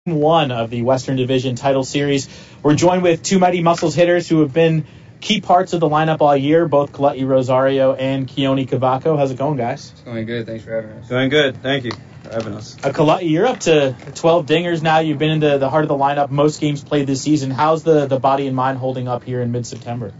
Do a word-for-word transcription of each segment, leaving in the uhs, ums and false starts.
one of the Western Division title series. We're joined with two Mighty Muscles hitters who have been key parts of the lineup all year, both Kalai Rosario and Keone Cavaco. How's it going, guys? It's going good. Thanks for having us. Going good. Thank you for having us. Uh, Kalai, you're up to twelve dingers now. You've been into the heart of the lineup most games played this season. How's the, the body and mind holding up here in mid-September?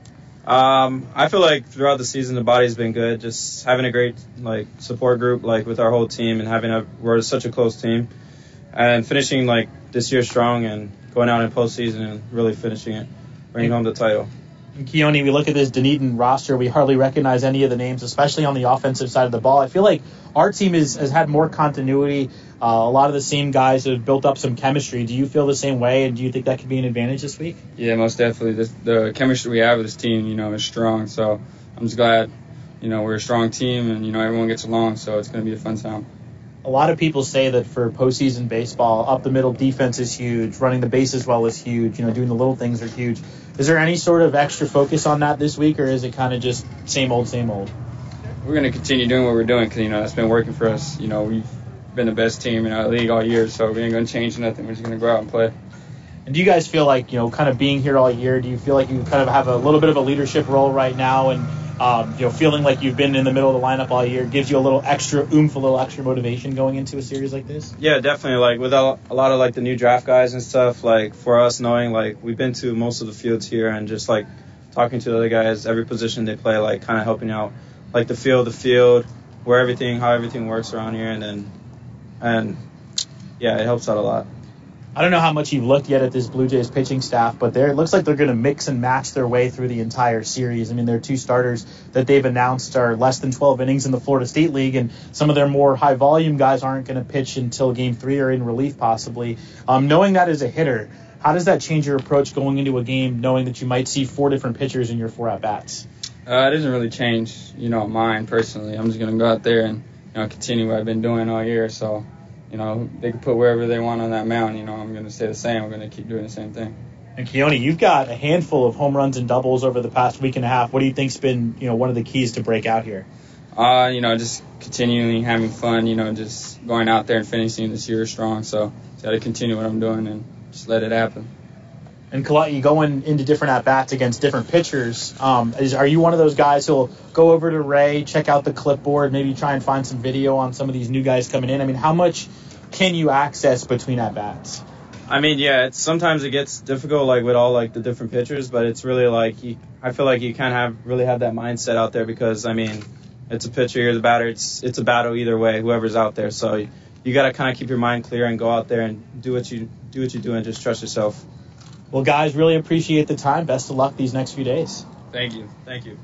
Um, I feel like throughout the season the body's been good. Just having a great like support group like with our whole team and having a we're such a close team and finishing like this year strong and going out in postseason and really finishing it, bringing home the title. And Keone, we look at this Dunedin roster, we hardly recognize any of the names, especially on the offensive side of the ball. I feel like our team is, has had more continuity. Uh, a lot of the same guys have built up some chemistry. Do you feel the same way, and do you think that could be an advantage this week? Yeah, most definitely. This, the chemistry we have with this team, you know, is strong. So I'm just glad, you know, we're a strong team and, you know, everyone gets along. So it's going to be a fun time. A lot of people say that for postseason baseball, up the middle defense is huge, running the bases well is huge, you know, doing the little things are huge. Is there any sort of extra focus on that this week, or is it kind of just same old, same old? We're going to continue doing what we're doing because, you know, that's been working for us. You know, we've been the best team in our league all year, so we ain't going to change nothing. We're just going to go out and play. And do you guys feel like, you know, kind of being here all year, do you feel like you kind of have a little bit of a leadership role right now and, um, you know, feeling like you've been in the middle of the lineup all year gives you a little extra oomph, a little extra motivation going into a series like this? Yeah, definitely. Like with a, a lot of like the new draft guys and stuff, like for us knowing like we've been to most of the fields here and just like talking to the other guys, every position they play, like kind of helping out like the field, the field, where everything, how everything works around here. And then, and yeah, it helps out a lot. I don't know how much you've looked yet at this Blue Jays pitching staff, but it looks like they're going to mix and match their way through the entire series. I mean, their two starters that they've announced are less than twelve innings in the Florida State League, and some of their more high-volume guys aren't going to pitch until Game three or in relief possibly. Um, knowing that as a hitter, how does that change your approach going into a game, knowing that you might see four different pitchers in your four at-bats? Uh, it doesn't really change, you know, mine personally. I'm just going to go out there and, you know, continue what I've been doing all year, so... You know, they can put wherever they want on that mound. You know, I'm going to stay the same. I'm going to keep doing the same thing. And Keone, you've got a handful of home runs and doubles over the past week and a half. What do you think's been, you know, one of the keys to break out here? Uh, you know, just continually having fun. You know, just going out there and finishing this year strong. So, just got to continue what I'm doing and just let it happen. And Kalai, going into different at-bats against different pitchers, um, is, are you one of those guys who'll go over to Ray, check out the clipboard, maybe try and find some video on some of these new guys coming in? I mean, how much can you access between at-bats? I mean, yeah, it's sometimes it gets difficult, like with all like the different pitchers, but it's really like you, I feel like you kind of have really have that mindset out there because I mean, it's a pitcher, you're the batter, it's it's a battle either way, whoever's out there. So you, you got to kind of keep your mind clear and go out there and do what you do what you do and just trust yourself. Well, guys, really appreciate the time. Best of luck these next few days. Thank you. Thank you.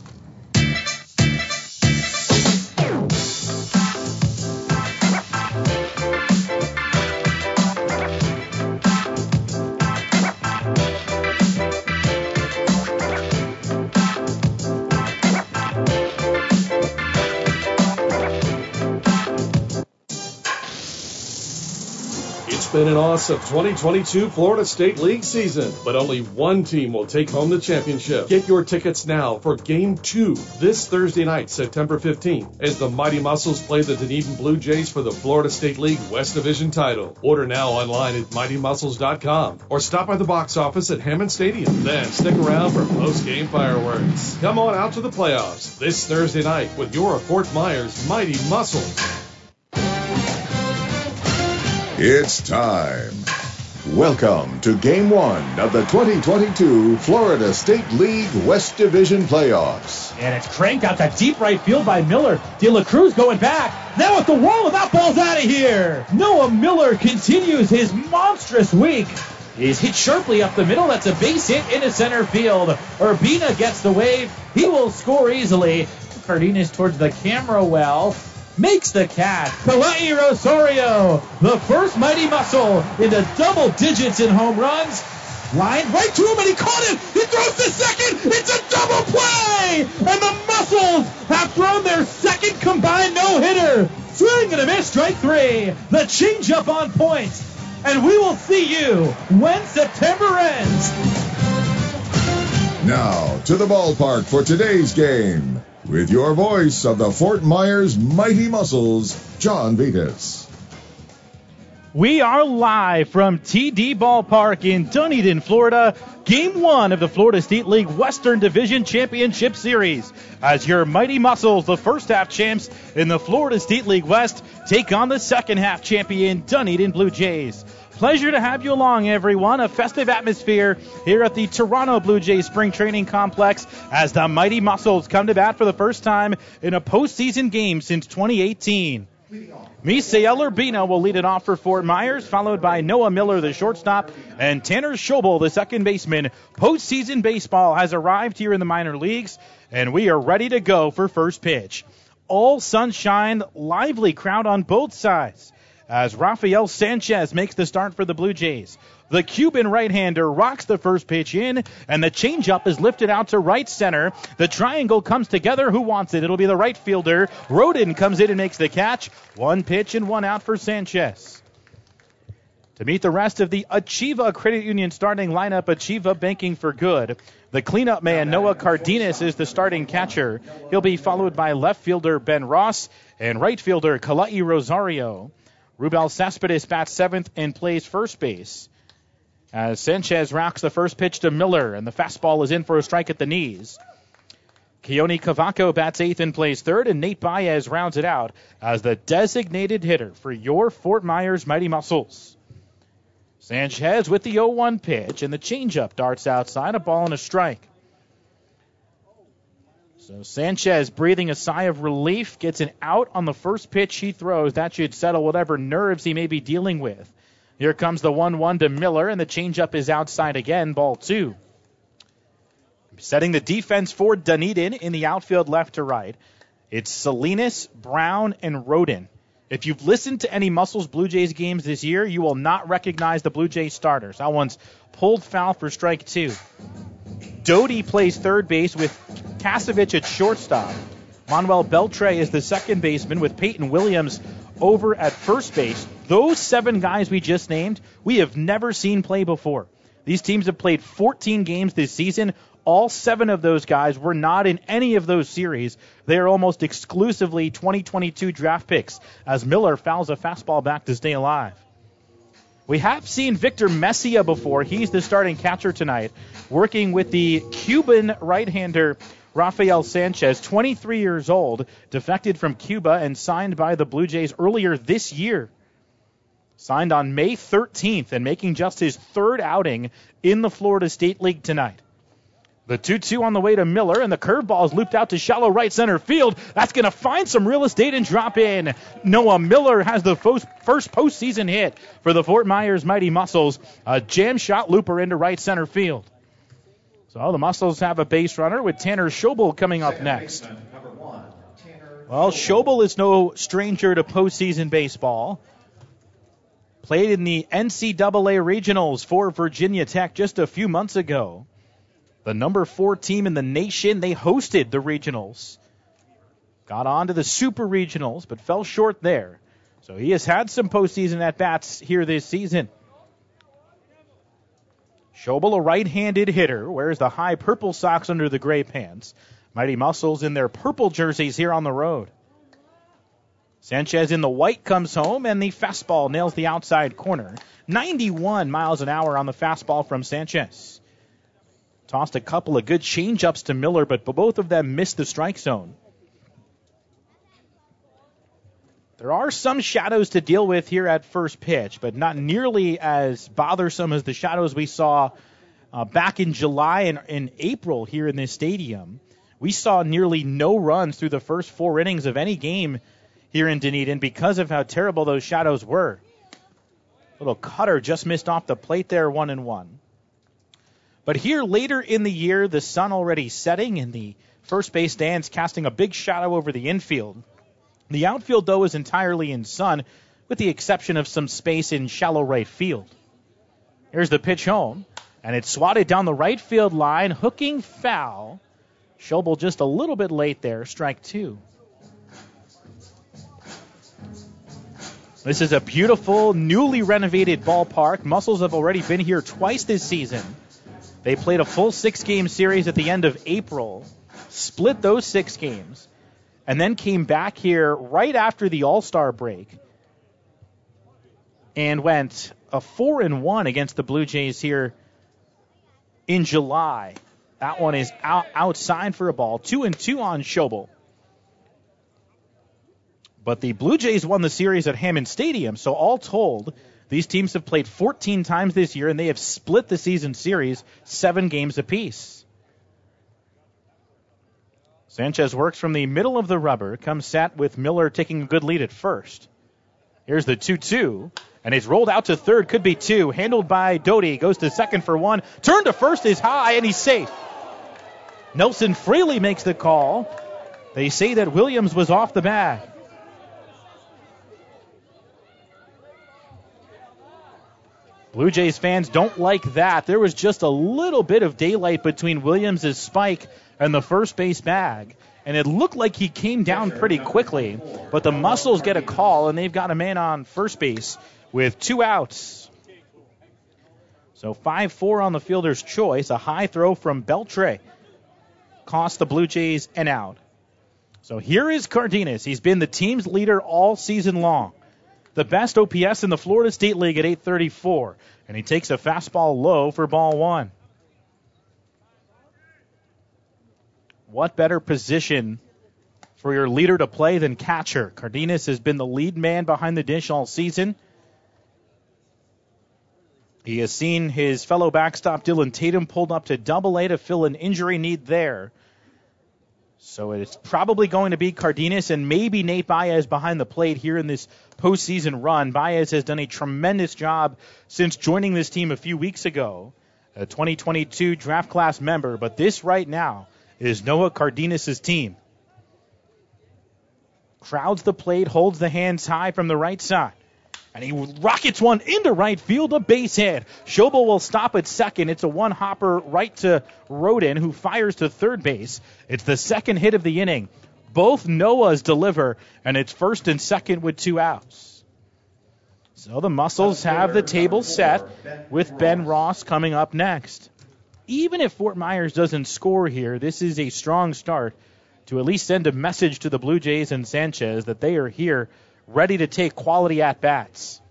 It's been an awesome twenty twenty-two Florida State League season, but only one team will take home the championship. Get your tickets now for Game two this Thursday night, September fifteenth, as the Mighty Muscles play the Dunedin Blue Jays for the Florida State League West Division title. Order now online at mighty muscles dot com or stop by the box office at Hammond Stadium. Then stick around for post-game fireworks. Come on out to the playoffs this Thursday night with your Fort Myers Mighty Muscles. It's time. Welcome to Game one of the twenty twenty-two Florida State League West Division Playoffs. And it's cranked out to deep right field by Miller. De La Cruz going back. Now at the wall, and that ball's out of here. Noah Miller continues his monstrous week. He's hit sharply up the middle. That's a base hit into center field. Urbina gets the wave. He will score easily. Cardenas towards the camera well. Makes the catch. Kalai Rosario, the first Mighty Muscle into double digits in home runs. Line right to him, and he caught it. He throws the second. It's a double play. And the Muscles have thrown their second combined no-hitter. Swing and a miss, strike three. The changeup on point. And we will see you when September ends. Now to the ballpark for today's game. With your voice of the Fort Myers Mighty Muscles, John Vetus. We are live from T D Ballpark in Dunedin, Florida. Game one of the Florida State League Western Division Championship Series. As your Mighty Muscles, the first half champs in the Florida State League West, take on the second half champion Dunedin Blue Jays. Pleasure to have you along, everyone. A festive atmosphere here at the Toronto Blue Jays Spring Training Complex as the Mighty Muscles come to bat for the first time in a postseason game since twenty eighteen. Misael Urbina will lead it off for Fort Myers, followed by Noah Miller, the shortstop, and Tanner Schobel, the second baseman. Postseason baseball has arrived here in the minor leagues, and we are ready to go for first pitch. All sunshine, lively crowd on both sides as Rafael Sanchez makes the start for the Blue Jays. The Cuban right-hander rocks the first pitch in, and the changeup is lifted out to right center. The triangle comes together. Who wants it? It'll be the right fielder. Roden comes in and makes the catch. One pitch and one out for Sanchez. To meet the rest of the Achieva Credit Union starting lineup, Achieva banking for good. The cleanup man, Noah Cardenas, is the starting catcher. He'll be followed by left fielder Ben Ross and right fielder Kalai Rosario. Rubel Cespedes bats seventh and plays first base. As Sanchez rocks the first pitch to Miller, and the fastball is in for a strike at the knees. Keone Cavaco bats eighth and plays third, and Nate Baez rounds it out as the designated hitter for your Fort Myers Mighty Muscles. Sanchez with the oh one pitch, and the changeup darts outside, a ball and a strike. So Sanchez, breathing a sigh of relief, gets an out on the first pitch he throws. That should settle whatever nerves he may be dealing with. Here comes the one one to Miller, and the changeup is outside again, ball two. Setting the defense for Dunedin in the outfield left to right. It's Salinas, Brown, and Roden. If you've listened to any Muscles Blue Jays games this year, you will not recognize the Blue Jays starters. That one's pulled foul for strike two. Doty plays third base with Kasevich at shortstop. Manuel Beltre is the second baseman with Peyton Williams over at first base. Those seven guys we just named, we have never seen play before. These teams have played fourteen games this season. All seven of those guys were not in any of those series. They are almost exclusively twenty twenty-two draft picks as Miller fouls a fastball back to stay alive. We have seen Victor Messia before. He's the starting catcher tonight, working with the Cuban right-hander Rafael Sanchez, twenty-three years old, defected from Cuba and signed by the Blue Jays earlier this year. Signed on May thirteenth and making just his third outing in the Florida State League tonight. The two two on the way to Miller, and the curveball is looped out to shallow right center field. That's going to find some real estate and drop in. Noah Miller has the first postseason hit for the Fort Myers Mighty Muscles. A jam shot looper into right center field. So the Muscles have a base runner with Tanner Schobel coming up next. Well, Schobel is no stranger to postseason baseball. Played in the N C double A regionals for Virginia Tech just a few months ago. The number four team in the nation, they hosted the regionals. Got on to the super regionals, but fell short there. So he has had some postseason at-bats here this season. Schobel, a right-handed hitter, wears the high purple socks under the gray pants. Mighty Muscles in their purple jerseys here on the road. Sanchez in the white comes home, and the fastball nails the outside corner. ninety-one miles an hour on the fastball from Sanchez. Tossed a couple of good change-ups to Miller, but both of them missed the strike zone. There are some shadows to deal with here at first pitch, but not nearly as bothersome as the shadows we saw uh, back in July and in April here in this stadium. We saw nearly no runs through the first four innings of any game here in Dunedin because of how terrible those shadows were. Little cutter just missed off the plate there, one and one. But here later in the year, the sun already setting and the first base stands casting a big shadow over the infield. The outfield, though, is entirely in sun, with the exception of some space in shallow right field. Here's the pitch home, and it's swatted down the right field line, hooking foul. Schobel just a little bit late there, strike two. This is a beautiful, newly renovated ballpark. Muscles have already been here twice this season. They played a full six-game series at the end of April, split those six games, and then came back here right after the All-Star break. and went a four and one against the Blue Jays here in July. That one is out, outside for a ball. Two and two on Schobel. But the Blue Jays won the series at Hammond Stadium, so all told, these teams have played fourteen times this year, and they have split the season series seven games apiece. Sanchez works from the middle of the rubber, comes set with Miller taking a good lead at first. Here's the two two, and it's rolled out to third, could be two, handled by Doty, goes to second for one, turn to first is high, and he's safe. Nelson Fraley makes the call. They say that Williams was off the bag. Blue Jays fans don't like that. There was just a little bit of daylight between Williams' spike and the first base bag, and it looked like he came down pretty quickly, but the Muscles get a call, and they've got a man on first base with two outs. So five four on the fielder's choice. A high throw from Beltre cost the Blue Jays an out. So here is Cardenas. He's been the team's leader all season long. The best O P S in the Florida State League at eight thirty-four. And he takes a fastball low for ball one. What better position for your leader to play than catcher? Cardenas has been the lead man behind the dish all season. He has seen his fellow backstop Dylan Tatum pulled up to double A to fill an injury need there. So it's probably going to be Cardenas and maybe Nate Baez behind the plate here in this postseason run. Baez has done a tremendous job since joining this team a few weeks ago, a twenty twenty-two draft class member, but this right now is Noah Cardenas' team. Crowds the plate, holds the hands high from the right side. And he rockets one into right field, a base hit. Schobel will stop at second. It's a one-hopper right to Rodin, who fires to third base. It's the second hit of the inning. Both Noahs deliver, and it's first and second with two outs. So the Muscles have the table set with Ben Ross coming up next. Even if Fort Myers doesn't score here, this is a strong start to at least send a message to the Blue Jays and Sanchez that they are here ready to take quality at-bats.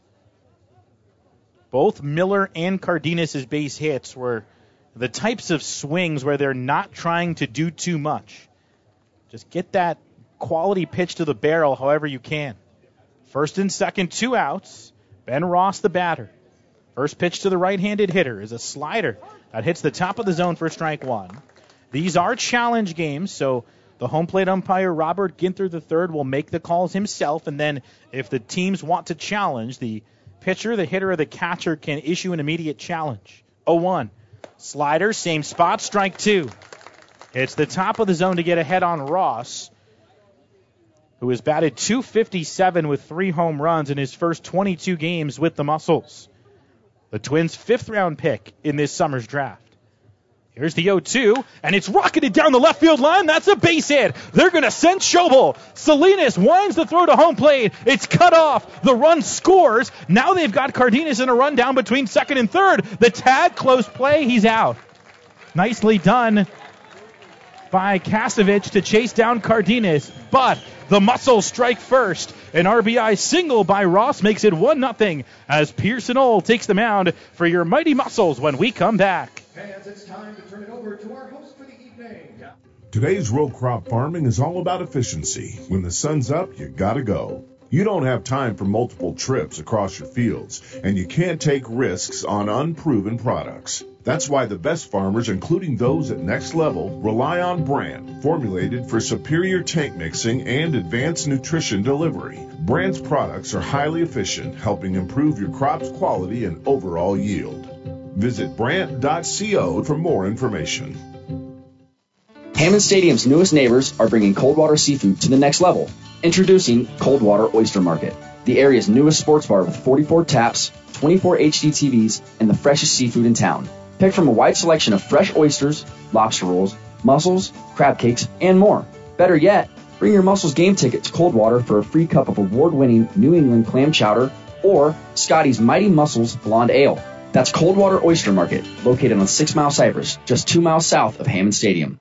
Both Miller and Cardenas' base hits were the types of swings where they're not trying to do too much. Just get that quality pitch to the barrel however you can. First and second, two outs. Ben Ross, the batter. First pitch to the right-handed hitter is a slider that hits the top of the zone for strike one. These are challenge games, so the home plate umpire, Robert Ginther the third, will make the calls himself, and then if the teams want to challenge, the pitcher, the hitter, or the catcher can issue an immediate challenge. oh one. Slider, same spot, strike two. It's the top of the zone to get ahead on Ross, who has batted two fifty-seven with three home runs in his first twenty-two games with the Muscles. The Twins' fifth-round pick in this summer's draft. Here's the oh two, and it's rocketed down the left field line. That's a base hit. They're going to send Schobel. Salinas winds the throw to home plate. It's cut off. The run scores. Now they've got Cardenas in a run down between second and third. The tag, close play. He's out. Nicely done by Kasevich to chase down Cardenas, but the Muscles strike first. An R B I single by Ross makes it one nothing as Pearson Ohl takes the mound for your mighty Muscles when we come back. Fans, it's time to turn it over to our host for the evening. Today's row crop farming is all about efficiency. When the sun's up, you gotta go. You don't have time for multiple trips across your fields, and you can't take risks on unproven products. That's why the best farmers, including those at Next Level, rely on Brand, formulated for superior tank mixing and advanced nutrition delivery. Brand's products are highly efficient, helping improve your crop's quality and overall yield. Visit brand dot co for more information. Hammond Stadium's newest neighbors are bringing Coldwater Seafood to the next level. Introducing Coldwater Oyster Market, the area's newest sports bar with forty-four taps, twenty-four H D T Vs, and the freshest seafood in town. Pick from a wide selection of fresh oysters, lobster rolls, mussels, crab cakes, and more. Better yet, bring your Muscles game ticket to Coldwater for a free cup of award-winning New England clam chowder or Scotty's Mighty Muscles Blonde Ale. That's Coldwater Oyster Market, located on Six Mile Cypress, just two miles south of Hammond Stadium.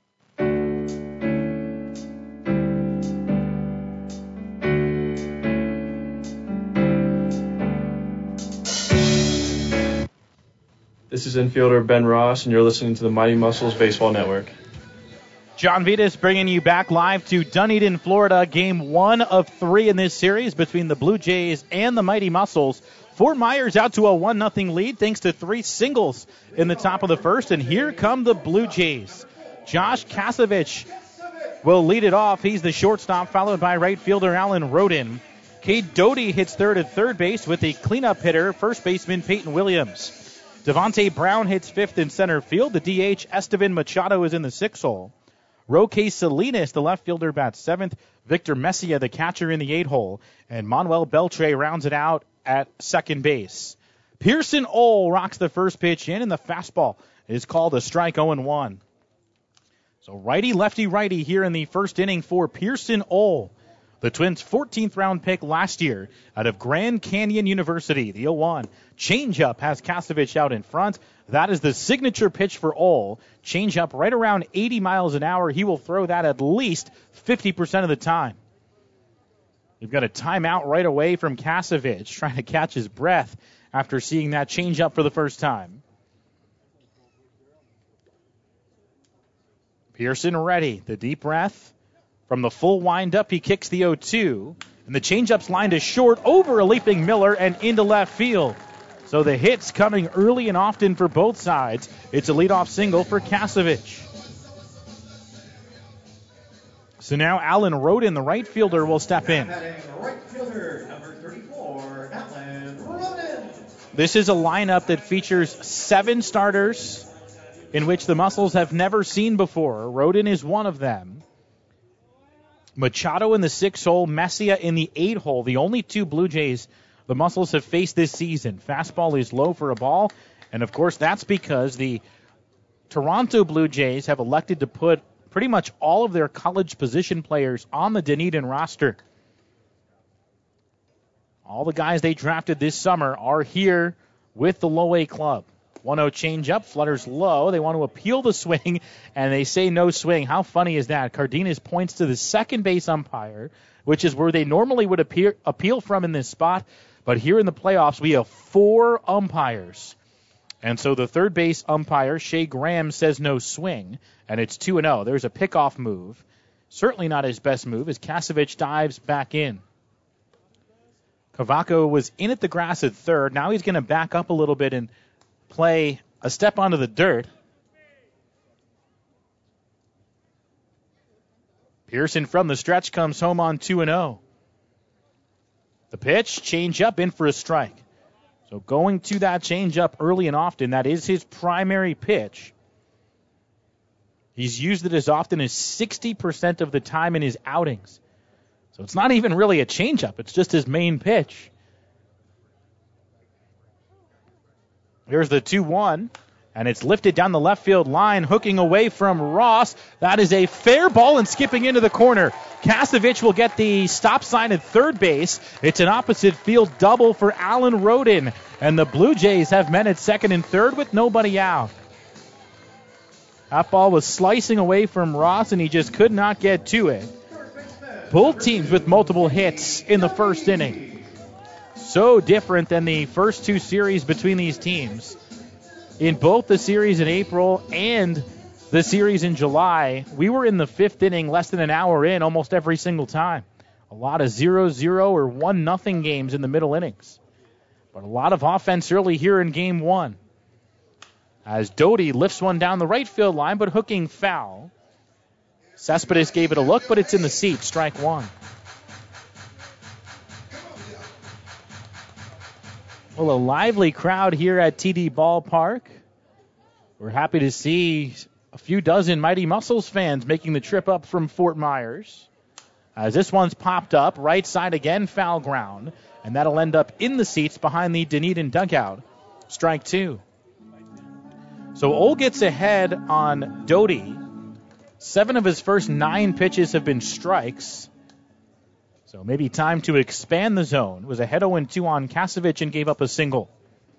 This is infielder Ben Ross, and you're listening to the Mighty Muscles Baseball Network. John Vitas bringing you back live to Dunedin, Florida. Game one of three in this series between the Blue Jays and the Mighty Muscles. Fort Myers out to a one nothing lead thanks to three singles in the top of the first. And here come the Blue Jays. Josh Kasevich will lead it off. He's the shortstop, followed by right fielder Alan Rodin. Cade Doty hits third at third base with a cleanup hitter, first baseman Peyton Williams. Devontae Brown hits fifth in center field. The D H, Estevan Machado, is in the sixth hole. Roque Salinas, the left fielder, bats seventh. Victor Messia, the catcher, in the eight hole. And Manuel Beltre rounds it out at second base. Pearson Ohl rocks the first pitch in, and the fastball is called a strike, oh and one. So righty, lefty, righty here in the first inning for Pearson Ohl. The Twins' fourteenth round pick last year out of Grand Canyon University. The oh one. Changeup has Kasevich out in front. That is the signature pitch for Ohl. Changeup right around eighty miles an hour. He will throw that at least fifty percent of the time. We've got a timeout right away from Kasevich, trying to catch his breath after seeing that changeup for the first time. Pearson ready. The deep breath. From the full windup, he kicks the oh two. And the changeup's lined to short over a leaping Miller and into left field. So the hits coming early and often for both sides. It's a leadoff single for Kasevich. So now Alan Rodin, the right fielder, will step in. Right fielder, number thirty-four, Alan Rodin. This is a lineup that features seven starters in which the Muscles have never seen before. Rodin is one of them. Machado in the six hole, Messia in the eight hole. The only two Blue Jays the Muscles have faced this season. Fastball is low for a ball, and of course that's because the Toronto Blue Jays have elected to put pretty much all of their college position players on the Dunedin roster. All the guys they drafted this summer are here with the Low A club. one oh changeup, flutters low. They want to appeal the swing, and they say no swing. How funny is that? Cardenas points to the second base umpire, which is where they normally would appear, appeal from in this spot. But here in the playoffs, we have four umpires. And so the third base umpire, Shea Graham, says no swing, and it's two and oh. There's a pickoff move. Certainly not his best move as Kasevich dives back in. Cavaco was in at the grass at third. Now he's going to back up a little bit and play a step onto the dirt. Pearson from the stretch comes home on two and oh. The pitch, change up, in for a strike. So going to that change up early and often, that is his primary pitch. He's used it as often as sixty percent of the time in his outings. So it's not even really a changeup, it's just his main pitch. Here's the two one, and it's lifted down the left field line, hooking away from Ross. That is a fair ball and skipping into the corner. Kasevich will get the stop sign at third base. It's an opposite field double for Alan Rodin, and the Blue Jays have men at second and third with nobody out. That ball was slicing away from Ross, and he just could not get to it. Both teams with multiple hits in the first inning. So different than the first two series between these teams. In both the series in April and the series in July, we were in the fifth inning less than an hour in almost every single time. A lot of zero zero or one nothing games in the middle innings. But a lot of offense early here in game one. As Doty lifts one down the right field line, but hooking foul. Cespedes gave it a look, but it's in the seat. Strike one. Well, a lively crowd here at T D Ballpark. We're happy to see a few dozen Mighty Muscles fans making the trip up from Fort Myers. As this one's popped up, right side again, foul ground. And that'll end up in the seats behind the Dunedin dugout. Strike two. So Ohl gets ahead on Doty. Seven of his first nine pitches have been strikes. So maybe time to expand the zone. Was ahead oh two on Kasevich and gave up a single.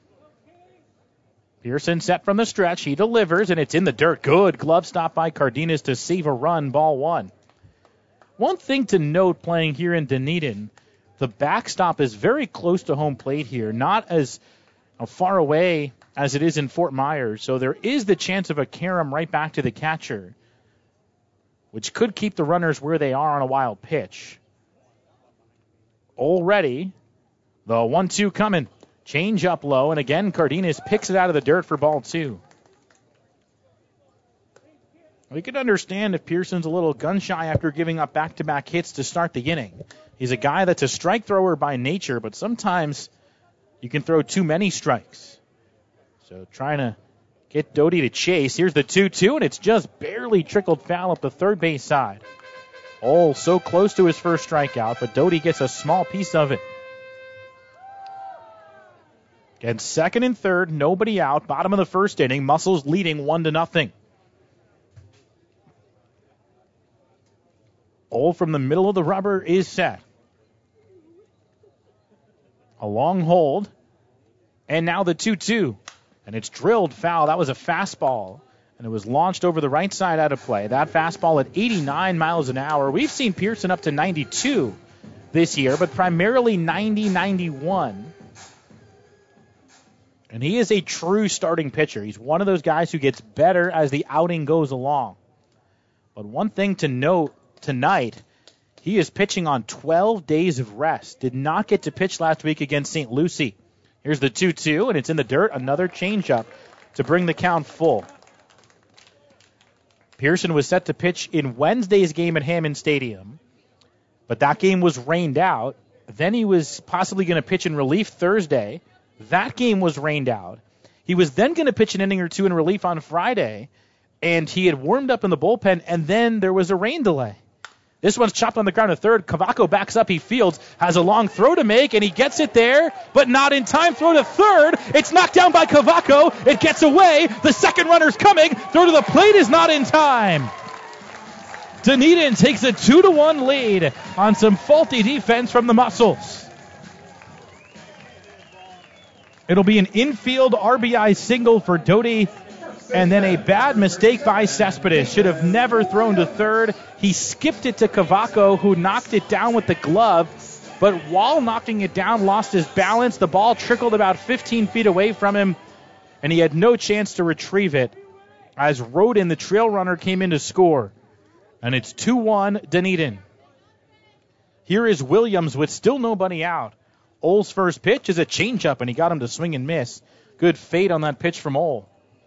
Pearson set from the stretch. He delivers, and it's in the dirt. Good glove stop by Cardenas to save a run. Ball one. One thing to note playing here in Dunedin, the backstop is very close to home plate here. Not as far away as it is in Fort Myers, so there is the chance of a carom right back to the catcher, which could keep the runners where they are on a wild pitch. Already, the one two coming. Change up low, and again, Cardenas picks it out of the dirt for ball two. We could understand if Pearson's a little gun-shy after giving up back-to-back hits to start the inning. He's a guy that's a strike thrower by nature, but sometimes you can throw too many strikes. So trying to get Doty to chase. Here's the two two, and it's just barely trickled foul up the third base side. Oh, so close to his first strikeout, but Doty gets a small piece of it. Again, second and third, nobody out. Bottom of the first inning, Muscles leading one to nothing. Oh, from the middle of the rubber is set. A long hold, and now the two two. And it's drilled foul. That was a fastball, and it was launched over the right side out of play. That fastball at eighty-nine miles an hour. We've seen Pearson up to ninety-two this year, but primarily ninety, ninety-one. And he is a true starting pitcher. He's one of those guys who gets better as the outing goes along. But one thing to note tonight, he is pitching on twelve days of rest. Did not get to pitch last week against Saint Lucie. Here's the two two, and it's in the dirt. Another changeup to bring the count full. Pearson was set to pitch in Wednesday's game at Hammond Stadium, but that game was rained out. Then he was possibly going to pitch in relief Thursday. That game was rained out. He was then going to pitch an inning or two in relief on Friday, and he had warmed up in the bullpen, and then there was a rain delay. This one's chopped on the ground to third. Cavaco backs up. He fields, has a long throw to make, and he gets it there, but not in time. Throw to third. It's knocked down by Cavaco. It gets away. The second runner's coming. Throw to the plate is not in time. Dunedin takes a two to one lead on some faulty defense from the Muscles. It'll be an infield R B I single for Doty, and then a bad mistake by Cespedes. Should have never thrown to third. He skipped it to Cavaco, who knocked it down with the glove, but while knocking it down, lost his balance. The ball trickled about fifteen feet away from him, and he had no chance to retrieve it as Rodin, the trail runner, came in to score. And it's two one Dunedin. Here is Williams with still nobody out. Ole's first pitch is a changeup, and he got him to swing and miss. Good fade on that pitch from Ole.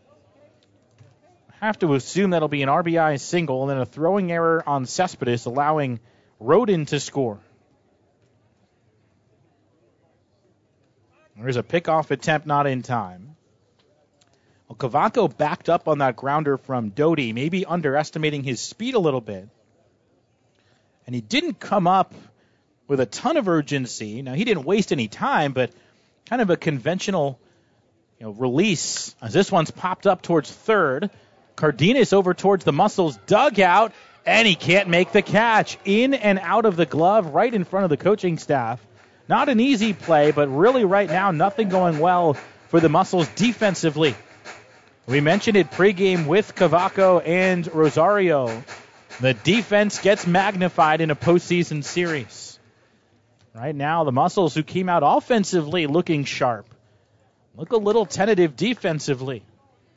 Have to assume that'll be an R B I single, and then a throwing error on Cespedes, allowing Rodin to score. There's a pickoff attempt not in time. Well, Cavaco backed up on that grounder from Doty, maybe underestimating his speed a little bit. And he didn't come up with a ton of urgency. Now, he didn't waste any time, but kind of a conventional, you know, release as this one's popped up towards third. Cardenas over towards the Muscles dugout, and he can't make the catch. In and out of the glove, right in front of the coaching staff. Not an easy play, but really right now nothing going well for the Muscles defensively. We mentioned it pregame with Cavaco and Rosario. The defense gets magnified in a postseason series. Right now, the Muscles, who came out offensively looking sharp, look a little tentative defensively.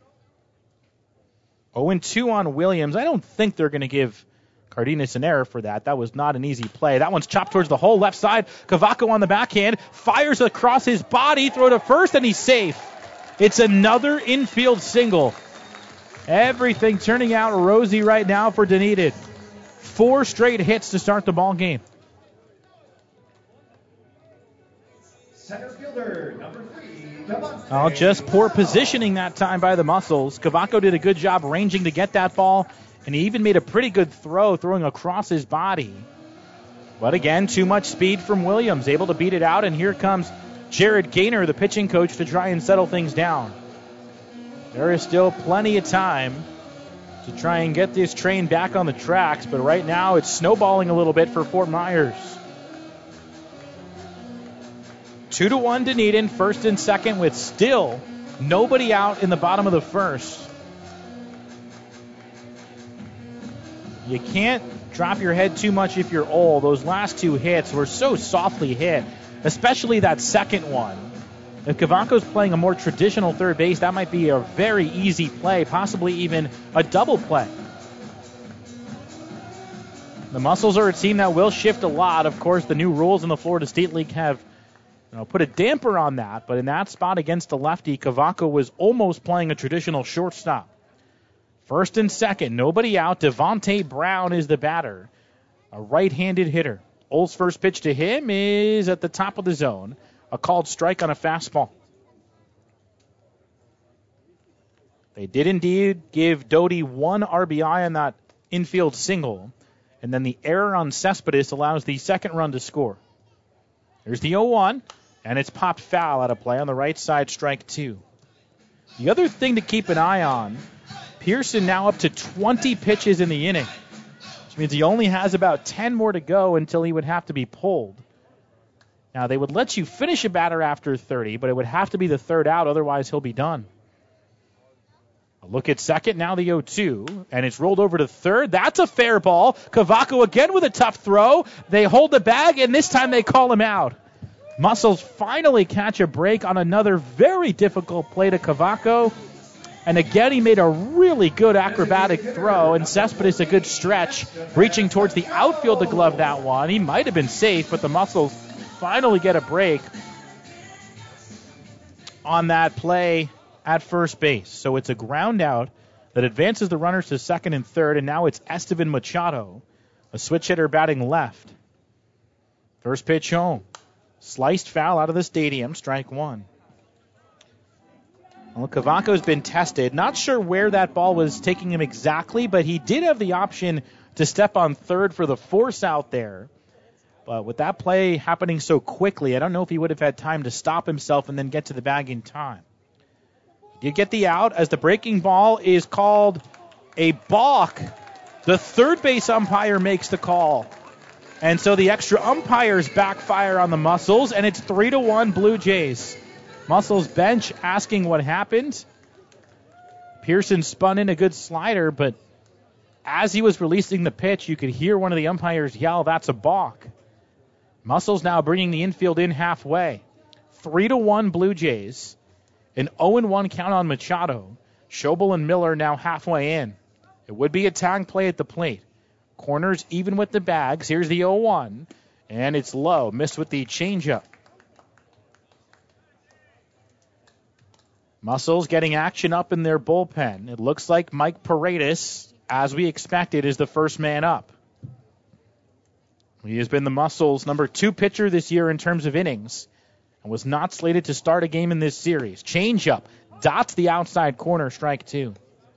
oh and two on Williams. I don't think they're going to give Cardenas an error for that. That was not an easy play. That one's chopped towards the hole left side. Cavaco on the backhand, fires across his body, throw to first, and he's safe. It's another infield single. Everything turning out rosy right now for Dunedin. Four straight hits to start the ball game. Center fielder, number three, Devontae. Oh, just poor positioning that time by the Muscles. Cavaco did a good job ranging to get that ball, and he even made a pretty good throw, throwing across his body. But again, too much speed from Williams, able to beat it out, and here comes Jared Gaynor, the pitching coach, to try and settle things down. There is still plenty of time to try and get this train back on the tracks, but right now it's snowballing a little bit for Fort Myers. Two to one Dunedin, first and second, with still nobody out in the bottom of the first. You can't drop your head too much if you're old. Those last two hits were so softly hit, especially that second one. If Cavaco's playing a more traditional third base, that might be a very easy play, possibly even a double play. The Muscles are a team that will shift a lot. Of course, the new rules in the Florida State League have you know, put a damper on that, but in that spot against the lefty, Cavaco was almost playing a traditional shortstop. First and second, nobody out. Devontae Brown is the batter, a right-handed hitter. Ole's first pitch to him is at the top of the zone, a called strike on a fastball. They did indeed give Doty one R B I on that infield single, and then the error on Cespedes allows the second run to score. There's the oh one, and it's popped foul out of play on the right side, strike two. The other thing to keep an eye on, Pearson now up to twenty pitches in the inning, which means he only has about ten more to go until he would have to be pulled. Now, they would let you finish a batter after thirty, but it would have to be the third out, otherwise he'll be done. A look at second, now the oh two, and it's rolled over to third. That's a fair ball. Cavaco again with a tough throw. They hold the bag, and this time they call him out. Muscles finally catch a break on another very difficult play to Cavaco. And again, he made a really good acrobatic throw, and Cespedes a good stretch, reaching towards the outfield to glove that one. He might have been safe, but the Muscles finally get a break on that play at first base. So it's a ground out that advances the runners to second and third, and now it's Estevan Machado, a switch hitter batting left. First pitch home. Sliced foul out of the stadium, strike one. Well, Cavaco's been tested. Not sure where that ball was taking him exactly, but he did have the option to step on third for the force out there. But with that play happening so quickly, I don't know if he would have had time to stop himself and then get to the bag in time. He did get the out as the breaking ball is called a balk. The third base umpire makes the call. And so the extra umpires backfire on the Muscles, and it's three to one Blue Jays. Muscles bench asking what happened. Pearson spun in a good slider, but as he was releasing the pitch, you could hear one of the umpires yell, "That's a balk." Muscles now bringing the infield in halfway. three to one Blue Jays. An oh and one count on Machado. Schobel and Miller now halfway in. It would be a tag play at the plate. Corners even with the bags. Here's the oh one. And it's low. Missed with the changeup. Muscles getting action up in their bullpen. It looks like Mike Paredes, as we expected, is the first man up. He has been the Muscles' number two pitcher this year in terms of innings and was not slated to start a game in this series. Changeup dots the outside corner, strike two.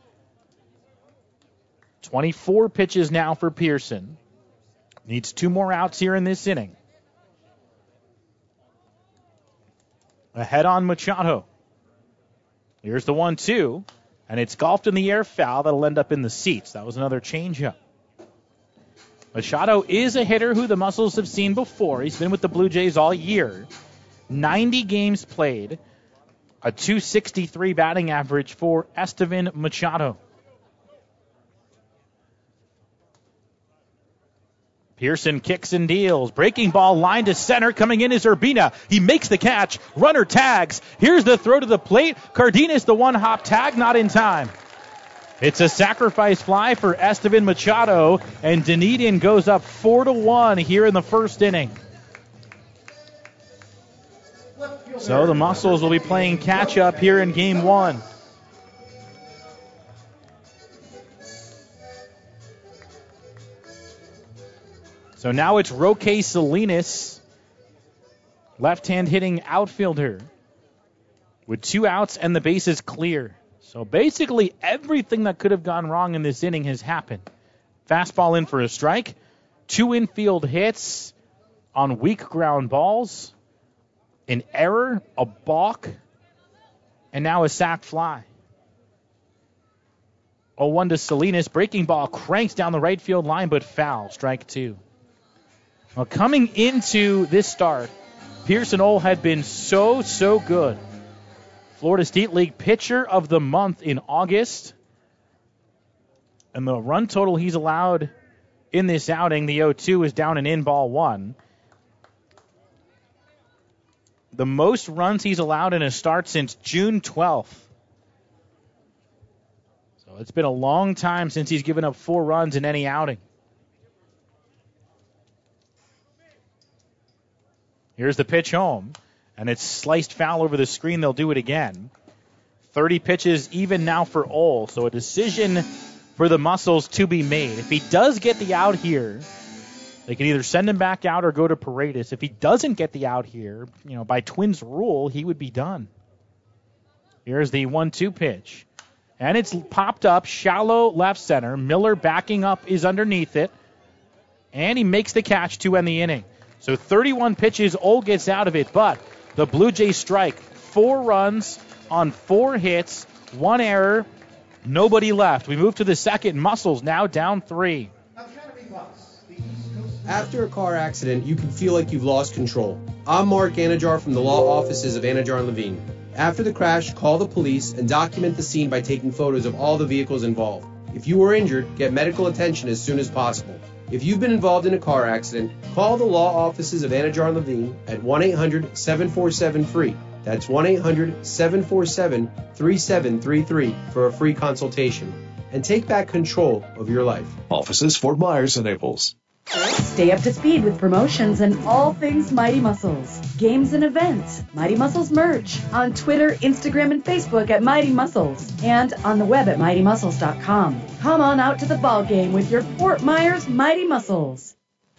twenty-four pitches now for Pearson. Needs two more outs here in this inning. Ahead on Machado. Here's the one two, and it's golfed in the air foul. That'll end up in the seats. That was another changeup. Machado is a hitter who the Muscles have seen before. He's been with the Blue Jays all year. ninety games played. A two sixty-three batting average for Estevan Machado. Pearson kicks and deals. Breaking ball line to center. Coming in is Urbina. He makes the catch. Runner tags. Here's the throw to the plate. Cardenas, the one-hop tag, not in time. It's a sacrifice fly for Estevan Machado, and Dunedin goes up four to one here in the first inning. So the Muscles will be playing catch-up here in game one. So now it's Roque Salinas, left-hand hitting outfielder, with two outs and the bases clear. So basically everything that could have gone wrong in this inning has happened. Fastball in for a strike, two infield hits on weak ground balls, an error, a balk, and now a sac fly. oh one to Salinas. Breaking ball cranks down the right field line, but foul. Strike two. Well, coming into this start, Pearson Ole had been so, so good. Florida State League Pitcher of the Month in August. And the run total he's allowed in this outing, the oh two, is down and in ball one. the most runs he's allowed in a start since June twelfth. So it's been a long time since he's given up four runs in any outing. Here's the pitch home, and it's sliced foul over the screen. They'll do it again. thirty pitches even now for Ole, so a decision for the Muscles to be made. If he does get the out here, they can either send him back out or go to Paredes. If he doesn't get the out here, you know, by Twins rule, he would be done. Here's the one two pitch. And it's popped up, shallow left center. Miller backing up is underneath it. And he makes the catch to end the inning. So thirty-one pitches, Ole gets out of it, but the Blue Jays strike four runs on four hits, one error, nobody left. We move to the second. Muscles now down three. After a car accident, you can feel like you've lost control. I'm Mark Anajar from the law offices of Anajar and Levine. After the crash, call the police and document the scene by taking photos of all the vehicles involved. If you were injured, get medical attention as soon as possible. If you've been involved in a car accident, call the law offices of Anajar and Levine at one eight hundred seven four seven free. That's one eight hundred seven four seven three seven three three for a free consultation. And take back control of your life. Offices Fort Myers and Naples. Stay up to speed with promotions and all things Mighty Muscles. Games and events, Mighty Muscles merch. On Twitter, Instagram, and Facebook at Mighty Muscles. And on the web at mighty muscles dot com. Come on out to the ball game with your Fort Myers Mighty Muscles.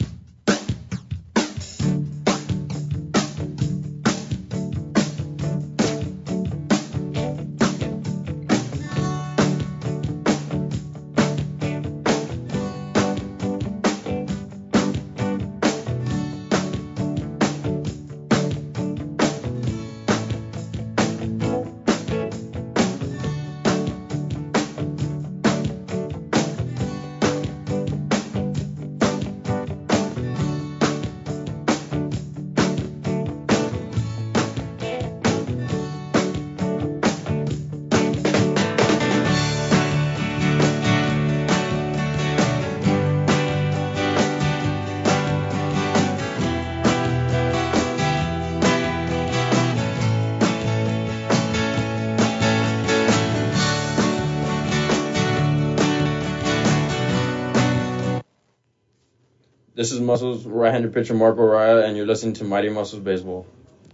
This is Muscles right-handed pitcher Marco Raya, and you're listening to Mighty Muscles Baseball.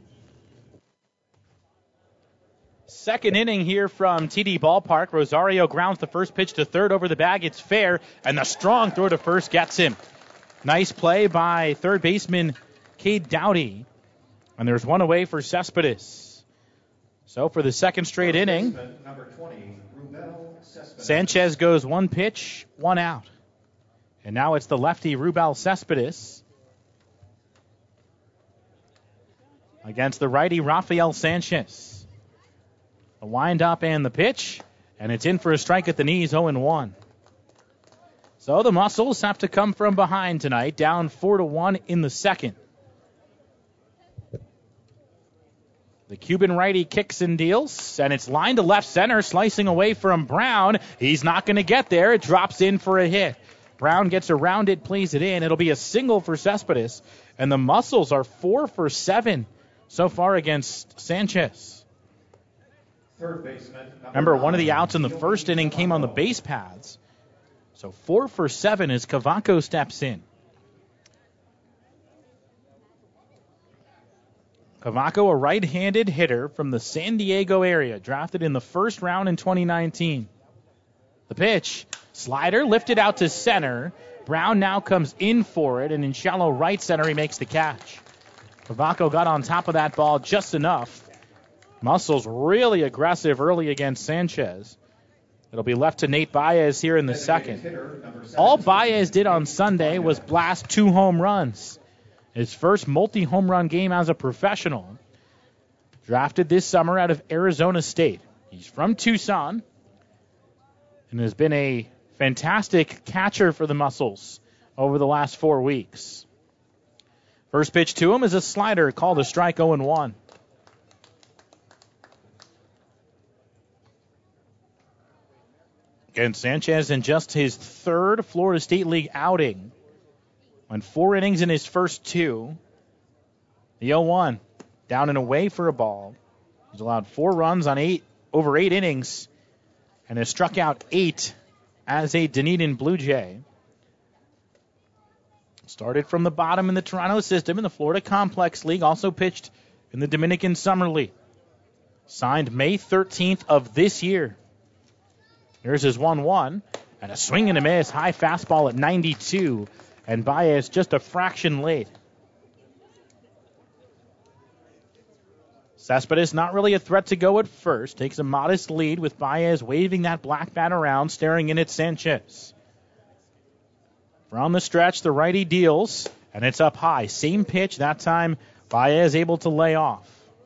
Second inning here from T D Ballpark. Rosario grounds the first pitch to third over the bag. It's fair, and the strong throw to first gets him. Nice play by third baseman Cade Doughty. And there's one away for Cespedes. So for the second straight inning, Sanchez goes one pitch, one out. And now it's the lefty Rubel Cespedes against the righty Rafael Sanchez. The windup and the pitch, and it's in for a strike at the knees, oh and one. So the Muscles have to come from behind tonight, down four to one in the second. The Cuban righty kicks and deals, and it's lined to left center, slicing away from Brown. He's not going to get there. It drops in for a hit. Brown gets around it, plays it in. It'll be a single for Cespedes, and the Muscles are four for seven so far against Sanchez. Third baseman. Remember, one of the outs in the first inning came on the base paths. So four for seven as Cavaco steps in. Cavaco, a right-handed hitter from the San Diego area, drafted in the first round in twenty nineteen. The pitch, slider lifted out to center. Brown now comes in for it, and in shallow right center, he makes the catch. Cavaco got on top of that ball just enough. Muscles really aggressive early against Sanchez. It'll be left to Nate Baez here in the second. All Baez did on Sunday was blast two home runs. His first multi-home run game as a professional. Drafted this summer out of Arizona State. He's from Tucson and has been a fantastic catcher for the Muscles over the last four weeks. First pitch to him is a slider called a strike, oh and one. And Sanchez in just his third Florida State League outing. Went four innings in his first two. The oh one. down and away for a ball. He's allowed four runs on eight over eight innings and has struck out eight as a Dunedin Blue Jay. Started from the bottom in the Toronto system in the Florida Complex League, also pitched in the Dominican Summer League. Signed May thirteenth of this year. Here's his one one, and a swing and a miss, high fastball at ninety-two, and Baez just a fraction late. Cespedes not really a threat to go at first, takes a modest lead with Baez waving that black bat around, staring in at Sanchez. From the stretch, the righty deals, and it's up high. Same pitch, that time Baez able to lay off.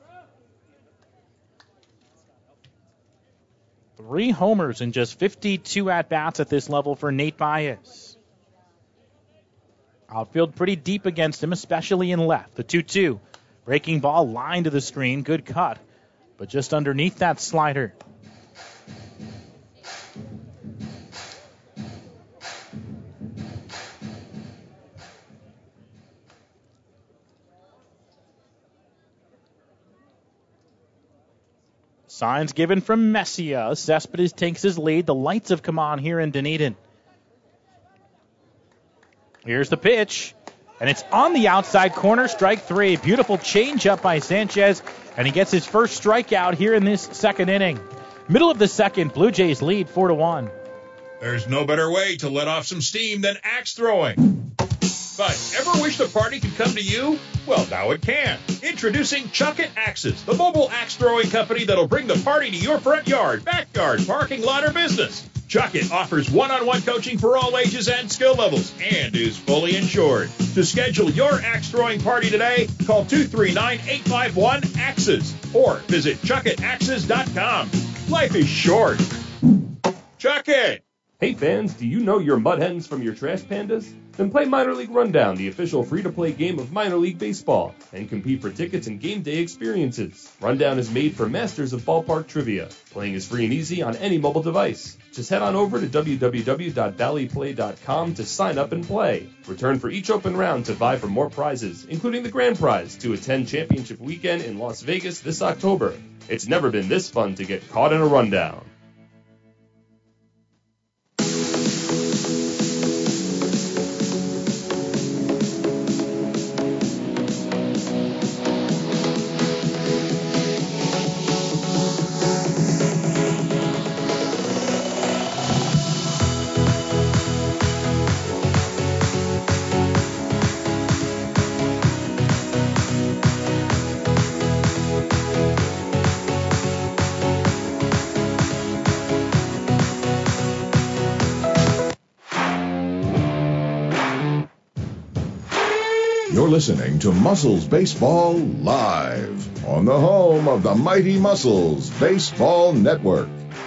Three homers in just fifty-two at-bats at this level for Nate Baez. Outfield pretty deep against him, especially in left. The two two. Breaking ball, line to the screen, good cut, but just underneath that slider. Signs given from Messia. Cespedes takes his lead. The lights have come on here in Dunedin. Here's the pitch, and it's on the outside corner, strike three. Beautiful changeup by Sanchez, and he gets his first strikeout here in this second inning. Middle of the second, Blue Jays lead four to one. There's no better way to let off some steam than axe throwing. But ever wish the party could come to you? Well, now it can. Introducing Chuck It Axes, the mobile axe throwing company that'll bring the party to your front yard, backyard, parking lot, or business. Chuck It offers one-on-one coaching for all ages and skill levels and is fully insured. To schedule your axe throwing party today, call two three nine, eight five one, axes or visit chuck it axes dot com. Life is short. Chuck It! Hey fans, do you know your Mud Hens from your Trash Pandas? Then play Minor League Rundown, the official free-to-play game of minor league baseball, and compete for tickets and game day experiences. Rundown is made for masters of ballpark trivia. Playing is free and easy on any mobile device. Just head on over to w w w dot valley play dot com to sign up and play. Return for each open round to vie for more prizes, including the grand prize to attend Championship Weekend in Las Vegas this October. It's never been this fun to get caught in a rundown. You're listening to Muscles Baseball Live on the home of the Mighty Muscles Baseball Network.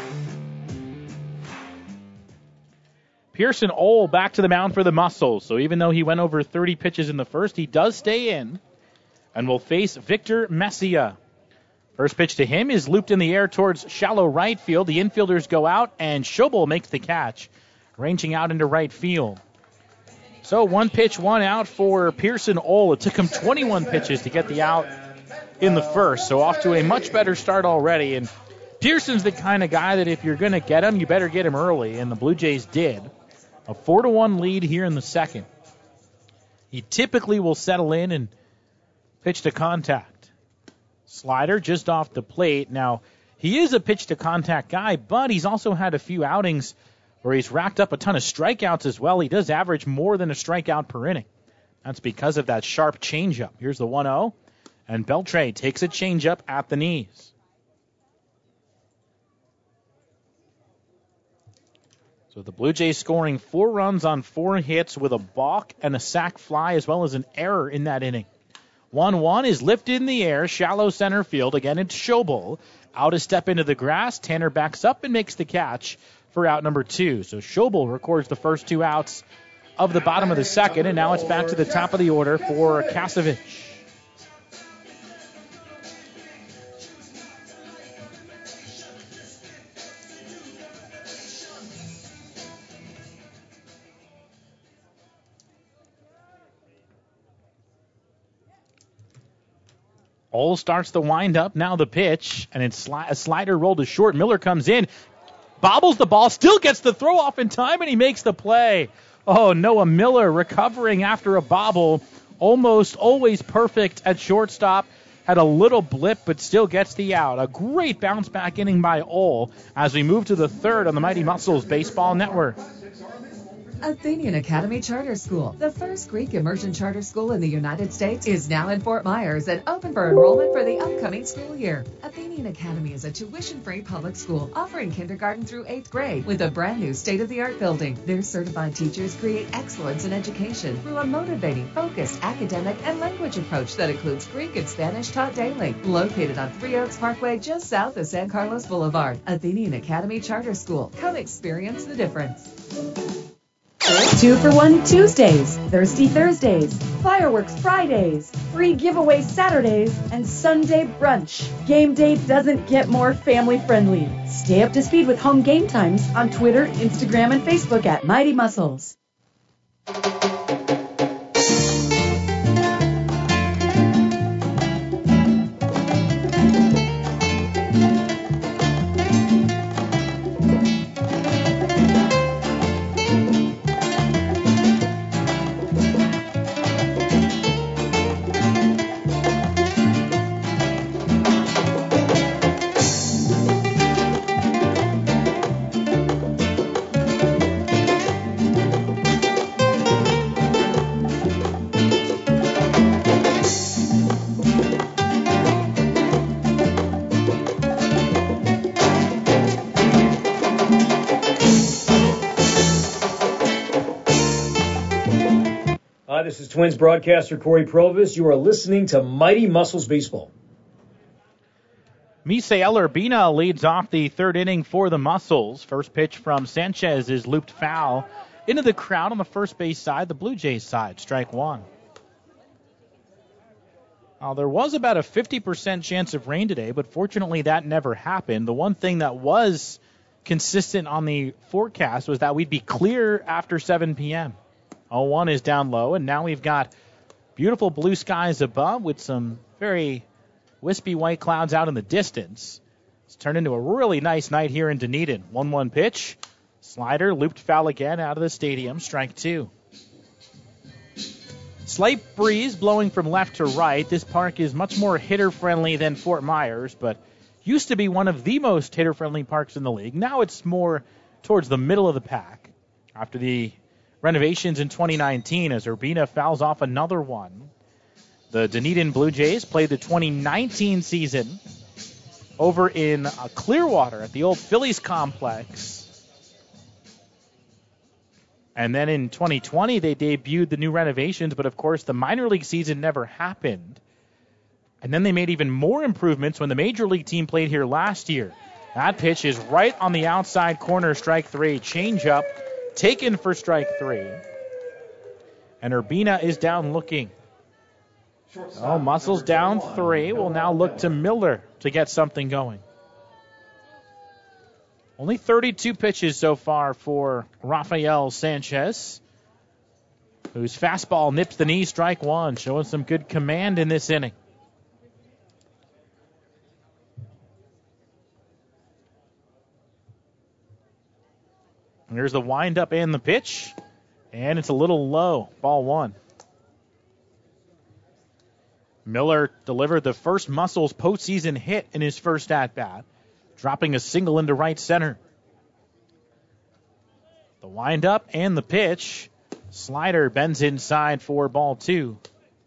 Pearson Ole back to the mound for the Muscles. So even though he went over thirty pitches in the first, he does stay in and will face Victor Messia. First pitch to him is looped in the air towards shallow right field. The infielders go out, and Schobel makes the catch, ranging out into right field. So one pitch, one out for Pearson Ole. It took him twenty-one pitches to get the out in the first, so off to a much better start already. And Pearson's the kind of guy that if you're going to get him, you better get him early, and the Blue Jays did. A four to one lead here in the second. He typically will settle in and pitch to contact. Slider just off the plate. Now, he is a pitch to contact guy, but he's also had a few outings where he's racked up a ton of strikeouts as well. He does average more than a strikeout per inning. That's because of that sharp changeup. Here's the one oh, and Beltre takes a changeup at the knees. So the Blue Jays scoring four runs on four hits with a balk and a sac fly as well as an error in that inning. one one is lifted in the air, shallow center field. Again, it's Schobel. Out a step into the grass. Tanner backs up and makes the catch for out number two. So Schobel records the first two outs of the bottom of the second, and now it's back to the top of the order for Kasevich. Ole starts the wind up, now the pitch, and it's sli- a slider rolled to short. Miller comes in, bobbles the ball, still gets the throw off in time, and he makes the play. Oh, Noah Miller recovering after a bobble, almost always perfect at shortstop. Had a little blip, but still gets the out. A great bounce back inning by Ole as we move to the third on the Mighty Muscles Baseball Network. Athenian Academy Charter School, the first Greek immersion charter school in the United States, is now in Fort Myers and open for enrollment for the upcoming school year. Athenian Academy is a tuition-free public school offering kindergarten through eighth grade with a brand new state-of-the-art building. Their certified teachers create excellence in education through a motivating, focused academic and language approach that includes Greek and Spanish taught daily. Located on Three Oaks Parkway just south of San Carlos Boulevard, Athenian Academy Charter School. Come experience the difference. Two for one Tuesdays, Thirsty Thursdays, Fireworks Fridays, free giveaway Saturdays, and Sunday brunch. Game day doesn't get more family friendly. Stay up to speed with home game times on Twitter, Instagram, and Facebook at Mighty Muscles. This is Twins broadcaster Corey Provis. You are listening to Mighty Muscles Baseball. Misael Urbina leads off the third inning for the Muscles. First pitch from Sanchez is looped foul into the crowd on the first base side, the Blue Jays side, strike one. Now, there was about a fifty percent chance of rain today, but fortunately that never happened. The one thing that was consistent on the forecast was that we'd be clear after seven p.m. oh one is down low, and now we've got beautiful blue skies above with some very wispy white clouds out in the distance. It's turned into a really nice night here in Dunedin. one one pitch. Slider looped foul again out of the stadium. Strike two. Slight breeze blowing from left to right. This park is much more hitter-friendly than Fort Myers, but used to be one of the most hitter-friendly parks in the league. Now it's more towards the middle of the pack after the renovations in twenty nineteen as Urbina fouls off another one. The Dunedin Blue Jays played the twenty nineteen season over in uh, Clearwater at the old Phillies complex. And then in twenty twenty, they debuted the new renovations, but of course the minor league season never happened. And then they made even more improvements when the major league team played here last year. That pitch is right on the outside corner, strike three. Change up. Taken for strike three. And Urbina is down looking. Oh, Muscles down three. Will now look to Miller to get something going. Only thirty-two pitches so far for Rafael Sanchez, whose fastball nips the knee, strike one, showing some good command in this inning. There's the windup and the pitch, and it's a little low. Ball one. Miller delivered the first Muscles postseason hit in his first at-bat, dropping a single into right center. The windup and the pitch. Slider bends inside for ball two.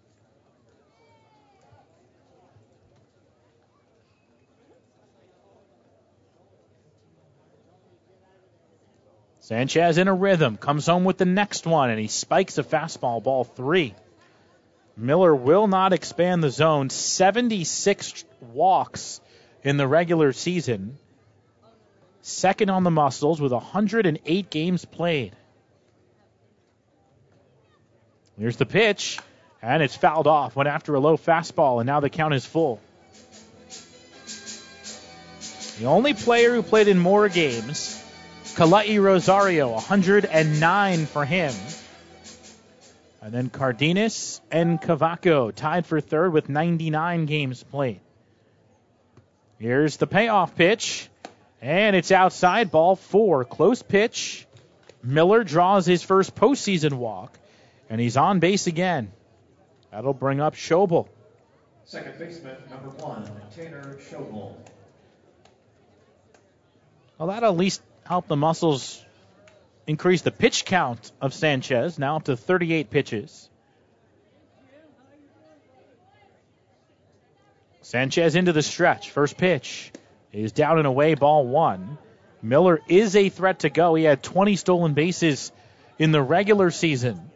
Sanchez in a rhythm, comes home with the next one, and he spikes a fastball, ball three. Miller will not expand the zone. seventy-six walks in the regular season. Second on the Muscles with one hundred eight games played. Here's the pitch, and it's fouled off. Went after a low fastball, and now the count is full. The only player who played in more games, Kalai Rosario, one hundred nine for him. And then Cardenas and Cavaco tied for third with ninety-nine games played. Here's the payoff pitch. And it's outside, ball four. Close pitch. Miller draws his first postseason walk. And he's on base again. That'll bring up Schobel. Second baseman, number one, Tanner Schobel. Well, that'll at least help the Muscles increase the pitch count of Sanchez, now up to thirty-eight pitches. Sanchez into the stretch. First pitch is down and away, ball one. Miller is a threat to go. He had twenty stolen bases in the regular season.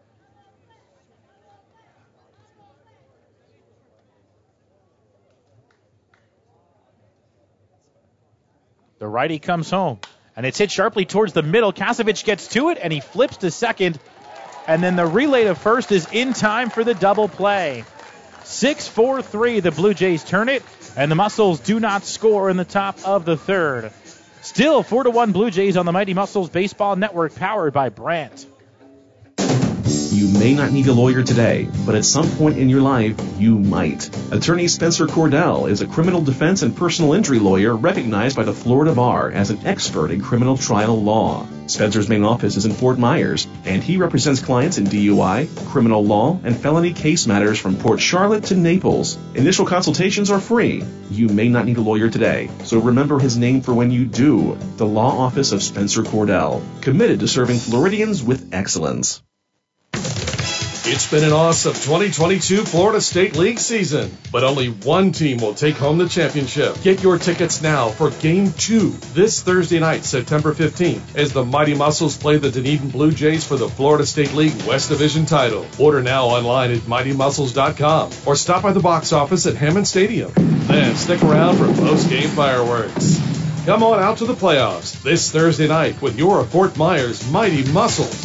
The righty comes home, and it's hit sharply towards the middle. Kasevich gets to it, and he flips to second. And then the relay to first is in time for the double play. six four three, the Blue Jays turn it, and the Muscles do not score in the top of the third. Still four to one Blue Jays on the Mighty Muscles Baseball Network, powered by Brandt. You may not need a lawyer today, but at some point in your life, you might. Attorney Spencer Cordell is a criminal defense and personal injury lawyer recognized by the Florida Bar as an expert in criminal trial law. Spencer's main office is in Fort Myers, and he represents clients in D U I, criminal law, and felony case matters from Port Charlotte to Naples. Initial consultations are free. You may not need a lawyer today, so remember his name for when you do. The Law Office of Spencer Cordell, committed to serving Floridians with excellence. It's been an awesome twenty twenty-two Florida State League season, but only one team will take home the championship. Get your tickets now for Game two this Thursday night, September fifteenth, as the Mighty Muscles play the Dunedin Blue Jays for the Florida State League West Division title. Order now online at mighty muscles dot com or stop by the box office at Hammond Stadium. Then stick around for post-game fireworks. Come on out to the playoffs this Thursday night with your Fort Myers Mighty Muscles.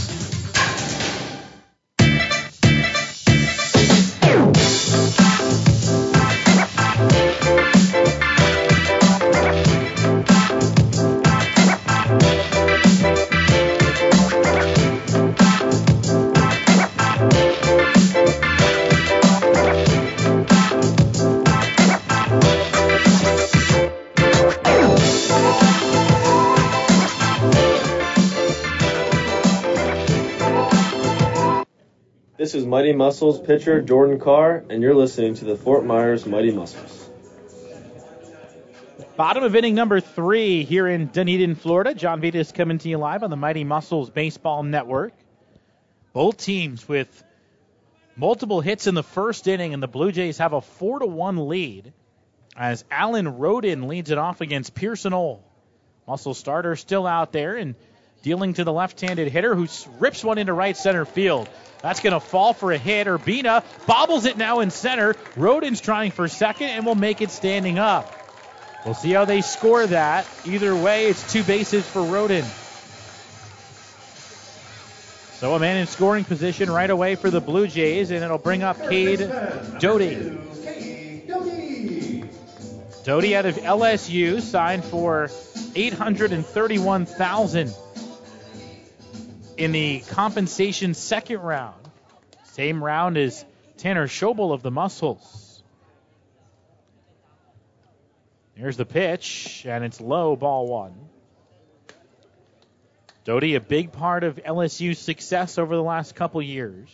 This is Mighty Muscles pitcher Jordan Carr, and you're listening to the Fort Myers Mighty Muscles. Bottom of inning number three here in Dunedin, Florida. John Vitas coming to you live on the Mighty Muscles Baseball Network. Both teams with multiple hits in the first inning, and the Blue Jays have a four to one lead as Alan Rodin leads it off against Pearson Ole. Muscle starter still out there and dealing to the left-handed hitter who rips one into right center field. That's going to fall for a hit. Urbina bobbles it now in center. Rodin's trying for second and will make it standing up. We'll see how they score that. Either way, it's two bases for Rodin. So a man in scoring position right away for the Blue Jays, and it'll bring up Cade Doty. Doty out of L S U signed for eight hundred thirty-one thousand dollars in the compensation second round. Same round as Tanner Schobel of the Muscles. Here's the pitch, and it's low, ball one. Doty, a big part of L S U's success over the last couple years.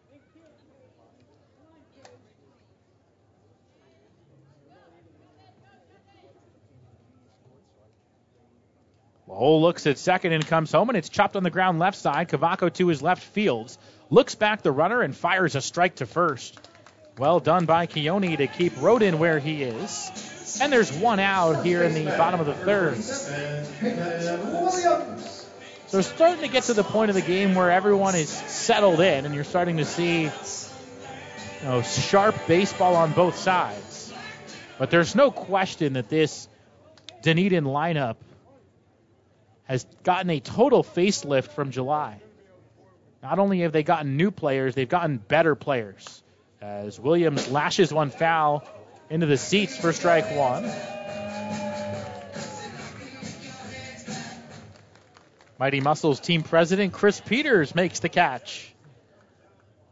Lowell looks at second and comes home, and it's chopped on the ground left side. Cavaco to his left fields. Looks back the runner and fires a strike to first. Well done by Keone to keep Rodin where he is. And there's one out here in the bottom of the third. So we're starting to get to the point of the game where everyone is settled in, and you're starting to see, you know, sharp baseball on both sides. But there's no question that this Dunedin lineup has gotten a total facelift from July. Not only have they gotten new players, they've gotten better players. As Williams lashes one foul into the seats for strike one. Mighty Muscles team president Chris Peters makes the catch.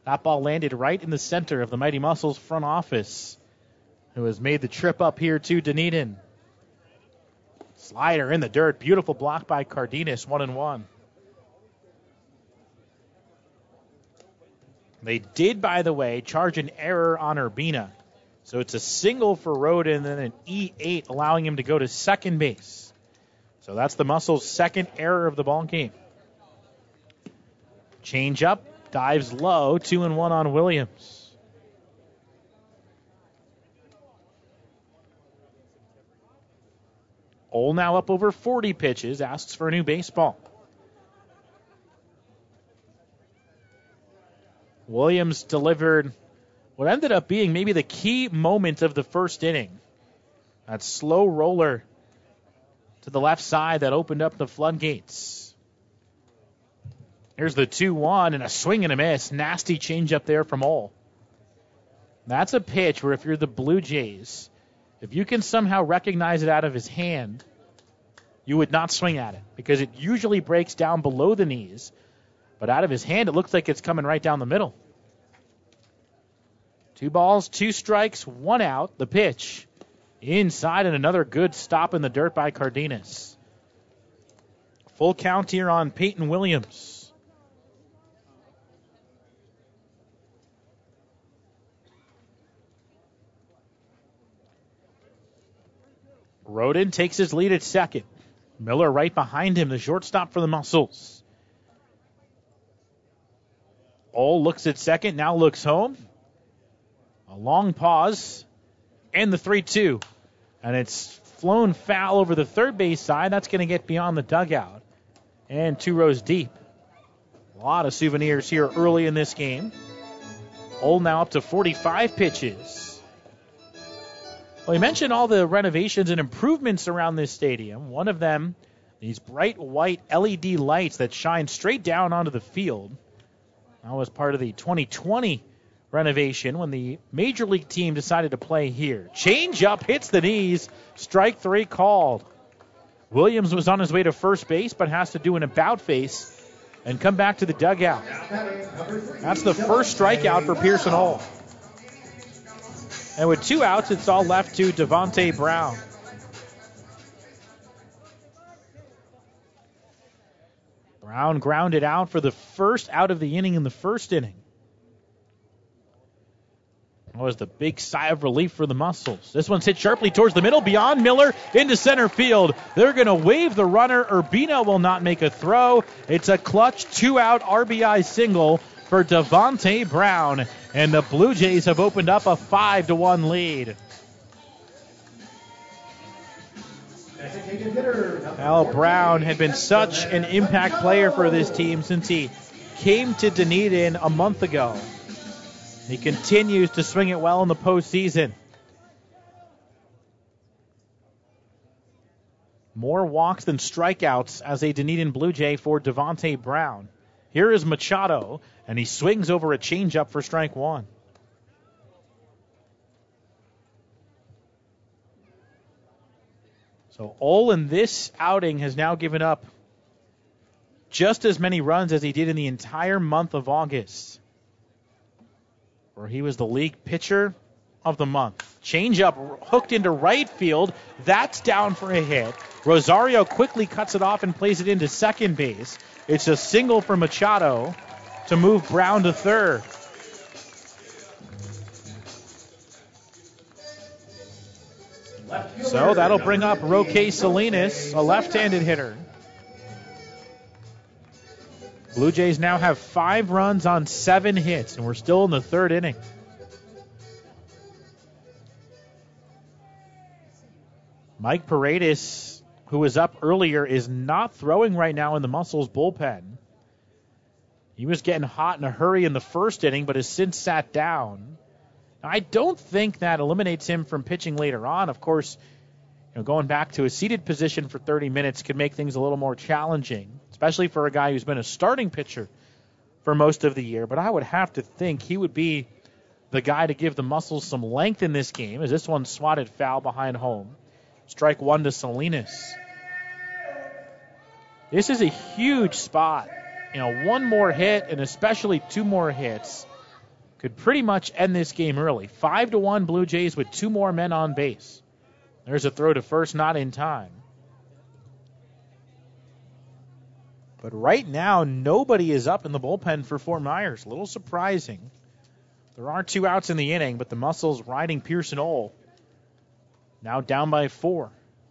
That ball landed right in the center of the Mighty Muscles front office, who has made the trip up here to Dunedin. Slider in the dirt. Beautiful block by Cardenas, one and one. They did, by the way, charge an error on Urbina. So it's a single for Roden and then an E eight, allowing him to go to second base. So that's the Muscles' second error of the ball game. Change up, dives low, two and one on Williams. Ole now up over forty pitches, asks for a new baseball. Williams delivered what ended up being maybe the key moment of the first inning. That slow roller to the left side that opened up the floodgates. Here's the two one and a swing and a miss. Nasty changeup there from Ole. That's a pitch where if you're the Blue Jays, if you can somehow recognize it out of his hand, you would not swing at it because it usually breaks down below the knees. But out of his hand, it looks like it's coming right down the middle. Two balls, two strikes, one out. The pitch inside and another good stop in the dirt by Cardenas. Full count here on Peyton Williams. Roden takes his lead at second. Miller right behind him, the shortstop for the Muscles. Ole looks at second, now looks home. A long pause, and the three two. And it's flown foul over the third base side. That's going to get beyond the dugout. And two rows deep. A lot of souvenirs here early in this game. Ole now up to forty-five pitches. Well, he mentioned all the renovations and improvements around this stadium. One of them, these bright white L E D lights that shine straight down onto the field. That was part of the twenty twenty renovation when the Major League team decided to play here. Change up, hits the knees. Strike three called. Williams was on his way to first base, but has to do an about face and come back to the dugout. That's the first strikeout for Pearson Ole. And with two outs, it's all left to Devontae Brown. Brown grounded out for the first out of the inning in the first inning. That was the big sigh of relief for the Muscles. This one's hit sharply towards the middle, beyond Miller, into center field. They're going to wave the runner. Urbina will not make a throw. It's a clutch two-out R B I single for Devontae Brown. And the Blue Jays have opened up a five to one lead. Al Brown had been such an impact player for this team since he came to Dunedin a month ago. He continues to swing it well in the postseason. More walks than strikeouts as a Dunedin Blue Jay for Devontae Brown. Here is Machado, and he swings over a changeup for strike one. So Ole in this outing has now given up just as many runs as he did in the entire month of August, where he was the league pitcher of the month. Changeup hooked into right field. That's down for a hit. Rosario quickly cuts it off and plays it into second base. It's a single for Machado to move Brown to third. So that'll bring up Roque Salinas, a left-handed hitter. Blue Jays now have five runs on seven hits, and we're still in the third inning. Mike Paredes, who was up earlier, is not throwing right now in the Muscles bullpen. He was getting hot in a hurry in the first inning, but has since sat down. Now, I don't think that eliminates him from pitching later on. Of course, you know, going back to a seated position for thirty minutes could make things a little more challenging, especially for a guy who's been a starting pitcher for most of the year. But I would have to think he would be the guy to give the Muscles some length in this game, as this one swatted foul behind home. Strike one to Salinas. This is a huge spot. You know, one more hit and especially two more hits could pretty much end this game early. Five to one Blue Jays with two more men on base. There's a throw to first, not in time. But right now, nobody is up in the bullpen for Fort Myers. A little surprising. There are two outs in the inning, but the Muscles riding Pearson Ole. Now down by four.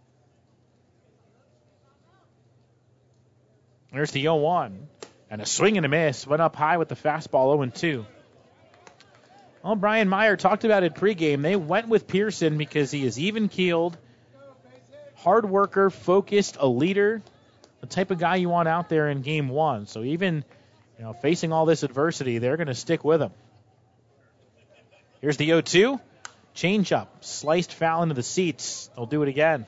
There's the oh one. And a swing and a miss. Went up high with the fastball, oh and two. Well, Brian Meyer talked about it pregame. They went with Pearson because he is even-keeled, hard worker, focused, a leader, the type of guy you want out there in game one. So even, you know, facing all this adversity, they're going to stick with him. Here's the oh two. Changeup, sliced foul into the seats. They'll do it again.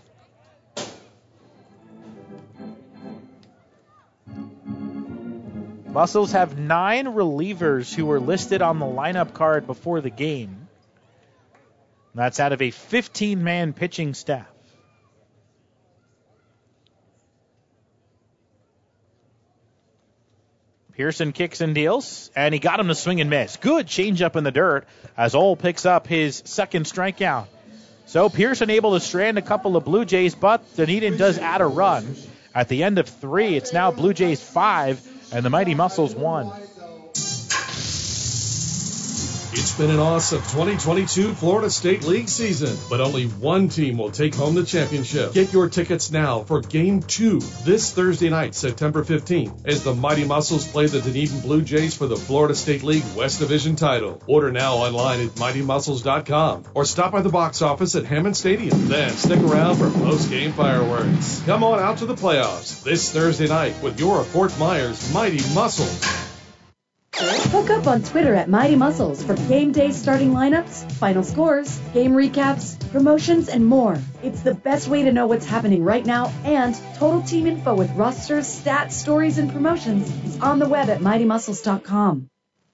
Muscles have nine relievers who were listed on the lineup card before the game. That's out of a fifteen-man pitching staff. Pearson kicks and deals, and he got him to swing and miss. Good changeup in the dirt as Ole picks up his second strikeout. So Pearson able to strand a couple of Blue Jays, but Dunedin does add a run. At the end of three, it's now Blue Jays five, and the Mighty Muscles one. It's been an awesome twenty twenty-two Florida State League season, but only one team will take home the championship. Get your tickets now for Game two this Thursday night, September fifteenth, as the Mighty Muscles play the Dunedin Blue Jays for the Florida State League West Division title. Order now online at mighty muscles dot com or stop by the box office at Hammond Stadium. Then stick around for post-game fireworks. Come on out to the playoffs this Thursday night with your Fort Myers Mighty Muscles. Hook up on Twitter at Mighty Muscles for game day starting lineups, final scores, game recaps, promotions, and more. It's the best way to know what's happening right now, and total team info with rosters, stats, stories, and promotions is on the web at mighty muscles dot com.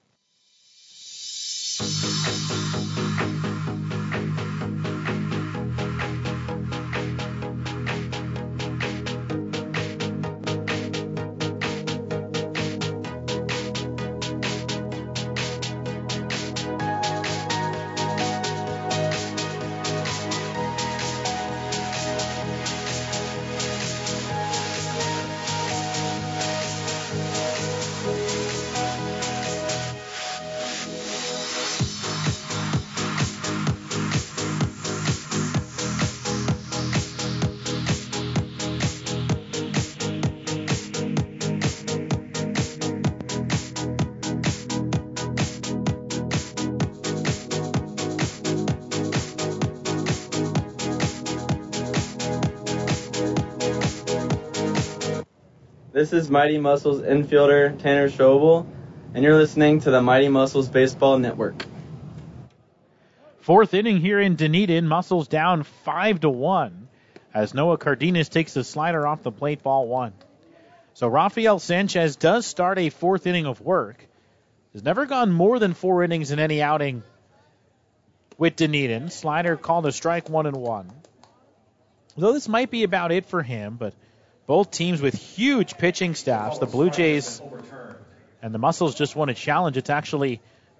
This is Mighty Muscles infielder Tanner Schobel, and you're listening to the Mighty Muscles Baseball Network. Fourth inning here in Dunedin. Muscles down five to one as Noah Cardenas takes the slider off the plate, ball one. So Rafael Sanchez does start a fourth inning of work. Has never gone more than four innings in any outing with Dunedin. Slider called a strike, one and one. Though this might be about it for him, but both teams with huge pitching staffs. The Blue Jays and the Muscles just won a challenge. It's actually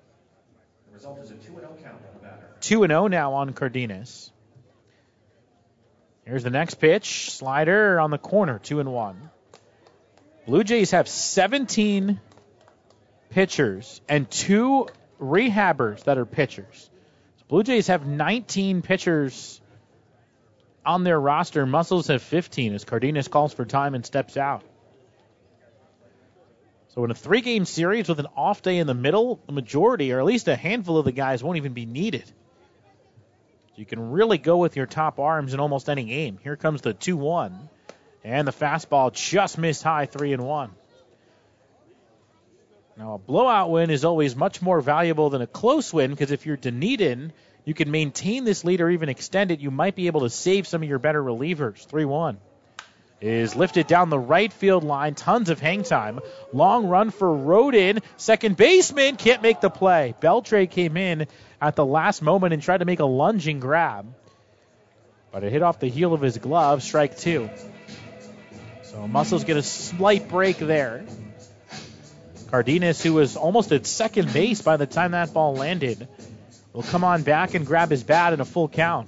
two and oh now on Cardenas. Here's the next pitch. Slider on the corner, two and one. Blue Jays have seventeen pitchers and two rehabbers that are pitchers. So Blue Jays have nineteen pitchers on their roster. Muscles have fifteen as Cardenas calls for time and steps out. So in a three-game series with an off day in the middle, the majority, or at least a handful of the guys, won't even be needed. So you can really go with your top arms in almost any game. Here comes the two one. And the fastball just missed high, three and one. Now a blowout win is always much more valuable than a close win, because if you're Dunedin, you can maintain this lead or even extend it. You might be able to save some of your better relievers. three one is lifted down the right field line. Tons of hang time. Long run for Rodin. Second baseman can't make the play. Beltre came in at the last moment and tried to make a lunging grab, but it hit off the heel of his glove. Strike two. So Muscles get a slight break there. Cardenas, who was almost at second base by the time that ball landed, will come on back and grab his bat in a full count.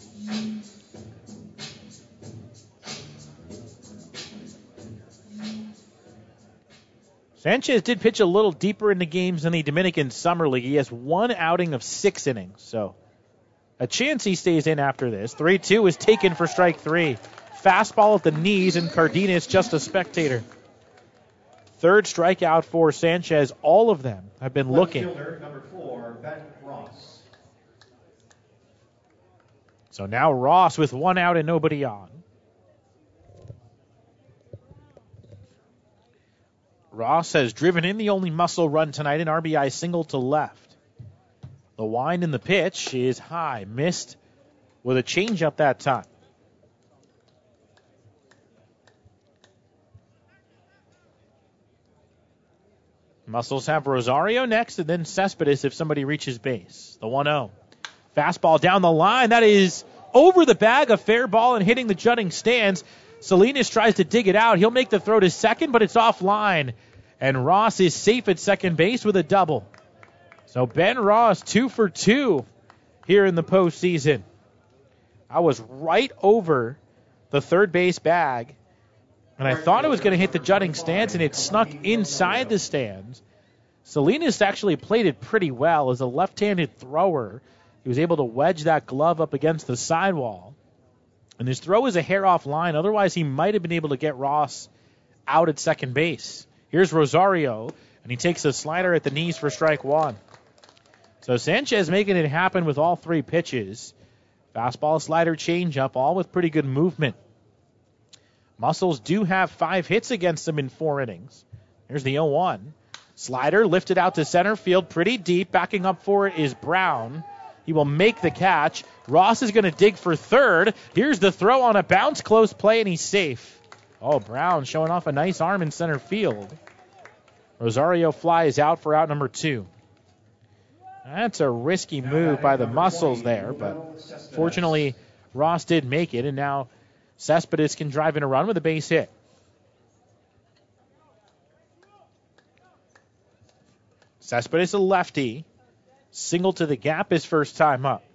Sanchez did pitch a little deeper into games than the Dominican Summer League. He has one outing of six innings, so a chance he stays in after this. three two is taken for strike three. Fastball at the knees, and Cardenas just a spectator. Third strikeout for Sanchez. All of them have been looking. Fielder, number four, Ben Ross. So now Ross with one out and nobody on. Ross has driven in the only muscle run tonight, an R B I single to left. The wind in the pitch is high, missed with a changeup that time. Muscles have Rosario next, and then Cespedes if somebody reaches base. The one oh. Fastball down the line. That is over the bag, a fair ball and hitting the jutting stands. Salinas tries to dig it out. He'll make the throw to second, but it's offline. And Ross is safe at second base with a double. So Ben Ross, two for two here in the postseason. I was right over the third base bag, and I thought it was going to hit the jutting stance, and it snuck inside the stands. Salinas actually played it pretty well. As a left-handed thrower, he was able to wedge that glove up against the sidewall. And his throw is a hair off line. Otherwise, he might have been able to get Ross out at second base. Here's Rosario, and he takes a slider at the knees for strike one. So Sanchez making it happen with all three pitches. Fastball, slider, changeup, all with pretty good movement. Muscles do have five hits against them in four innings. Here's the oh one. Slider lifted out to center field pretty deep. Backing up for it is Brown. He will make the catch. Ross is going to dig for third. Here's the throw on a bounce, close play, and he's safe. Oh, Brown showing off a nice arm in center field. Rosario flies out for out number two. That's a risky move by the Muscles there, but fortunately Ross did make it, and now Cespedes can drive in a run with a base hit. Cespedes a lefty. Single to the gap his first time up.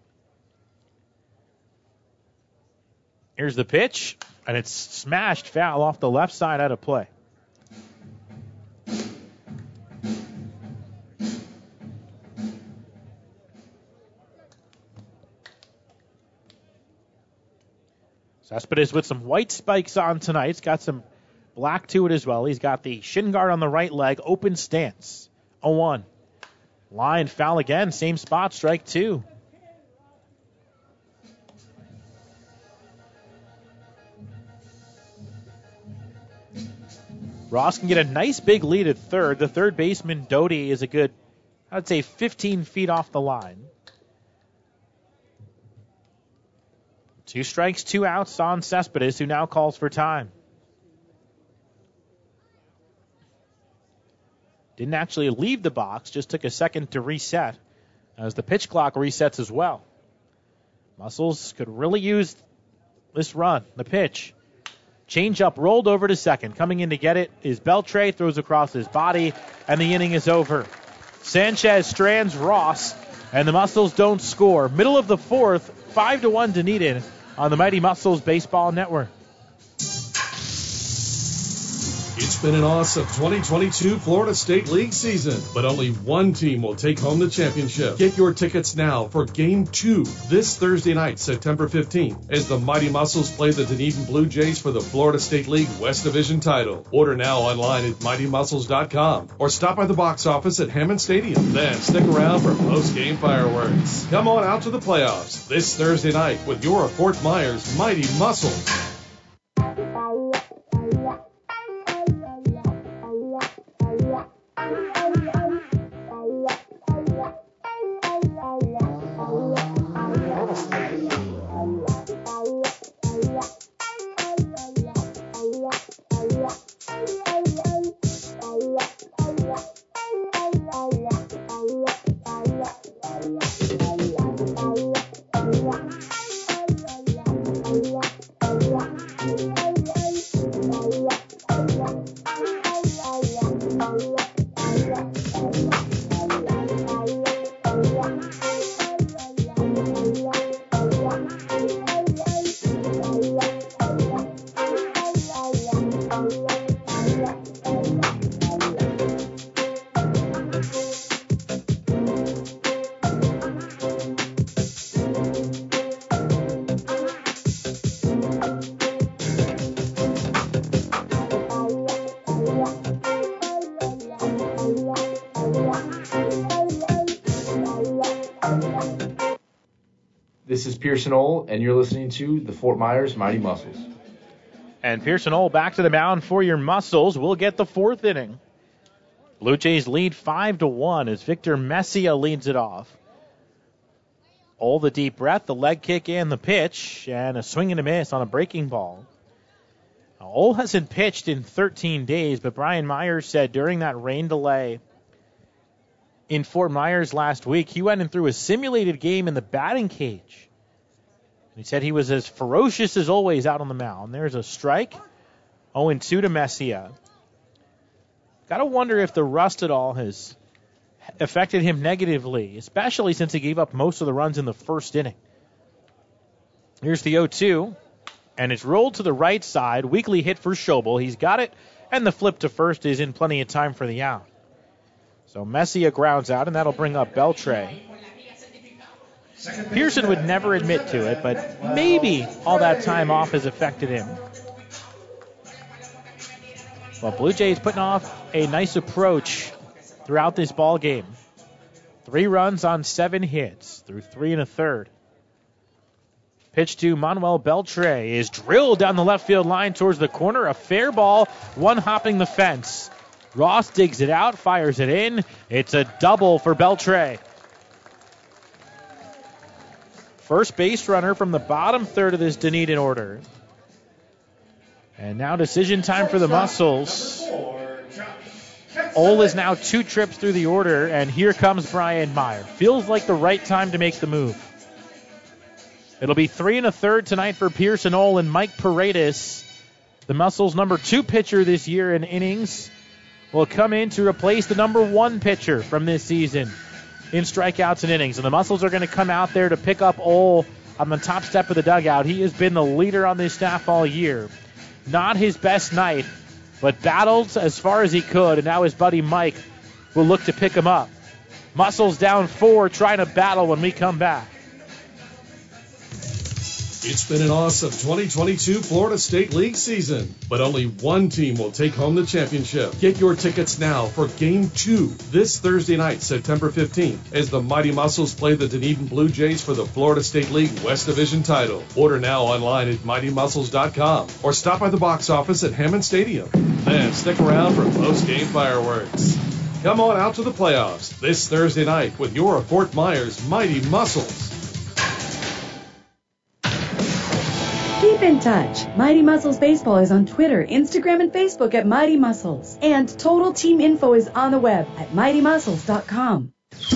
Here's the pitch, and it's smashed foul off the left side out of play. Cespedes with some white spikes on tonight. He's got some black to it as well. He's got the shin guard on the right leg, open stance. oh one. Line foul again, same spot, strike two. Ross can get a nice big lead at third. The third baseman, Doty, is a good, I'd say, fifteen feet off the line. Two strikes, two outs on Cespedes, who now calls for time. Didn't actually leave the box, just took a second to reset as the pitch clock resets as well. Muscles could really use this run, the pitch. Change up, rolled over to second. Coming in to get it is Beltre, throws across his body, and the inning is over. Sanchez strands Ross, and the Muscles don't score. Middle of the fourth, five to one Dunedin on the Mighty Muscles Baseball Network. It's been an awesome twenty twenty-two Florida State League season, but only one team will take home the championship. Get your tickets now for Game two this Thursday night, September fifteenth, as the Mighty Muscles play the Dunedin Blue Jays for the Florida State League West Division title. Order now online at mighty muscles dot com or stop by the box office at Hammond Stadium. Then stick around for post-game fireworks. Come on out to the playoffs this Thursday night with your Fort Myers Mighty Muscles. Yeah. This is Pearson Ole, and you're listening to the Fort Myers Mighty Muscles. And Pearson Ole back to the mound for your Muscles. We'll get the fourth inning. Blue Jays lead five to one as Victor Messia leads it off. Ole the deep breath, the leg kick, and the pitch, and a swing and a miss on a breaking ball. Now, Ole hasn't pitched in thirteen days, but Brian Myers said during that rain delay in Fort Myers last week, he went in through a simulated game in the batting cage. He said he was as ferocious as always out on the mound. There's a strike. oh and two to Messia. Got to wonder if the rust at all has affected him negatively, especially since he gave up most of the runs in the first inning. Here's the oh two, and it's rolled to the right side. Weakly hit for Schobel. He's got it, and the flip to first is in plenty of time for the out. So Messia grounds out, and that'll bring up Beltre. Pearson would never admit to it, but maybe all that time off has affected him. Well, Blue Jays putting off a nice approach throughout this ball game. Three runs on seven hits through three and a third. Pitch to Manuel Beltre is drilled down the left field line towards the corner. A fair ball, one hopping the fence. Ross digs it out, fires it in. It's a double for Beltre. First base runner from the bottom third of this Dunedin order. And now decision time for the Muscles. Ole is now two trips through the order, and here comes Brian Meyer. Feels like the right time to make the move. It'll be three and a third tonight for Pearson Ole and Mike Paredes, the Muscles' number two pitcher this year in innings, will come in to replace the number one pitcher from this season in strikeouts and innings. And the Muscles are going to come out there to pick up Ole on the top step of the dugout. He has been the leader on this staff all year. Not his best night, but battled as far as he could, and now his buddy Mike will look to pick him up. Muscles down four, trying to battle when we come back. It's been an awesome twenty twenty-two Florida State League season, but only one team will take home the championship. Get your tickets now for Game two this Thursday night, September fifteenth, as the Mighty Muscles play the Dunedin Blue Jays for the Florida State League West Division title. Order now online at mighty muscles dot com or stop by the box office at Hammond Stadium. Then stick around for post-game fireworks. Come on out to the playoffs this Thursday night with your Fort Myers Mighty Muscles. Keep in touch. Mighty Muscles Baseball is on Twitter, Instagram, and Facebook at Mighty Muscles. And total team info is on the web at mighty muscles dot com.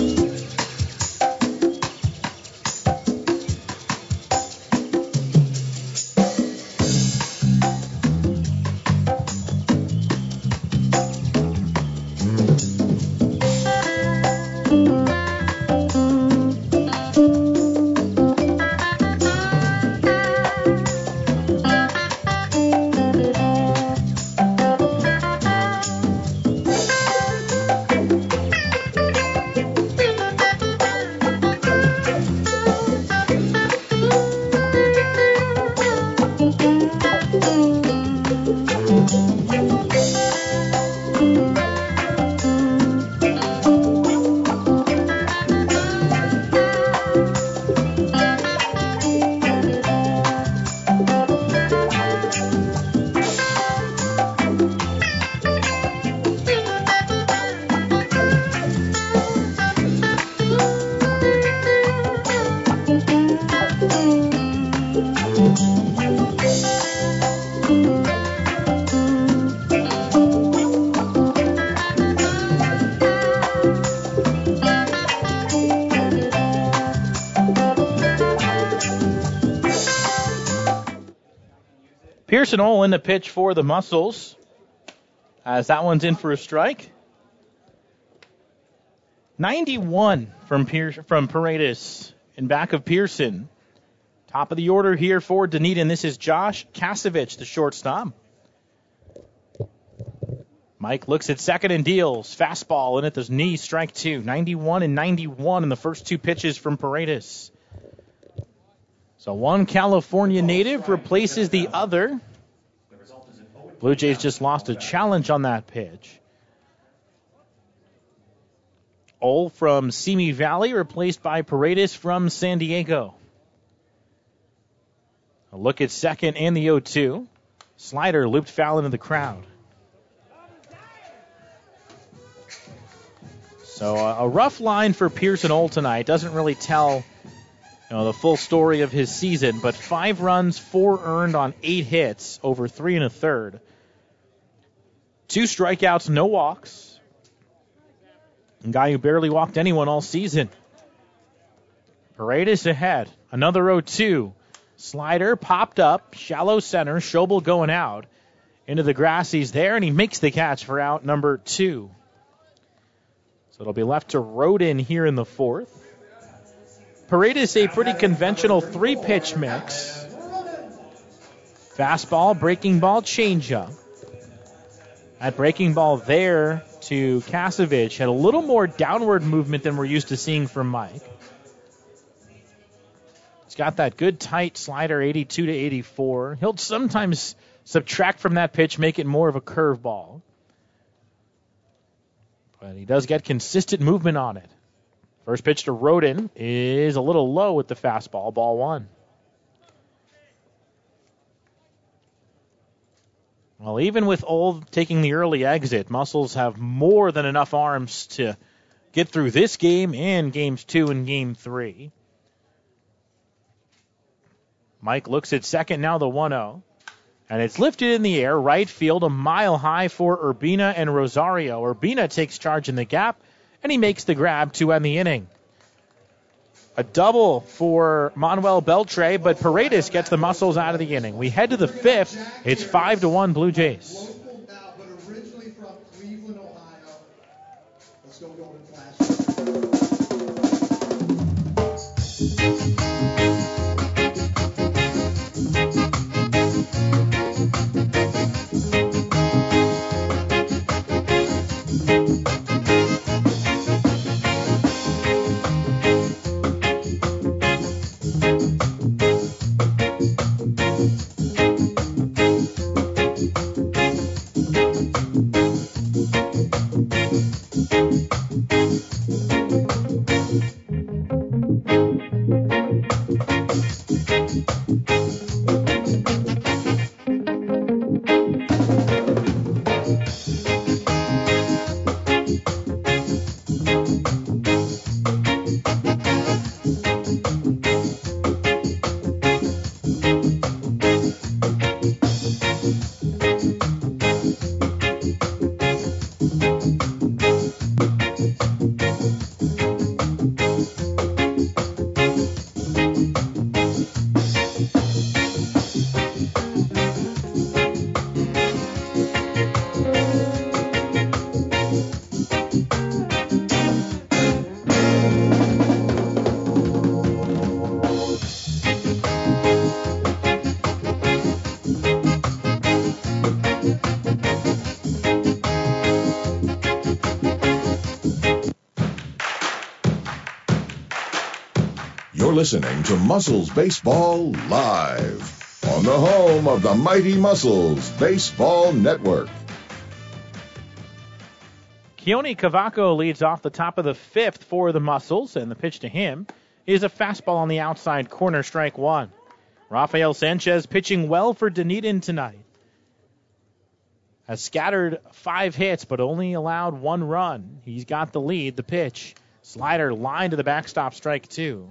Pearson Ole in the pitch for the Muscles, as that one's in for a strike. ninety-one from Pier- from Paredes in back of Pearson. Top of the order here for Dunedin. This is Josh Kasevich, the shortstop. Mike looks at second and deals. Fastball in at the knee, strike two. ninety-one and ninety-one in the first two pitches from Paredes. So one California native replaces the other. Blue Jays just lost a challenge on that pitch. Ole from Simi Valley replaced by Paredes from San Diego. A look at second and the oh two. Slider looped foul into the crowd. So uh, a rough line for Pearson Old tonight. Doesn't really tell you know, the full story of his season, but five runs, four earned on eight hits over three and a third. Two strikeouts, no walks. A guy who barely walked anyone all season. Paredes ahead. Another oh two. Slider popped up, shallow center, Schobel going out. Into the grass, he's there, and he makes the catch for out number two. So it'll be left to Rodin here in the fourth. Paredes, a pretty conventional three-pitch mix. Fastball, breaking ball, changeup. That breaking ball there to Kasevich had a little more downward movement than we're used to seeing from Mike. He's got that good tight slider, eighty-two to eighty-four. He'll sometimes subtract from that pitch, make it more of a curveball. But he does get consistent movement on it. First pitch to Rodin is a little low with the fastball, ball one. Well, even with Old taking the early exit, Muscles have more than enough arms to get through this game and games two and game three. Mike looks at second, now the one oh. And it's lifted in the air, right field, a mile high for Urbina and Rosario. Urbina takes charge in the gap, and he makes the grab to end the inning. A double for Manuel Beltre, but Paredes gets the Muscles out of the inning. We head to the fifth. It's five to one Blue Jays. Local now, but originally from Cleveland, Ohio. Let's go Golden Flash. Listening to Muscles Baseball live on the home of the Mighty Muscles Baseball Network. Keone Cavaco leads off the top of the fifth for the Muscles, and the pitch to him is a fastball on the outside corner, strike one. Rafael Sanchez pitching well for Dunedin tonight. Has scattered five hits, but only allowed one run. He's got the lead, the pitch. Slider line to the backstop, strike two.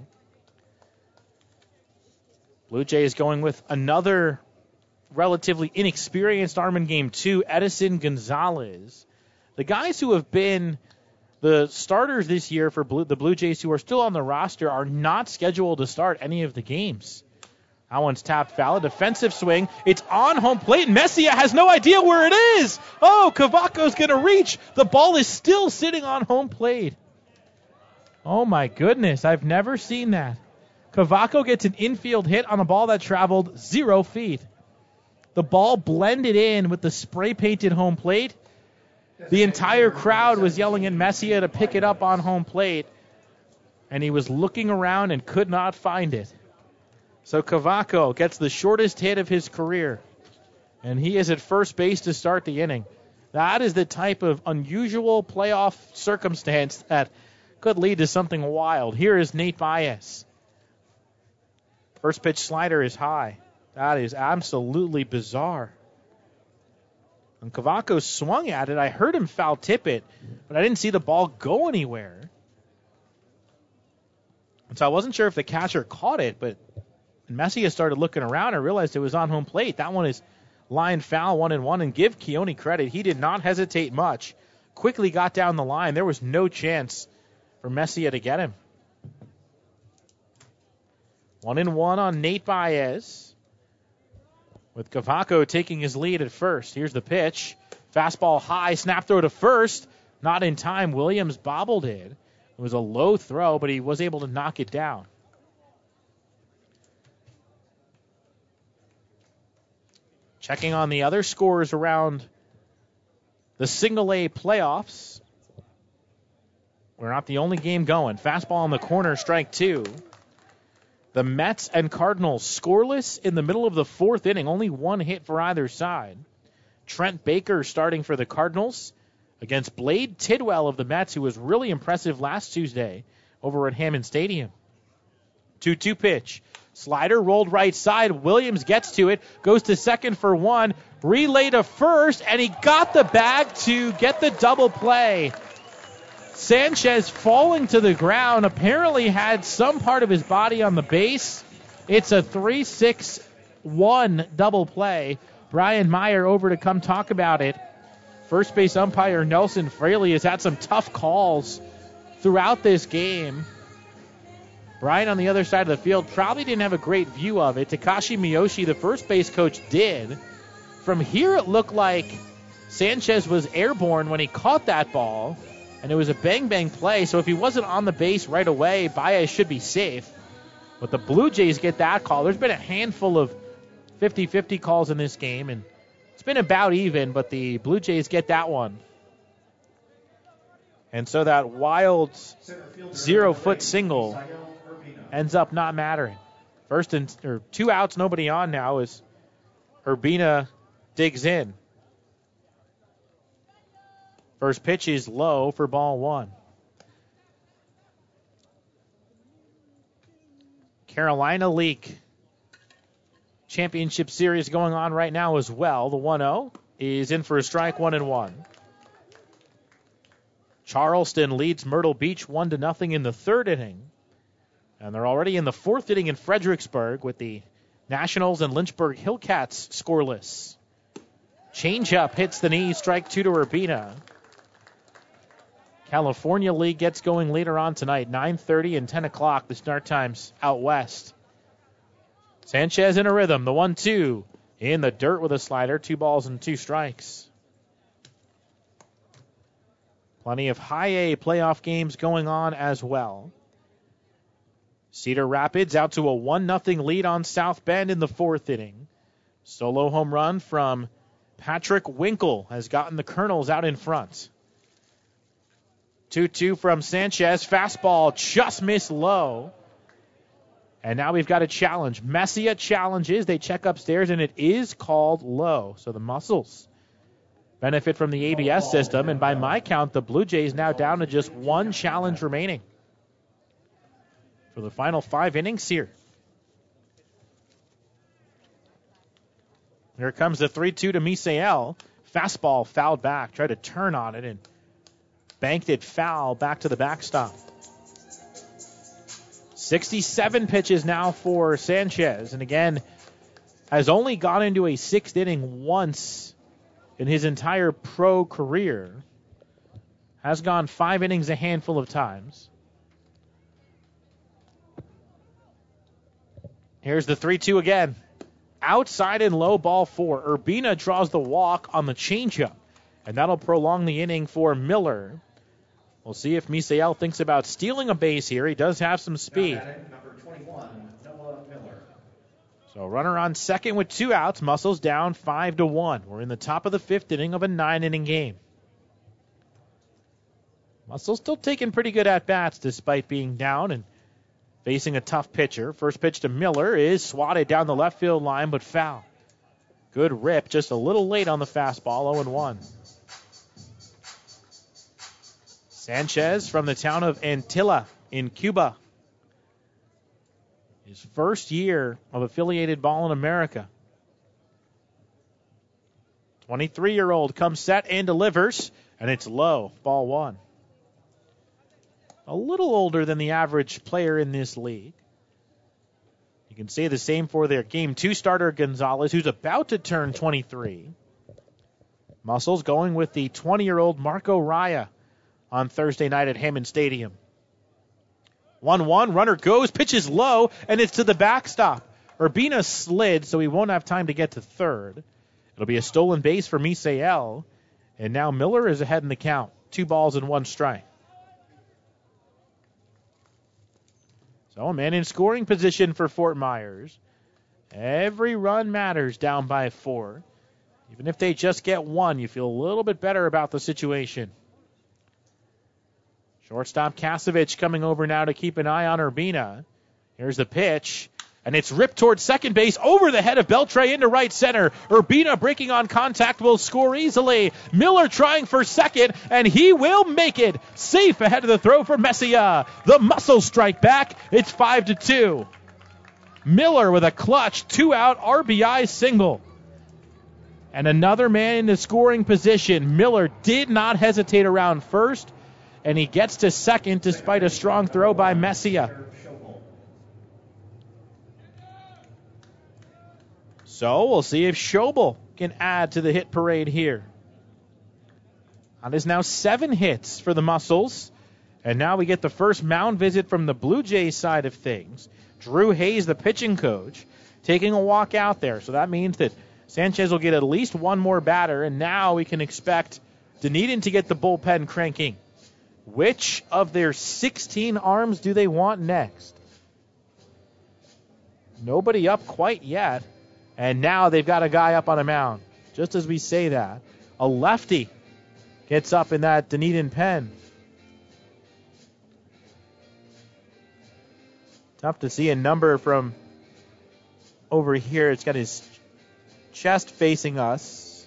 Blue Jays going with another relatively inexperienced arm in game two, Edison Gonzalez. The guys who have been the starters this year for Blue, the Blue Jays who are still on the roster are not scheduled to start any of the games. That one's tapped foul, a defensive swing. It's on home plate. Messia has no idea where it is. Oh, Cavaco's going to reach. The ball is still sitting on home plate. Oh, my goodness. I've never seen that. Cavaco gets an infield hit on a ball that traveled zero feet. The ball blended in with the spray-painted home plate. The entire crowd was yelling at Messia to pick it up on home plate, and he was looking around and could not find it. So Cavaco gets the shortest hit of his career, and he is at first base to start the inning. That is the type of unusual playoff circumstance that could lead to something wild. Here is Nate Baez. First pitch slider is high. That is absolutely bizarre. When Cavaco swung at it, I heard him foul tip it, but I didn't see the ball go anywhere. And so I wasn't sure if the catcher caught it, but when Messier started looking around, I realized it was on home plate. That one is line foul, one and one, and give Keone credit. He did not hesitate much. Quickly got down the line. There was no chance for Messier to get him. One and one on Nate Baez, with Cavaco taking his lead at first. Here's the pitch. Fastball high, snap throw to first. Not in time. Williams bobbled it. It was a low throw, but he was able to knock it down. Checking on the other scores around the single A playoffs. We're not the only game going. Fastball in the corner, strike two. The Mets and Cardinals scoreless in the middle of the fourth inning. Only one hit for either side. Trent Baker starting for the Cardinals against Blade Tidwell of the Mets, who was really impressive last Tuesday over at Hammond Stadium. two two pitch. Slider rolled right side. Williams gets to it. Goes to second for one. Relay to first, and he got the bag to get the double play. Sanchez falling to the ground apparently had some part of his body on the base. It's a three six one double play. Brian Meyer over to come talk about it. First base umpire Nelson Fraley has had some tough calls throughout this game. Brian on the other side of the field probably didn't have a great view of it. Takashi Miyoshi, the first base coach, did. From here it looked like Sanchez was airborne when he caught that ball. And it was a bang-bang play, so if he wasn't on the base right away, Baez should be safe. But the Blue Jays get that call. There's been a handful of fifty-fifty calls in this game, and it's been about even, but the Blue Jays get that one. And so that wild zero-foot single ends up not mattering. First and or two outs, nobody on now as Urbina digs in. First pitch is low for ball one. Carolina League Championship Series going on right now as well. The one oh is in for a strike, one and one. Charleston leads Myrtle Beach one to nothing in the third inning. And they're already in the fourth inning in Fredericksburg with the Nationals and Lynchburg Hillcats scoreless. Changeup hits the knee, strike two to Urbina. California League gets going later on tonight, nine thirty and ten o'clock, the start times out west. Sanchez in a rhythm, the one two in the dirt with a slider, two balls and two strikes. Plenty of high A playoff games going on as well. Cedar Rapids out to a one nothing lead on South Bend in the fourth inning. Solo home run from Patrick Winkle has gotten the Colonels out in front. two two from Sanchez. Fastball just missed low. And now we've got a challenge. Messier challenges. They check upstairs, and it is called low. So the Muscles benefit from the A B S system. And by my count, the Blue Jays now down to just one challenge remaining for the final five innings here. Here comes the three two to Misael. Fastball fouled back. Tried to turn on it and banked it foul back to the backstop. sixty-seven pitches now for Sanchez. And again, has only gone into a sixth inning once in his entire pro career. Has gone five innings a handful of times. Here's the three two again. Outside and low, ball four. Urbina draws the walk on the changeup. And that'll prolong the inning for Miller. We'll see if Misael thinks about stealing a base here. He does have some speed. Number twenty-one, Noah Miller. So runner on second with two outs. Muscles down five to one. We're in the top of the fifth inning of a nine-inning game. Muscles still taking pretty good at-bats despite being down and facing a tough pitcher. First pitch to Miller is swatted down the left field line, but foul. Good rip, just a little late on the fastball, oh and one. Sanchez from the town of Antilla in Cuba His first year of affiliated ball in America. twenty-three-year-old comes set and delivers, and it's low. Ball one. A little older than the average player in this league. You can say the same for their game two starter, Gonzalez, who's about to turn twenty-three. Muscles going with the twenty-year-old Marco Raya on Thursday night at Hammond Stadium. one one, runner goes, pitches low, and it's to the backstop. Urbina slid, so he won't have time to get to third. It'll be a stolen base for Misael, and now Miller is ahead in the count. Two balls and one strike. So a man in scoring position for Fort Myers. Every run matters down by four. Even if they just get one, you feel a little bit better about the situation. Shortstop Kasevich coming over now to keep an eye on Urbina. Here's the pitch, and it's ripped towards second base over the head of Beltre into right center. Urbina breaking on contact will score easily. Miller trying for second, and he will make it. Safe ahead of the throw for Messia. The Muscles strike back. It's five to two. Miller with a clutch two-out R B I single. And another man in the scoring position. Miller did not hesitate around first, and he gets to second despite a strong throw by Messia. So we'll see if Schobel can add to the hit parade here. That is now seven hits for the Muscles. And now we get the first mound visit from the Blue Jays side of things. Drew Hayes, the pitching coach, taking a walk out there. So that means that Sanchez will get at least one more batter, and now we can expect Dunedin to get the bullpen cranking. Which of their sixteen arms do they want next? Nobody up quite yet, and now they've got a guy up on a mound. Just as we say that, a lefty gets up in that Dunedin pen. Tough to see a number from over here. It's got his chest facing us.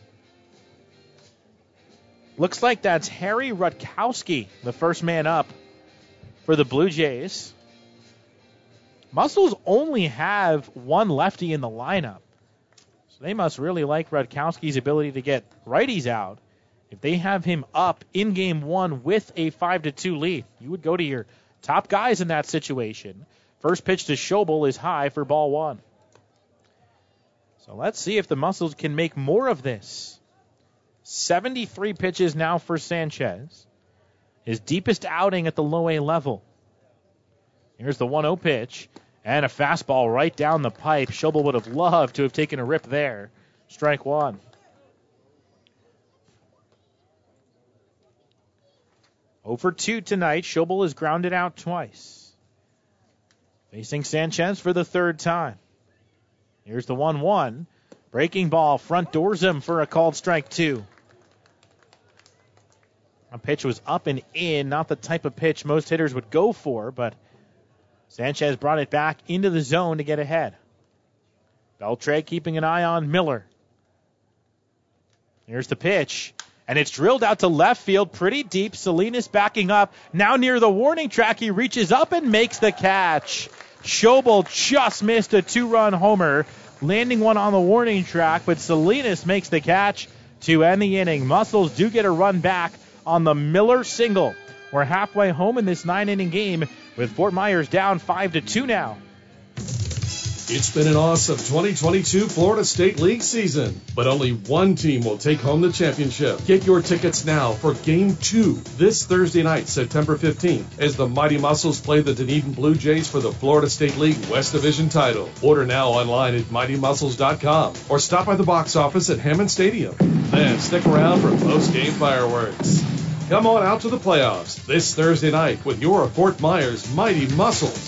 Looks like that's Harry Rutkowski, the first man up for the Blue Jays. Muscles only have one lefty in the lineup, so they must really like Rutkowski's ability to get righties out. If they have him up in game one with a five to two lead, you would go to your top guys in that situation. First pitch to Schobel is high for ball one. So let's see if the Muscles can make more of this. seventy-three pitches now for Sanchez. His deepest outing at the low A level. Here's the one oh pitch. And a fastball right down the pipe. Schobel would have loved to have taken a rip there. Strike one. oh for two tonight. Schobel is grounded out twice. Facing Sanchez for the third time. Here's the one one. Breaking ball, front doors him for a called strike two. A pitch was up and in, not the type of pitch most hitters would go for, but Sanchez brought it back into the zone to get ahead. Beltre keeping an eye on Miller. Here's the pitch, and it's drilled out to left field pretty deep. Salinas backing up. Now near the warning track, he reaches up and makes the catch. Schobel just missed a two-run homer, landing one on the warning track, but Salinas makes the catch to end the inning. Muscles do get a run back on the Miller single. We're halfway home in this nine-inning game with Fort Myers down five to two now. It's been an awesome twenty twenty-two Florida State League season, but only one team will take home the championship. Get your tickets now for Game two this Thursday night, September fifteenth, as the Mighty Muscles play the Dunedin Blue Jays for the Florida State League West Division title. Order now online at mighty muscles dot com or stop by the box office at Hammond Stadium. Then stick around for post-game fireworks. Come on out to the playoffs this Thursday night with your Fort Myers Mighty Muscles.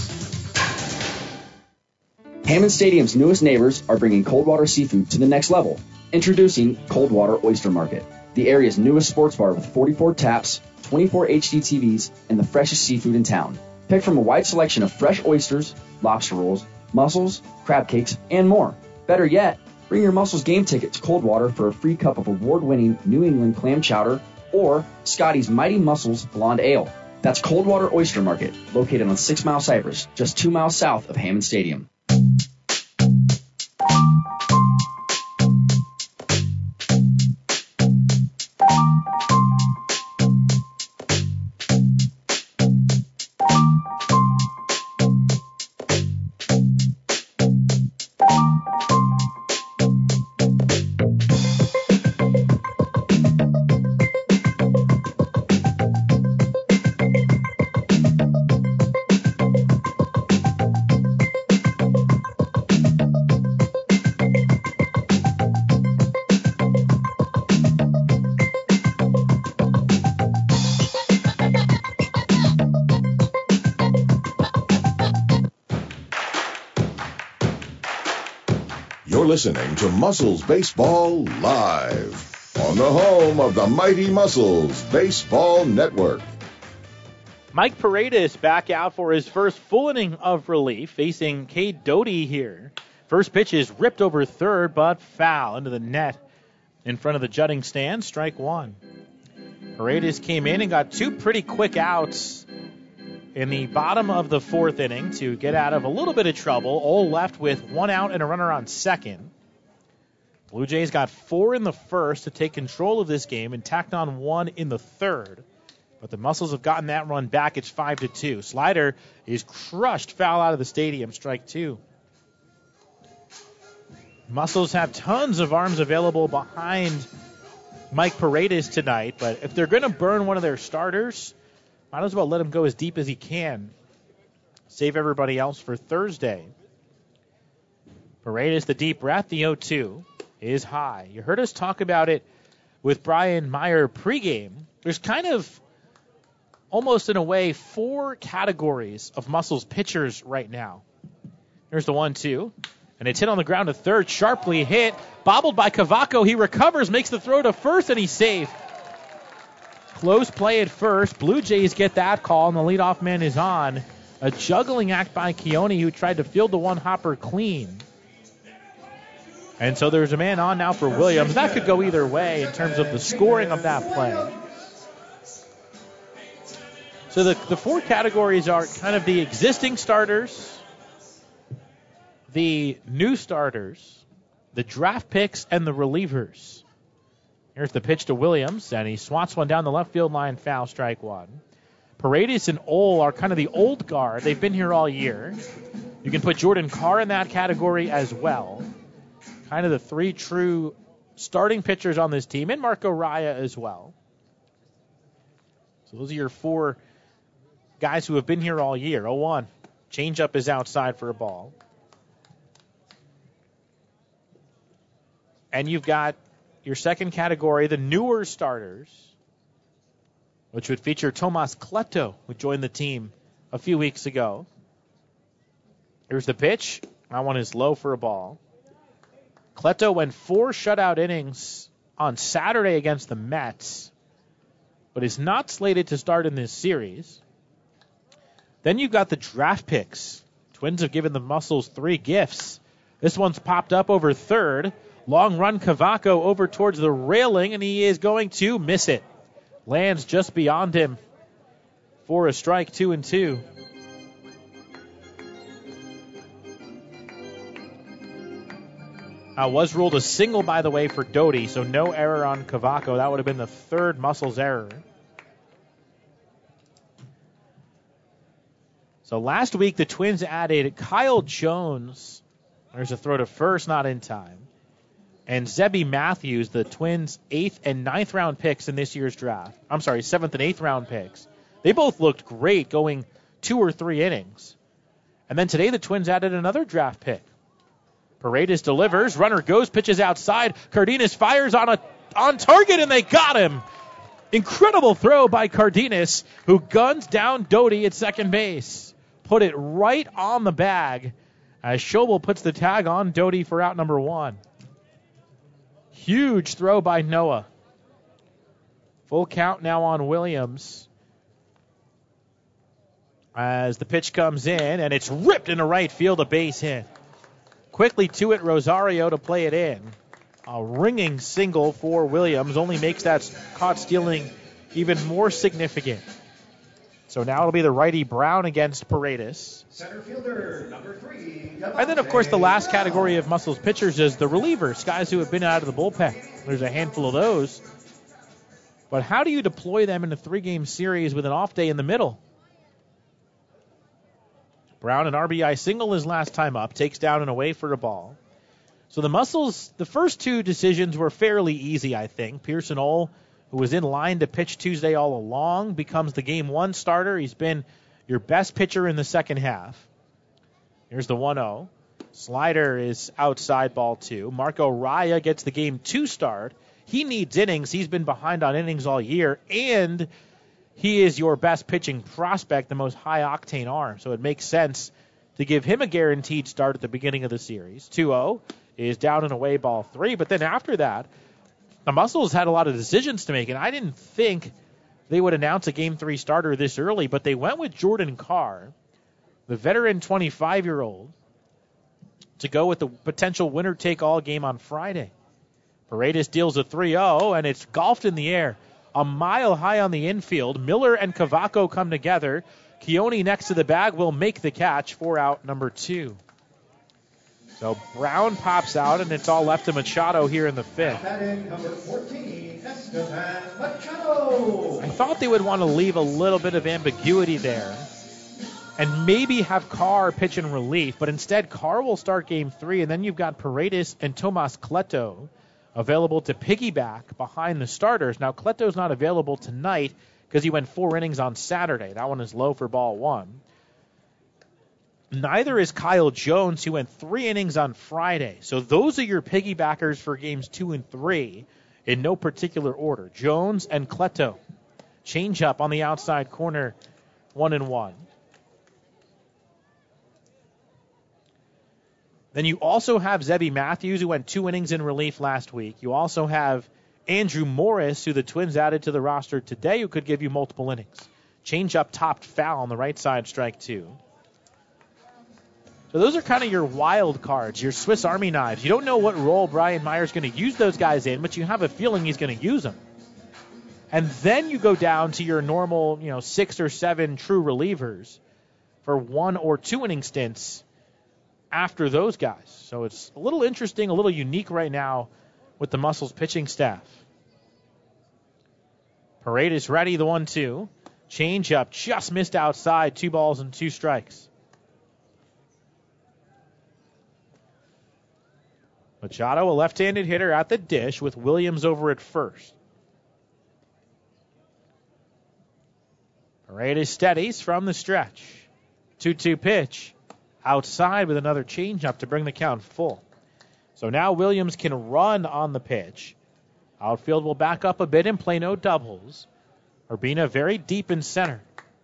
Hammond Stadium's newest neighbors are bringing Coldwater Seafood to the next level. Introducing Coldwater Oyster Market, the area's newest sports bar with forty-four taps, twenty-four H D T Vs, and the freshest seafood in town. Pick from a wide selection of fresh oysters, lobster rolls, mussels, crab cakes, and more. Better yet, bring your Muscles game ticket to Coldwater for a free cup of award-winning New England clam chowder or Scotty's Mighty Muscles Blonde Ale. That's Coldwater Oyster Market, located on Six Mile Cypress, just two miles south of Hammond Stadium. Listening to Muscles Baseball Live on the home of the Mighty Muscles Baseball Network. Mike Paredes back out for his first full inning of relief, facing Cade Doty here. First pitch is ripped over third, but foul into the net in front of the jutting stand. Strike one. Paredes came in and got two pretty quick outs in the bottom of the fourth inning to get out of a little bit of trouble. All left with one out and a runner on second. Blue Jays got four in the first to take control of this game and tacked on one in the third. But the Muscles have gotten that run back. It's five to two. Slider is crushed, foul out of the stadium. Strike two. Muscles have tons of arms available behind Mike Paredes tonight, but if they're going to burn one of their starters, might as well let him go as deep as he can. Save everybody else for Thursday. Paredes, the deep breath, the oh two is high. You heard us talk about it with Brian Meyer pregame. There's kind of, almost in a way, four categories of Muscles pitchers right now. There's the one two, and it's hit on the ground to third, sharply hit, bobbled by Cavaco. He recovers, makes the throw to first, and he's safe. Close play at first. Blue Jays get that call, and the leadoff man is on. A juggling act by Keone, who tried to field the one-hopper clean. And so there's a man on now for Williams. That could go either way in terms of the scoring of that play. So the, the four categories are kind of the existing starters, the new starters, the draft picks, and the relievers. Here's the pitch to Williams, and he swats one down the left field line, foul, strike one. Paredes and Ole are kind of the old guard. They've been here all year. You can put Jordan Carr in that category as well. Kind of the three true starting pitchers on this team, and Marco Raya as well. So those are your four guys who have been here all year. oh one. Changeup is outside for a ball. And you've got your second category, the newer starters, which would feature Tomas Cleto, who joined the team a few weeks ago. Here's the pitch. That one is low for a ball. Cleto went four shutout innings on Saturday against the Mets, but is not slated to start in this series. Then you've got the draft picks. Twins have given the Muscles three gifts. This one's popped up over third. Long run Cavaco over towards the railing, and he is going to miss it. Lands just beyond him for a strike, two and two. Uh, was ruled a single, by the way, for Doty, so no error on Cavaco. That would have been the third Muscles error. So last week, the Twins added Kyle Jones. There's a throw to first, not in time. And Zebby Matthews, the Twins' eighth and ninth round picks in this year's draft. I'm sorry, seventh and eighth round picks. They both looked great going two or three innings. And then today the Twins added another draft pick. Paredes delivers, runner goes, pitches outside. Cardenas fires on a on target, and they got him. Incredible throw by Cardenas, who guns down Doty at second base. Put it right on the bag as Schobel puts the tag on Doty for out number one. Huge throw by Noah. Full count now on Williams as the pitch comes in, and it's ripped into right field, a base hit. Quickly to it, Rosario to play it in. A ringing single for Williams only makes that caught stealing even more significant. So So now it'll be the righty Brown against Paredes. Center fielder, number three. And then, of course, the last category of Muscles pitchers is the relievers, guys who have been out of the bullpen. There's a handful of those. But how do you deploy them in a three-game series with an off day in the middle? Brown, an R B I single his last time up, takes down and away for a ball. So the Muscles, the first two decisions were fairly easy, I think. Pearson Ole, who was in line to pitch Tuesday all along, becomes the game one starter. He's been your best pitcher in the second half. Here's the one oh. Slider is outside, ball two. Marco Raya gets the game two start. He needs innings. He's been behind on innings all year, and he is your best pitching prospect, the most high-octane arm. So it makes sense to give him a guaranteed start at the beginning of the series. two oh is down and away, ball three. But then after that, the Muscles had a lot of decisions to make, and I didn't think they would announce a game three starter this early, but they went with Jordan Carr, the veteran twenty-five-year-old, to go with the potential winner-take-all game on Friday. Paredes deals a three oh, and it's golfed in the air. A mile high on the infield. Miller and Cavaco come together. Keone next to the bag will make the catch for out number two. So Brown pops out, and it's all left to Machado here in the fifth. Number fourteen, Esteban Machado. I thought they would want to leave a little bit of ambiguity there and maybe have Carr pitch in relief, but instead Carr will start game three, and then you've got Paredes and Tomas Cleto available to piggyback behind the starters. Now, Cleto's not available tonight because he went four innings on Saturday. That one is low for ball one. Neither is Kyle Jones, who went three innings on Friday. So those are your piggybackers for games two and three in no particular order. Jones and Cleto. Change up on the outside corner, one and one. Then you also have Zebby Matthews, who went two innings in relief last week. You also have Andrew Morris, who the Twins added to the roster today, who could give you multiple innings. Change up topped foul on the right side, strike two. So those are kind of your wild cards, your Swiss Army knives. You don't know what role Brian Meyer's going to use those guys in, but you have a feeling he's going to use them. And then you go down to your normal, you know, six or seven true relievers for one or two inning stints after those guys. So it's a little interesting, a little unique right now with the Muscles pitching staff. Paredes ready, the one two. Change up, just missed outside, two balls and two strikes. Machado, a left-handed hitter at the dish with Williams over at first. Paredes steadies from the stretch. two two pitch. Outside with another changeup to bring the count full. So now Williams can run on the pitch. Outfield will back up a bit and play no doubles. Urbina very deep in center.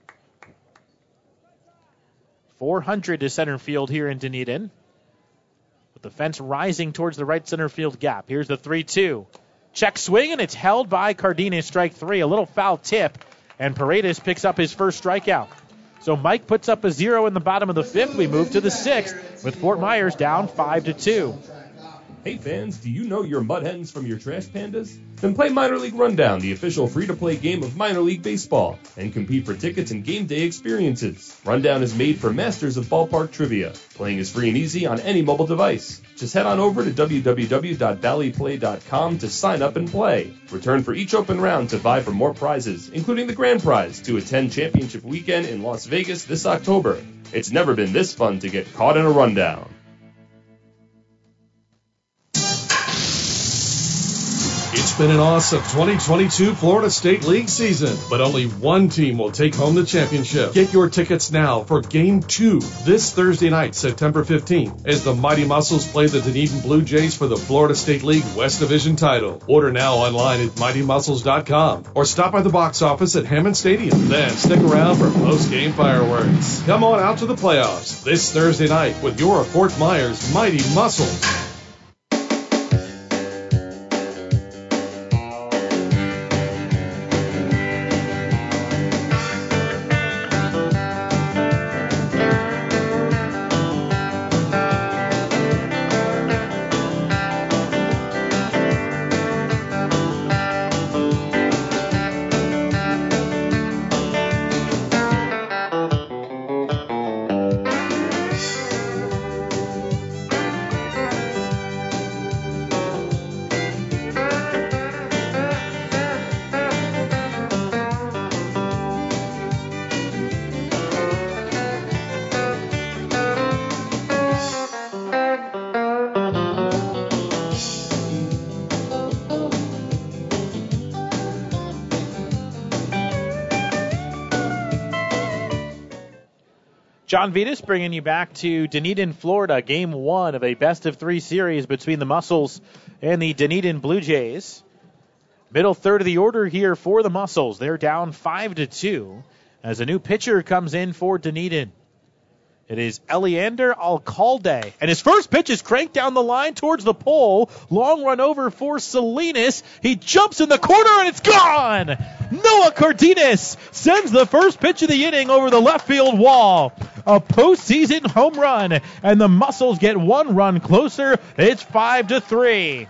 four hundred to center field here in Dunedin, with the fence rising towards the right center field gap. Here's the three two. Check swing, and it's held by Cardenas, strike three. A little foul tip, and Paredes picks up his first strikeout. So Mike puts up a zero in the bottom of the fifth. We move to the sixth with Fort Myers down five to two. Hey fans, do you know your mud hens from your trash pandas? Then play Minor League Rundown, the official free-to-play game of minor league baseball, and compete for tickets and game day experiences. Rundown is made for masters of ballpark trivia. Playing is free and easy on any mobile device. Just head on over to w w w dot valley play dot com to sign up and play. Return for each open round to vie for more prizes, including the grand prize to attend championship weekend in Las Vegas this October. It's never been this fun to get caught in a rundown. It's been an awesome twenty twenty-two Florida State League season, but only one team will take home the championship. Get your tickets now for Game two this Thursday night, September fifteenth, as the Mighty Muscles play the Dunedin Blue Jays for the Florida State League West Division title. Order now online at mighty muscles dot com or stop by the box office at Hammond Stadium. Then stick around for post-game fireworks. Come on out to the playoffs this Thursday night with your Fort Myers Mighty Muscles. John Vitas bringing you back to Dunedin, Florida, game one of a best-of-three series between the Muscles and the Dunedin Blue Jays. Middle third of the order here for the Muscles. They're down five to two as a new pitcher comes in for Dunedin. It is Eliander Alcalde, and his first pitch is cranked down the line towards the pole. Long run over for Salinas. He jumps in the corner, and it's gone! Noah Cardenas sends the first pitch of the inning over the left field wall. A postseason home run, and the Muscles get one run closer. It's five to three.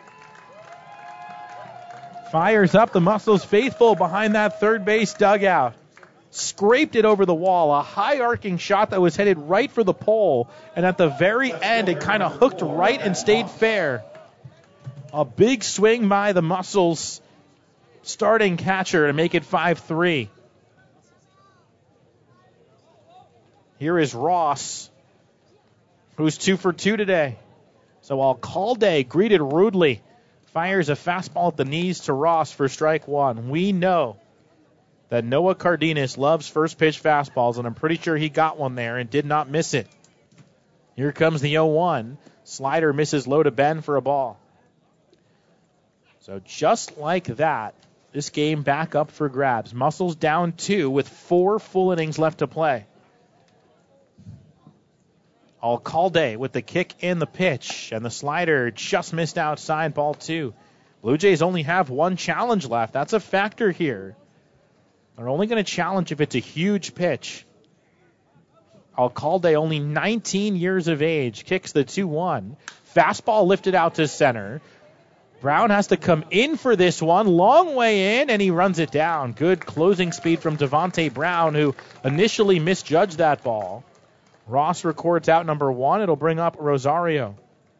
Fires up the Muscles faithful behind that third base dugout. Scraped it over the wall, a high arcing shot that was headed right for the pole, and at the very end it kind of hooked right and stayed fair. A big swing by the Muscles starting catcher to make it five three. Here is Ross, who's two for two today. So Alcalde, greeted rudely, fires a fastball at the knees to Ross for strike one. We know that Noah Cardenas loves first pitch fastballs, and I'm pretty sure he got one there and did not miss it. Here comes the oh one. Slider misses low to Ben for a ball. So just like that, this game back up for grabs. Muscles down two with four full innings left to play. Alcalde with the kick and the pitch, and the slider just missed outside, ball two. Blue Jays only have one challenge left. That's a factor here. They're only going to challenge if it's a huge pitch. Alcalde, only nineteen years of age, kicks the two one. Fastball lifted out to center. Brown has to come in for this one. Long way in, and he runs it down. Good closing speed from Devontae Brown, who initially misjudged that ball. Ross records out number one. It'll bring up Rosario.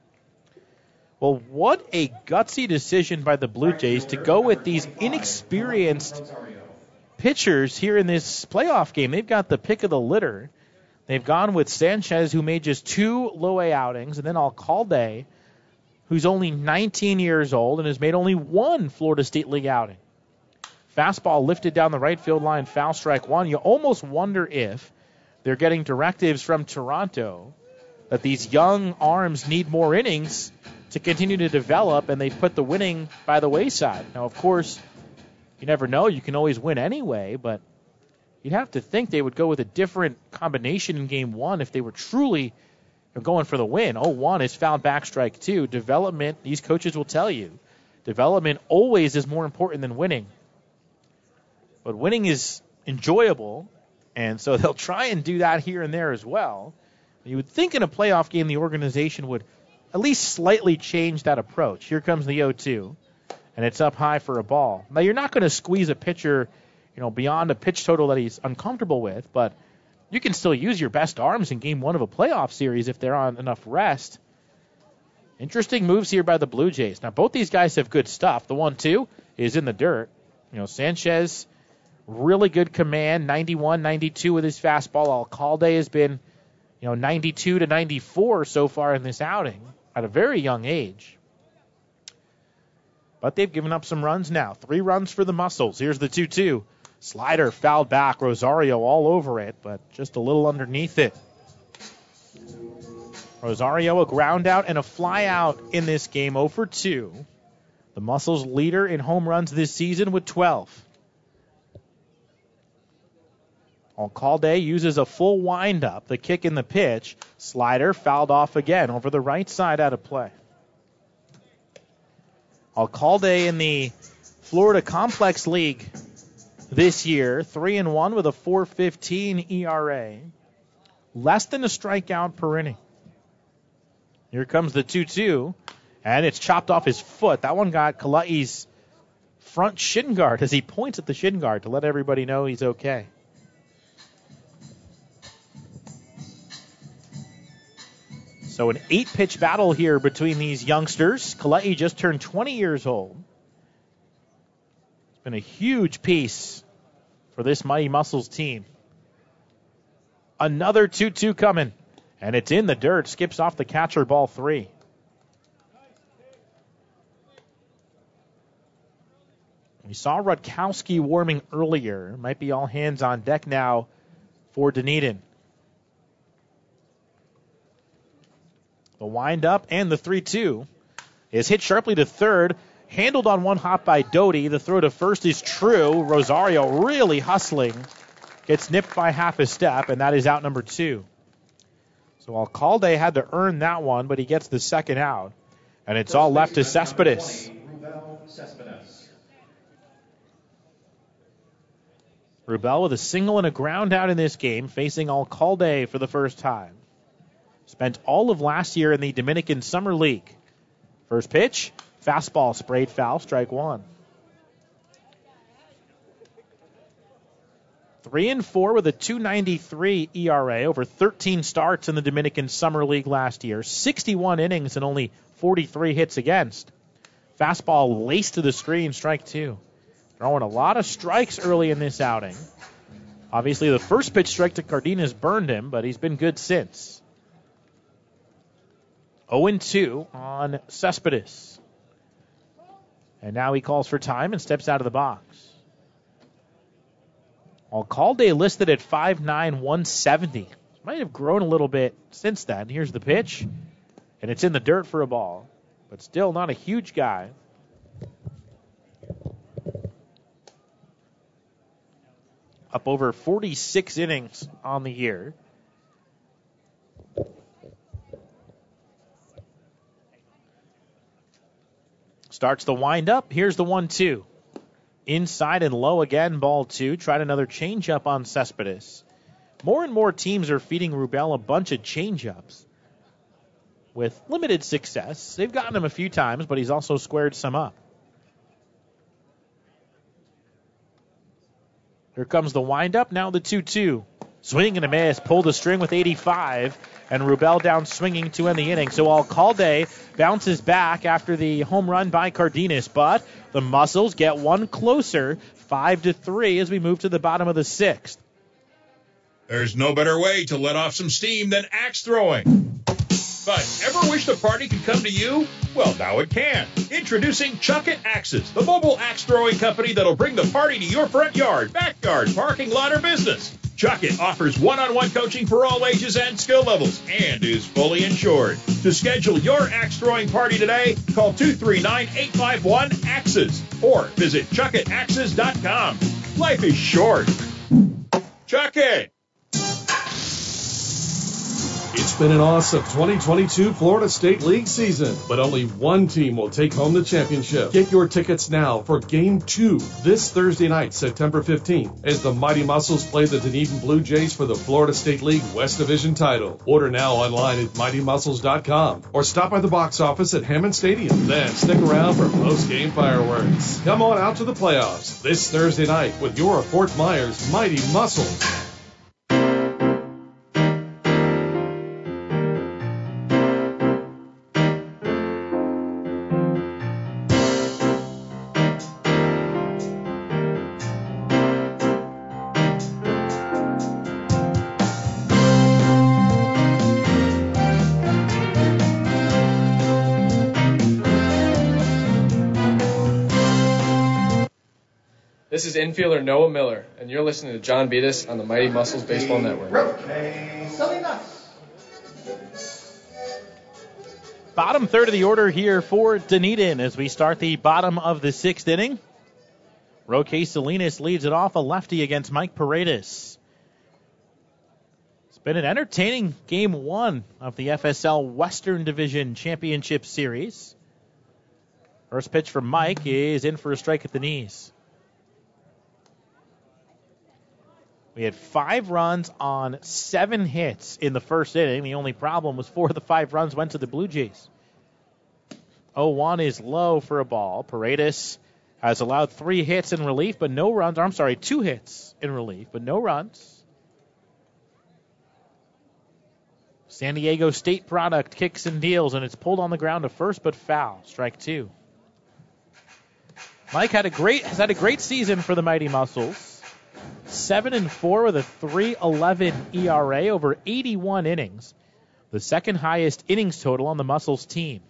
Well, what a gutsy decision by the Blue Jays to go with these inexperienced pitchers here in this playoff game. They've got the pick of the litter. They've gone with Sanchez, who made just two low-A outings, and then Alcalde, who's only nineteen years old and has made only one Florida State League outing. Fastball lifted down the right field line, foul strike one. You almost wonder if they're getting directives from Toronto that these young arms need more innings to continue to develop, and they put the winning by the wayside. Now, of course, you never know. You can always win anyway, but you'd have to think they would go with a different combination in game one if they were truly going for the win. oh one is fouled back, strike two. Development, these coaches will tell you, development always is more important than winning. But winning is enjoyable, and so they'll try and do that here and there as well. You would think in a playoff game the organization would at least slightly change that approach. Here comes the oh two. And it's up high for a ball. Now, you're not going to squeeze a pitcher, you know, beyond a pitch total that he's uncomfortable with, but you can still use your best arms in game one of a playoff series if they're on enough rest. Interesting moves here by the Blue Jays. Now, both these guys have good stuff. The one two is in the dirt. You know, Sanchez, really good command, ninety-one, ninety-two with his fastball. Alcalde has been, you know, ninety-two to ninety-four so far in this outing at a very young age. But they've given up some runs now. Three runs for the Muscles. Here's the two two. Slider fouled back. Rosario all over it, but just a little underneath it. Rosario, a ground out and a fly out in this game, oh for two. The Muscles leader in home runs this season with twelve. Alcalde uses a full windup. The kick in the pitch. Slider fouled off again over the right side out of play. Alcalde in the Florida Complex League this year, three and one with a four fifteen E R A. Less than a strikeout per inning. Here comes the two two, and it's chopped off his foot. That one got Kalai's front shin guard as he points at the shin guard to let everybody know he's okay. So an eight-pitch battle here between these youngsters. Kalai just turned twenty years old. It's been a huge piece for this Mighty Muscles team. Another two two coming, and it's in the dirt. Skips off the catcher, ball three. We saw Rutkowski warming earlier. Might be all hands on deck now for Dunedin. The wind-up and the three two is hit sharply to third. Handled on one hop by Doty. The throw to first is true. Rosario really hustling. Gets nipped by half a step, and that is out number two. So Alcalde had to earn that one, but he gets the second out. And it's all left to Cespedes. Rubel with a single and a ground out in this game, facing Alcalde for the first time. Spent all of last year in the Dominican Summer League. First pitch, fastball sprayed foul, strike one. Three and four with a two ninety-three E R A over thirteen starts in the Dominican Summer League last year. sixty-one innings and only forty-three hits against. Fastball laced to the screen, strike two. Throwing a lot of strikes early in this outing. Obviously, the first pitch strike to Cardenas burned him, but he's been good since. oh and two on Cespedes. And now he calls for time and steps out of the box. Alcalde listed at five nine, one seventy. Might have grown a little bit since then. Here's the pitch. And it's in the dirt for a ball. But still not a huge guy. Up over forty-six innings on the year. Starts the windup. Here's the one two. Inside and low again, ball two. Tried another changeup on Cespedes. More and more teams are feeding Rubel a bunch of changeups with limited success. They've gotten him a few times, but he's also squared some up. Here comes the windup. Now the two two. Swing and a miss. Pulled a string with eighty-five. And Rubel down swinging to end the inning. So Alcalde bounces back after the home run by Cardenas. But the Muscles get one closer, five to three, as we move to the bottom of the sixth. There's no better way to let off some steam than axe throwing. But ever wish the party could come to you? Well, now it can. Introducing Chuck It Axes, the mobile axe throwing company that'll bring the party to your front yard, backyard, parking lot, or business. Chuck It offers one-on-one coaching for all ages and skill levels and is fully insured. To schedule your axe throwing party today, call two three nine, eight five one, axes or visit chuck it axes dot com. Life is short. Chuck It! It's been an awesome twenty twenty-two Florida State League season, but only one team will take home the championship. Get your tickets now for Game two this Thursday night, September fifteenth, as the Mighty Muscles play the Dunedin Blue Jays for the Florida State League West Division title. Order now online at mighty muscles dot com or stop by the box office at Hammond Stadium. Then stick around for post-game fireworks. Come on out to the playoffs this Thursday night with your Fort Myers Mighty Muscles. This is infielder Noah Miller, and you're listening to John Beatus on the Mighty Muscles Baseball Network. Bottom third of the order here for Dunedin as we start the bottom of the sixth inning. Roque Salinas leads it off, a lefty against Mike Paredes. It's been an entertaining game one of the F S L Western Division Championship Series. First pitch from Mike is in for a strike at the knees. We had five runs on seven hits in the first inning. The only problem was four of the five runs went to the Blue Jays. oh one is low for a ball. Paredes has allowed three hits in relief, but no runs. Or I'm sorry, two hits in relief, but no runs. San Diego State product kicks and deals, and it's pulled on the ground to first, but foul. Strike two. Mike had a great has had a great season for the Mighty Muscles. Seven and four with a three eleven E R A over eighty-one innings. The second highest innings total on the Muscles team.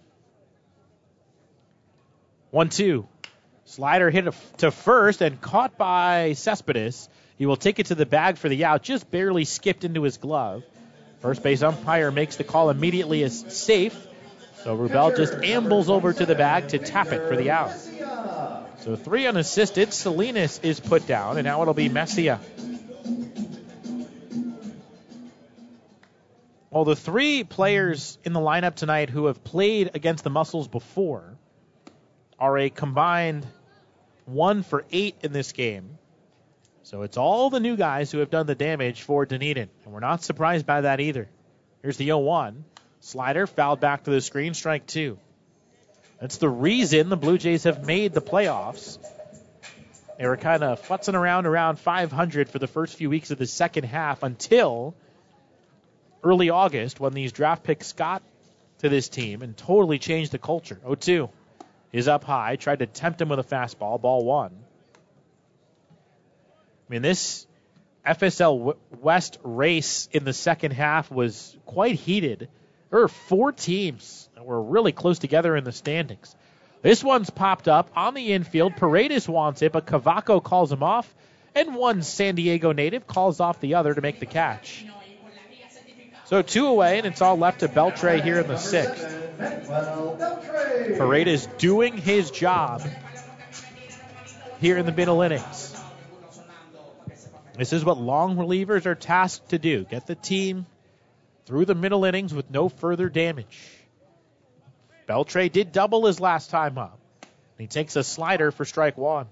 one two. Slider hit to first and caught by Cespedes. He will take it to the bag for the out. Just barely skipped into his glove. First base umpire makes the call immediately as safe. So Rubel just ambles over to the bag to tap it for the out. So three unassisted. Salinas is put down, and now it'll be Messia. Well, the three players in the lineup tonight who have played against the Muscles before are a combined one for eight in this game. So it's all the new guys who have done the damage for Dunedin, and we're not surprised by that either. Here's the oh one. Slider fouled back to the screen, strike two. That's the reason the Blue Jays have made the playoffs. They were kind of futzing around around five hundred for the first few weeks of the second half until early August when these draft picks got to this team and totally changed the culture. oh two is up high, tried to tempt him with a fastball, ball one. I mean, this F S L West race in the second half was quite heated. There were four teams that were really close together in the standings. This one's popped up on the infield. Paredes wants it, but Cavaco calls him off, and one San Diego native calls off the other to make the catch. So two away, and it's all left to Beltre here in the sixth. Paredes doing his job here in the middle innings. This is what long relievers are tasked to do. Get the team through the middle innings with no further damage. Beltre did double his last time up. He takes a slider for strike one.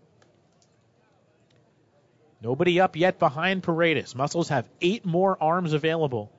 Nobody up yet behind Paredes. Muscles have eight more arms available.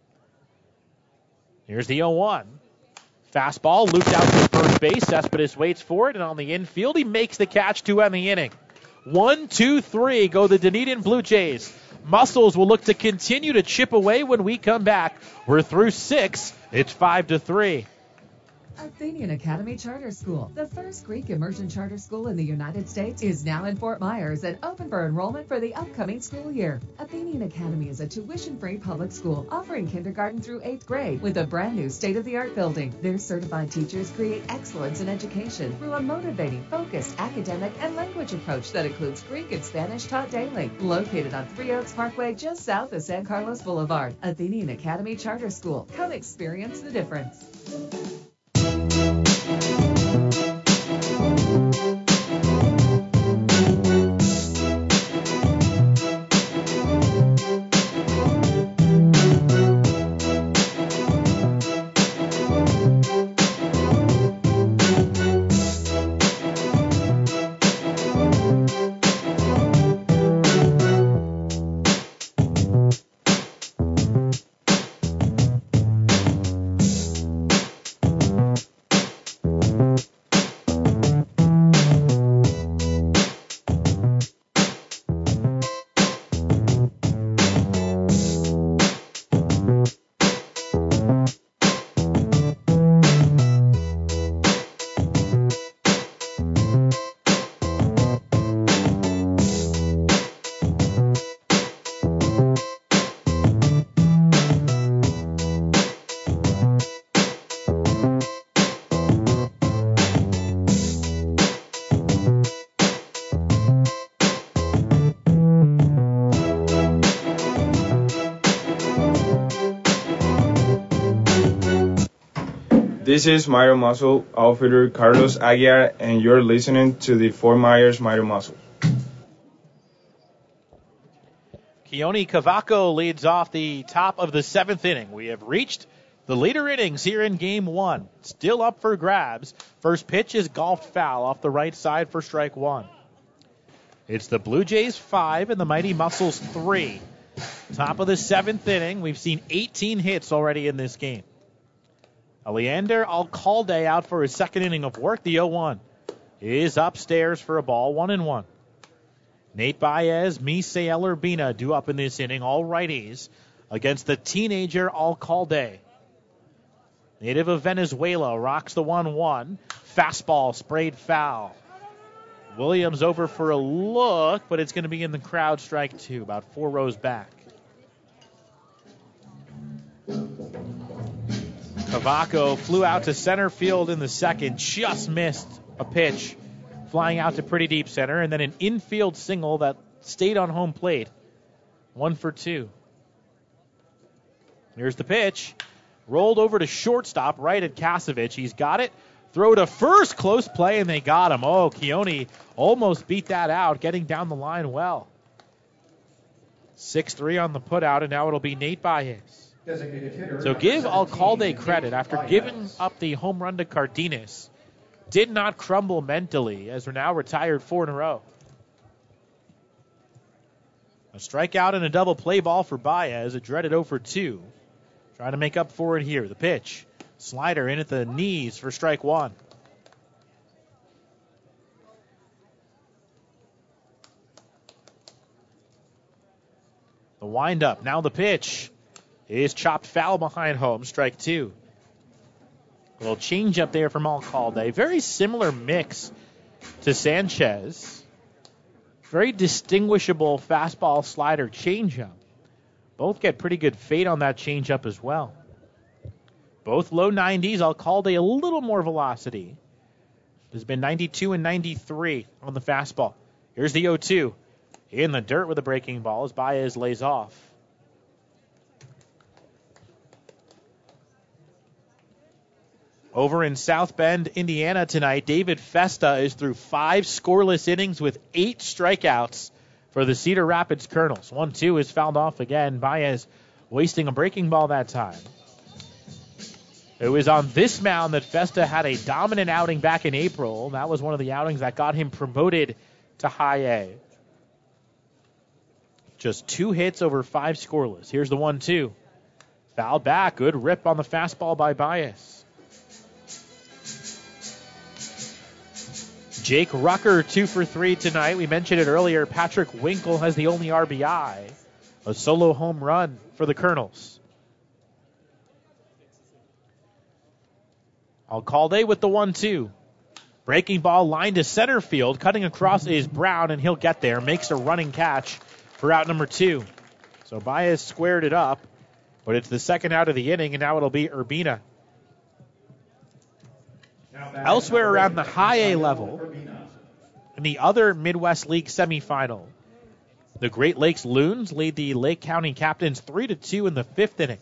Here's the oh one. Fastball looped out to first base. Cespedes waits for it, and on the infield, he makes the catch to end the inning. One, two, three go the Dunedin Blue Jays. Muscles will look to continue to chip away when we come back. We're through six. It's five to three. Athenian Academy Charter School, the first Greek immersion charter school in the United States, is now in Fort Myers and open for enrollment for the upcoming school year. Athenian Academy is a tuition-free public school offering kindergarten through eighth grade with a brand new state-of-the-art building. Their certified teachers create excellence in education through a motivating, focused academic and language approach that includes Greek and Spanish taught daily. Located on Three Oaks Parkway just south of San Carlos Boulevard, Athenian Academy Charter School. Come experience the difference. This is Mighty Muscle outfielder Carlos Aguiar, and you're listening to the Fort Myers Mighty Muscle. Keone Cavaco leads off the top of the seventh inning. We have reached the later innings here in game one. Still up for grabs. First pitch is golfed foul off the right side for strike one. It's the Blue Jays five and the Mighty Muscles three. Top of the seventh inning. We've seen eighteen hits already in this game. Leander Alcalde out for his second inning of work. The oh one is upstairs for a ball, one and one. Nate Baez, Misael Urbina due up in this inning, all righties, against the teenager Alcalde. Native of Venezuela rocks the one one. Fastball sprayed foul. Williams over for a look, but it's going to be in the crowd, strike two, about four rows back. Cavaco flew out to center field in the second, just missed a pitch, flying out to pretty deep center, and then an infield single that stayed on home plate. One for two. Here's the pitch. Rolled over to shortstop right at Kasevich. He's got it. Throw to first. Close play, and they got him. Oh, Keone almost beat that out, getting down the line well. six three on the putout, and now it'll be Nate Baez. So give Alcalde credit. After giving up the home run to Cardenas, did not crumble mentally as we're now retired four in a row. A strikeout and a double play ball for Baez, a dreaded oh for two. Trying to make up for it here. The pitch. Slider in at the knees for strike one. The windup. Now the pitch is chopped foul behind home. Strike two. A little change up there from Alcalde. Very similar mix to Sanchez. Very distinguishable fastball, slider, changeup. Both get pretty good fade on that changeup as well. Both low nineties. Alcalde a little more velocity. There's been ninety-two and ninety-three on the fastball. Here's the oh two. In the dirt with a breaking ball as Baez lays off. Over in South Bend, Indiana tonight, David Festa is through five scoreless innings with eight strikeouts for the Cedar Rapids Colonels. one two is fouled off again. Baez wasting a breaking ball that time. It was on this mound that Festa had a dominant outing back in April. That was one of the outings that got him promoted to high A. Just two hits over five scoreless. Here's the one two. Fouled back. Good rip on the fastball by Baez. Jake Rucker, two for three tonight. We mentioned it earlier. Patrick Winkle has the only R B I. A solo home run for the Colonels. Alcalde with the one two. Breaking ball line to center field. Cutting across is Brown, and he'll get there. Makes a running catch for out number two. So Baez squared it up, but it's the second out of the inning, and now it'll be Urbina. Elsewhere around the high A level, in the other Midwest League semifinal, the Great Lakes Loons lead the Lake County Captains three to two in the fifth inning.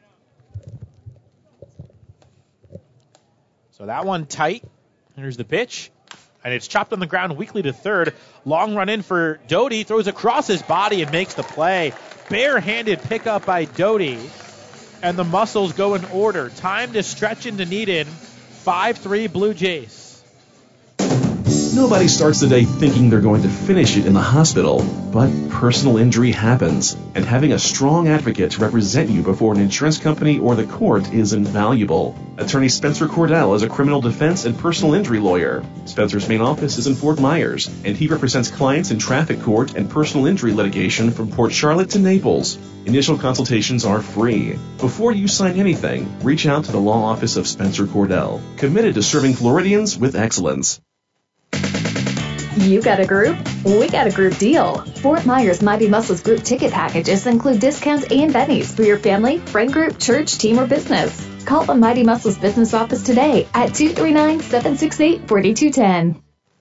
So that one tight. Here's the pitch. And it's chopped on the ground weakly to third. Long run in for Doty. Throws across his body and makes the play. Barehanded pickup by Doty. And the Muscles go in order. Time to stretch in Dunedin. five three Blue Jays. Nobody starts the day thinking they're going to finish it in the hospital, but personal injury happens, and having a strong advocate to represent you before an insurance company or the court is invaluable. Attorney Spencer Cordell is a criminal defense and personal injury lawyer. Spencer's main office is in Fort Myers, and he represents clients in traffic court and personal injury litigation from Port Charlotte to Naples. Initial consultations are free. Before you sign anything, reach out to the law office of Spencer Cordell, committed to serving Floridians with excellence. You got a group? We got a group deal. Fort Myers Mighty Muscles group ticket packages include discounts and bennies for your family, friend group, church, team, or business. Call the Mighty Muscles business office today at two three nine, seven six eight, four two one zero.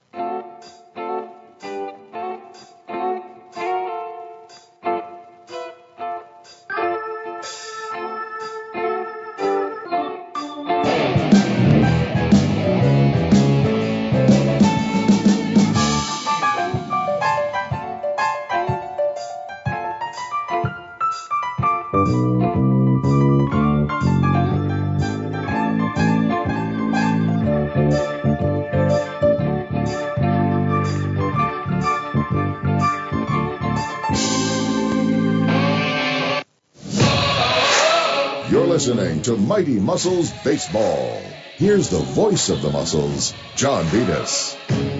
Listening to Mighty Muscles Baseball. Here's the voice of the Muscles, John Beatus.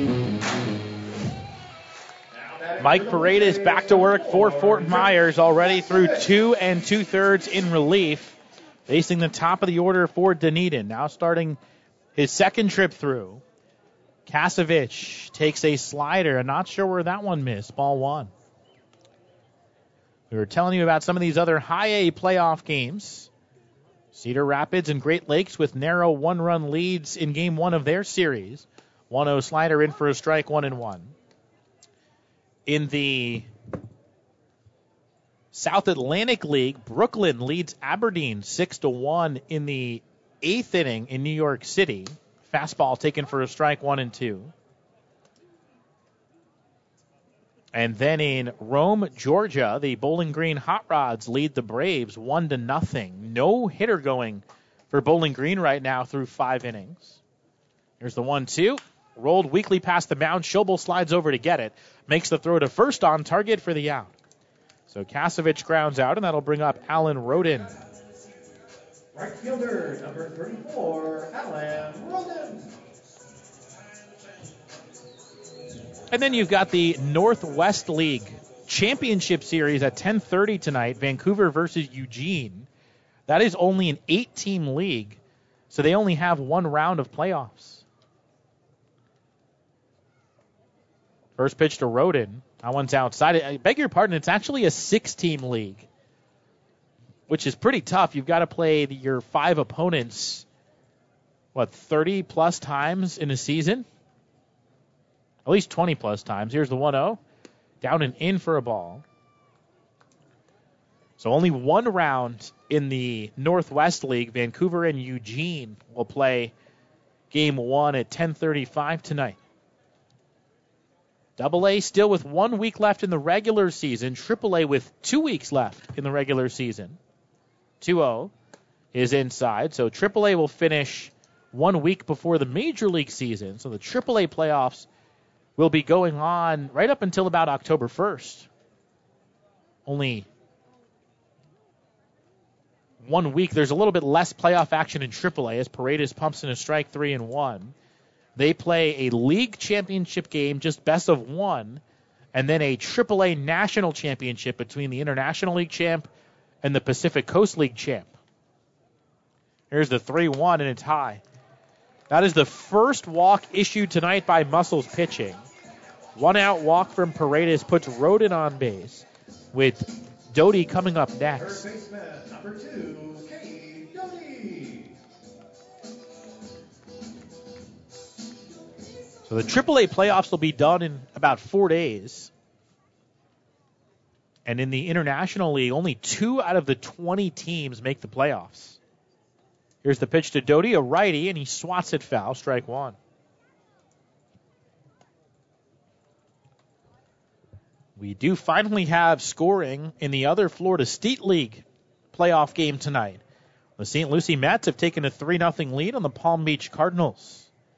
Mike Paredes back to work for Fort Myers, already through two and two-thirds in relief, facing the top of the order for Dunedin. Now starting his second trip through. Kasevich takes a slider. I'm not sure where that one missed. Ball one. We were telling you about some of these other high A playoff games. Cedar Rapids and Great Lakes with narrow one-run leads in game one of their series. one oh slider in for a strike, one and one. In the South Atlantic League, Brooklyn leads Aberdeen six to one in the eighth inning in New York City. Fastball taken for a strike, one and two. And then in Rome, Georgia, the Bowling Green Hot Rods lead the Braves one to nothing. No hitter going for Bowling Green right now through five innings. Here's the one two. Rolled weakly past the mound. Schobel slides over to get it. Makes the throw to first on target for the out. So Kasevich grounds out, and that'll bring up Alan Rodin. Right fielder, number thirty-four, Alan Rodin. And then you've got the Northwest League Championship Series at ten thirty tonight, Vancouver versus Eugene. That is only an eight-team league, so they only have one round of playoffs. First pitch to Rodin. That one's outside. I beg your pardon, it's actually a six-team league, which is pretty tough. You've got to play the, your five opponents, what, thirty-plus times in a season? At least twenty-plus times. Here's the one oh. Down and in for a ball. So only one round in the Northwest League. Vancouver and Eugene will play game one at ten thirty-five tonight. Double A still with one week left in the regular season. Triple A with two weeks left in the regular season. two oh is inside. So Triple A will finish one week before the Major League season. So the Triple A playoffs will be going on right up until about October first. Only one week. There's a little bit less playoff action in Triple A as Paredes pumps in a strike three and one. They play a league championship game, just best of one, and then a Triple A national championship between the International League champ and the Pacific Coast League champ. Here's the three one, and it's high. That is the first walk issued tonight by Muscles pitching. One out walk from Paredes puts Rodin on base, with Doty coming up next. Third baseman, number two, Kenny Doty. So the Triple A playoffs will be done in about four days. And in the International League, only two out of the twenty teams make the playoffs. Here's the pitch to Doty, a righty, and he swats it foul, strike one. We do finally have scoring in the other Florida State League playoff game tonight. The Saint Lucie Mets have taken a three nothing lead on the Palm Beach Cardinals.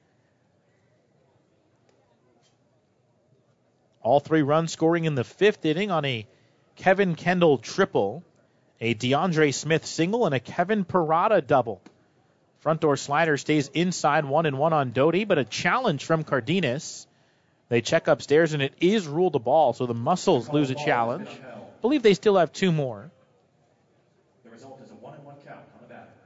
All three runs scoring in the fifth inning on a Kevin Kendall triple, a DeAndre Smith single, and a Kevin Parada double. Front door slider stays inside, one and one on Doty, but a challenge from Cardenas. They check upstairs, and it is ruled a ball, so the Muscles lose a challenge. I believe they still have two more. The result is a one and one count on the batter.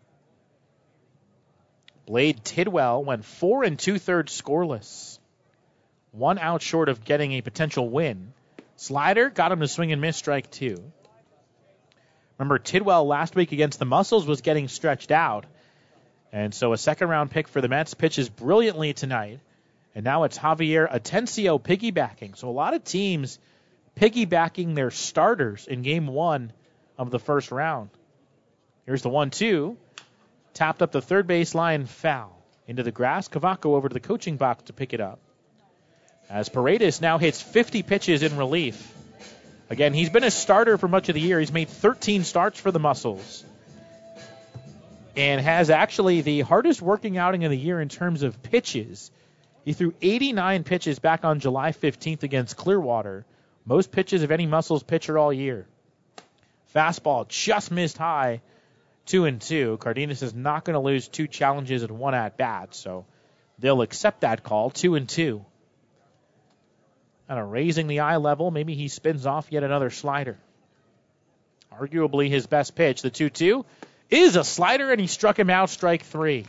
Blade Tidwell went four and two-thirds scoreless. One out short of getting a potential win. Slider got him to swing and miss, strike two. Remember, Tidwell last week against the Muscles was getting stretched out. And so a second-round pick for the Mets pitches brilliantly tonight. And now it's Javier Atencio piggybacking. So a lot of teams piggybacking their starters in game one of the first round. Here's the one two. Tapped up the third base line, foul. Into the grass, Cavaco over to the coaching box to pick it up. As Paredes now hits fifty pitches in relief. Again, he's been a starter for much of the year. He's made thirteen starts for the Muscles. And has actually the hardest working outing of the year in terms of pitches. He threw eighty-nine pitches back on July fifteenth against Clearwater. Most pitches of any Muscles pitcher all year. Fastball just missed high, two and two. Cardenas is not going to lose two challenges and one at bat, so they'll accept that call, two and two. Kind of raising the eye level. Maybe he spins off yet another slider. Arguably his best pitch, the two two, is a slider, and he struck him out, strike three.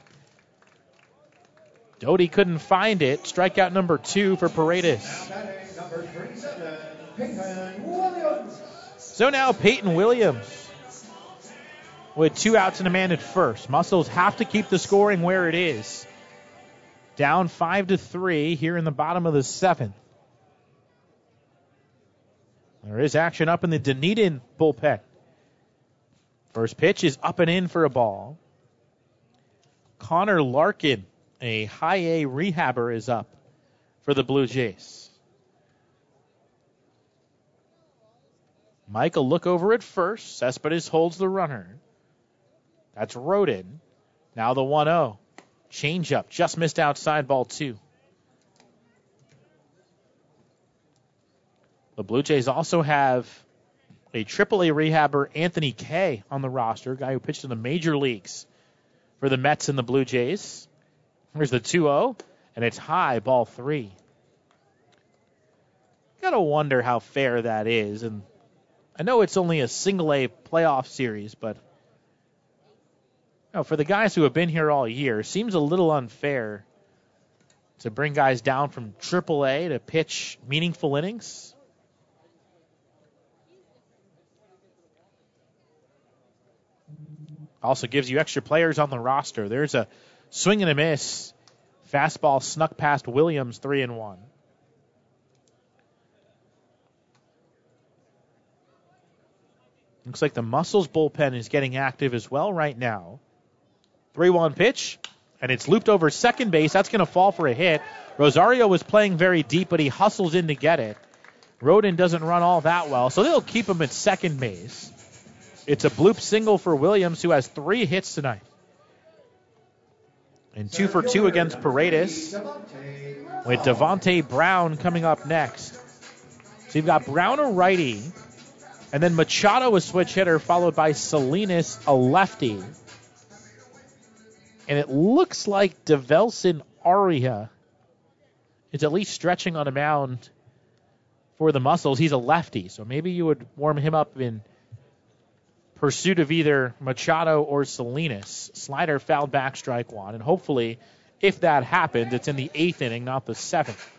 Doty couldn't find it. Strikeout number two for Paredes. Number thirty-seven, Peyton Williams. So now Peyton Williams with two outs and a man at first. Muscles have to keep the scoring where it is. Down five to three here in the bottom of the seventh. There is action up in the Dunedin bullpen. First pitch is up and in for a ball. Connor Larkin, a high A rehabber, is up for the Blue Jays. Michael look over at first. Cespedes holds the runner. That's Rodin. Now the one oh. Change up. Just missed outside, ball two. The Blue Jays also have a triple A rehabber, Anthony Kay, on the roster, a guy who pitched in the major leagues for the Mets and the Blue Jays. Here's the two oh, and it's high, ball three. Gotta wonder how fair that is. And I know it's only a single A playoff series, but you know, for the guys who have been here all year, it seems a little unfair to bring guys down from triple A to pitch meaningful innings. Also gives you extra players on the roster. There's a swing and a miss. Fastball snuck past Williams, three and one. Looks like the Muscles bullpen is getting active as well right now. three one pitch, and it's looped over second base. That's going to fall for a hit. Rosario was playing very deep, but he hustles in to get it. Rodin doesn't run all that well, so they'll keep him at second base. It's a bloop single for Williams, who has three hits tonight. And two for two against Paredes, with Devontae Brown coming up next. So you've got Brown, a righty, and then Machado, a switch hitter, followed by Salinas, a lefty. And it looks like Develson Aria is at least stretching on a mound for the Muscles. He's a lefty, so maybe you would warm him up in pursuit of either Machado or Salinas. Slider fouled back, strike one. And hopefully, if that happens, it's in the eighth inning, not the seventh.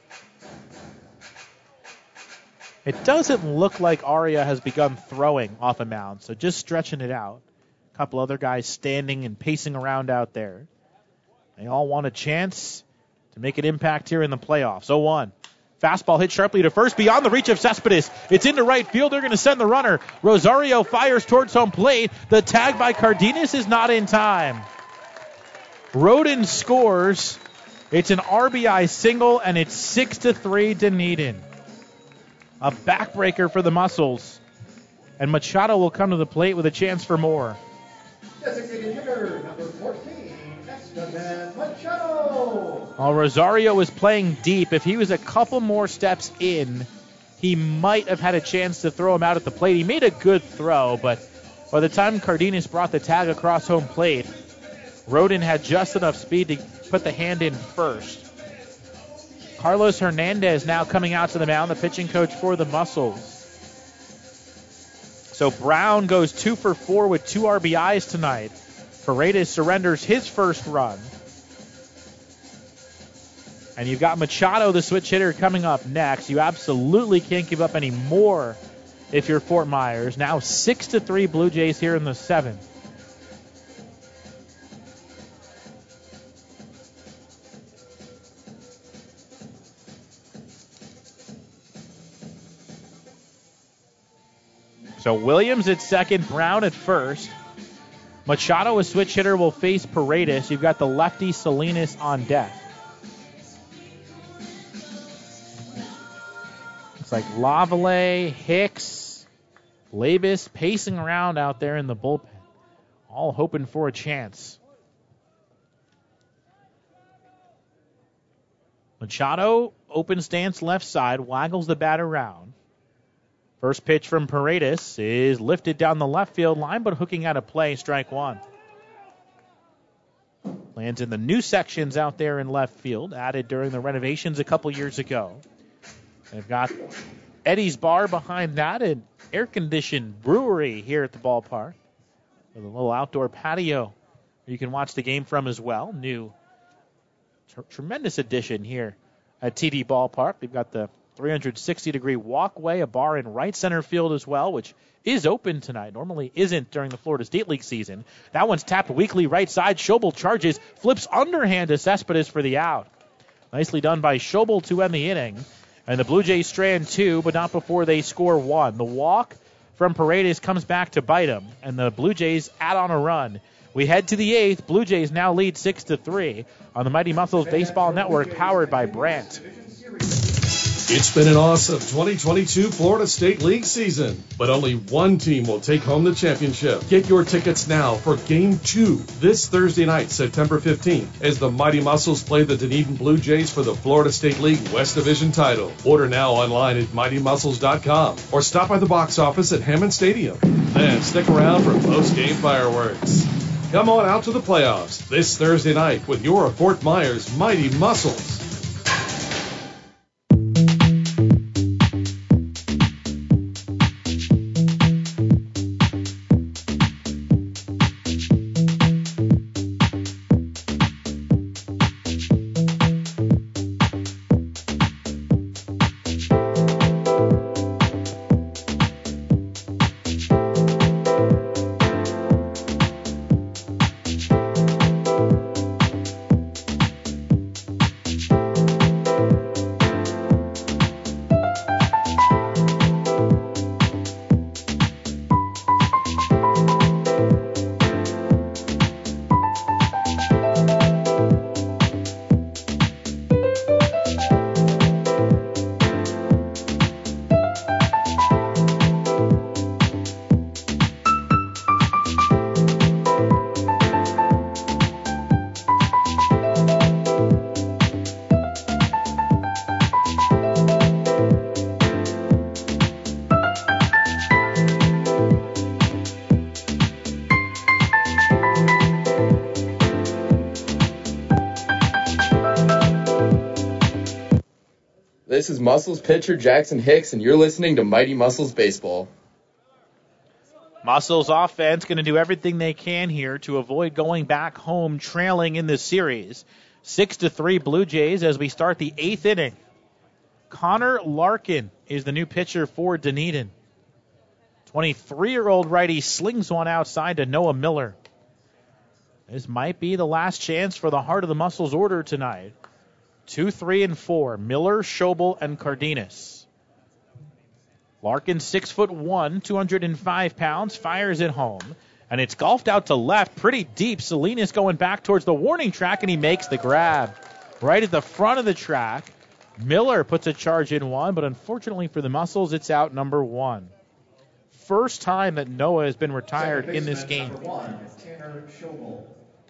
It doesn't look like Aria has begun throwing off a mound, so just stretching it out. A couple other guys standing and pacing around out there. They all want a chance to make an impact here in the playoffs. oh one. Fastball hit sharply to first, beyond the reach of Cespedes. It's into right field. They're going to send the runner. Rosario fires towards home plate. The tag by Cardenas is not in time. Rodin scores. It's an R B I single, and it's six to three Dunedin. A backbreaker for the Muscles. And Machado will come to the plate with a chance for more. Designated hitter, number fourteen, Esteban Machado. While Rosario was playing deep, if he was a couple more steps in, he might have had a chance to throw him out at the plate. He made a good throw, but by the time Cardenas brought the tag across home plate, Rodin had just enough speed to put the hand in first. Carlos Hernandez now coming out to the mound, the pitching coach for the Muscles. So Brown goes two for four with two R B Is tonight. Paredes surrenders his first run. And you've got Machado, the switch hitter, coming up next. You absolutely can't give up any more if you're Fort Myers. Now six to three Blue Jays here in the seventh. So Williams at second, Brown at first. Machado, a switch hitter, will face Paredes. You've got the lefty Salinas on deck. It's like Lavallee, Hicks, Labus pacing around out there in the bullpen, all hoping for a chance. Machado, open stance left side, waggles the bat around. First pitch from Paredes is lifted down the left field line, but hooking out of play, strike one. Lands in the new sections out there in left field, added during the renovations a couple years ago. They've got Eddie's Bar behind that, an air-conditioned brewery here at the ballpark with a little outdoor patio you can watch the game from as well. New, tr- tremendous addition here at T D Ballpark. They've got the three sixty degree walkway, a bar in right center field as well, which is open tonight. Normally isn't during the Florida State League season. That one's tapped weakly right side. Schobel charges, flips underhand to Cespedes for the out. Nicely done by Schobel to end the inning. And the Blue Jays strand two, but not before they score one. The walk from Paredes comes back to bite them, and the Blue Jays add on a run. We head to the eighth. Blue Jays now lead six to three on the Mighty Muscles Baseball Network, powered by Brandt. It's been an awesome twenty twenty-two Florida State League season, but only one team will take home the championship. Get your tickets now for Game two this Thursday night, September fifteenth, as the Mighty Muscles play the Dunedin Blue Jays for the Florida State League West Division title. Order now online at mighty muscles dot com or stop by the box office at Hammond Stadium. Then stick around for post-game fireworks. Come on out to the playoffs this Thursday night with your Fort Myers Mighty Muscles. This is Muscles pitcher Jackson Hicks, and you're listening to Mighty Muscles Baseball. Muscles offense going to do everything they can here to avoid going back home trailing in this series. Six to three Blue Jays as we start the eighth inning. Connor Larkin is the new pitcher for Dunedin. twenty-three-year-old righty slings one outside to Noah Miller. This might be the last chance for the Heart of the Muscles order tonight. Two, three, and four. Miller, Schobel, and Cardenas. Larkin, six foot one, two hundred five pounds, fires it home. And it's golfed out to left, pretty deep. Salinas going back towards the warning track, and he makes the grab. Right at the front of the track. Miller puts a charge in one, but unfortunately for the Muscles, it's out number one. First time that Noah has been retired in this game. One, Tanner Schobel.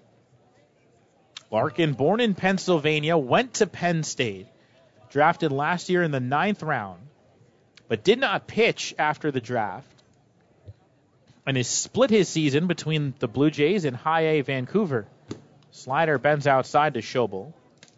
Larkin, born in Pennsylvania, went to Penn State, drafted last year in the ninth round, but did not pitch after the draft, and has split his season between the Blue Jays and High A Vancouver. Slider bends outside to Schobel.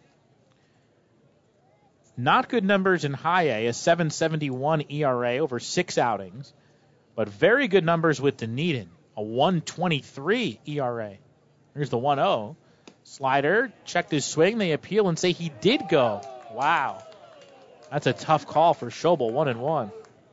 Not good numbers in High A, a seven seventy-one E R A over six outings, but very good numbers with Dunedin, a one twenty-three E R A. Here's the one oh. Slider checked his swing. They appeal and say he did go. Wow. That's a tough call for Schobel, one and one.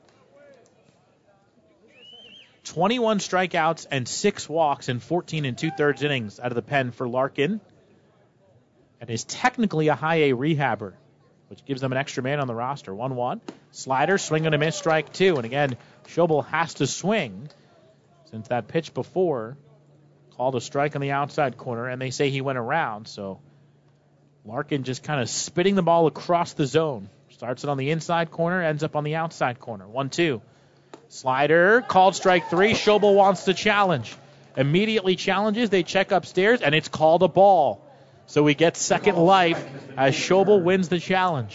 twenty-one strikeouts and six walks in fourteen and two-thirds innings out of the pen for Larkin. And is technically a High A rehabber, which gives them an extra man on the roster. one one. Slider, swing and a miss, strike two. And again, Schobel has to swing since that pitch before called a strike on the outside corner, and they say he went around. So Larkin just kind of spitting the ball across the zone. Starts it on the inside corner, ends up on the outside corner. one two. Slider, called strike three. Schobel wants to challenge. Immediately challenges. They check upstairs, and it's called a ball. So we get second life as Schobel wins the challenge.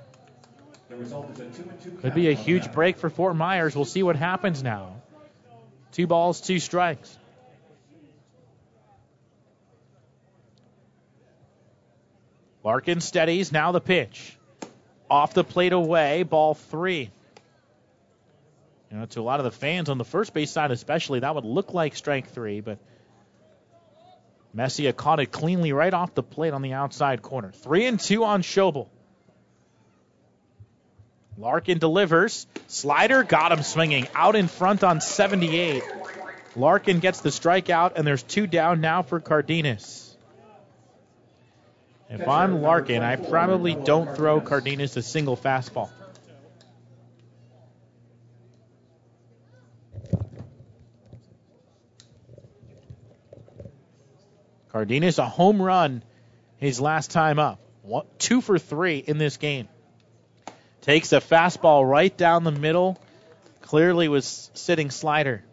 Could be a huge break for Fort Myers. We'll see what happens now. Two balls, two strikes. Larkin steadies, now the pitch. Off the plate away, ball three. You know, to a lot of the fans on the first base side especially, that would look like strike three, but Messia caught it cleanly right off the plate on the outside corner. Three and two on Schobel. Larkin delivers. Slider got him swinging. Out in front on seventy-eight. Larkin gets the strikeout, and there's two down now for Cardenas. If I'm Larkin, I probably don't throw Cardenas a single fastball. Cardenas, a home run his last time up. One, two for three in this game. Takes a fastball right down the middle. Clearly was sitting slider.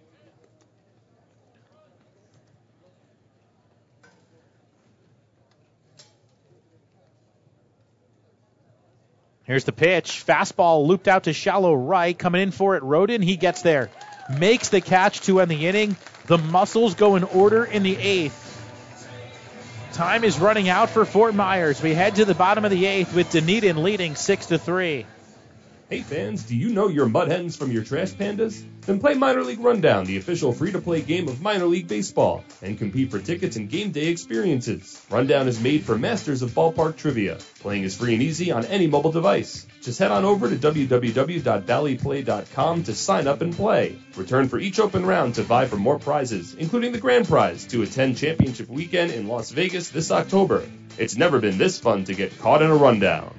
Here's the pitch. Fastball looped out to shallow right. Coming in for it, Roden. He gets there. Makes the catch to end the inning. The Muscles go in order in the eighth. Time is running out for Fort Myers. We head to the bottom of the eighth with Dunedin leading six to three. Hey fans, do you know your Mud Hens from your Trash Pandas? Then play Minor League Rundown, the official free-to-play game of minor league baseball, and compete for tickets and game day experiences. Rundown is made for masters of ballpark trivia. Playing is free and easy on any mobile device. Just head on over to w w w dot valley play dot com to sign up and play. Return for each open round to vie for more prizes, including the grand prize to attend Championship Weekend in Las Vegas this October. It's never been this fun to get caught in a rundown.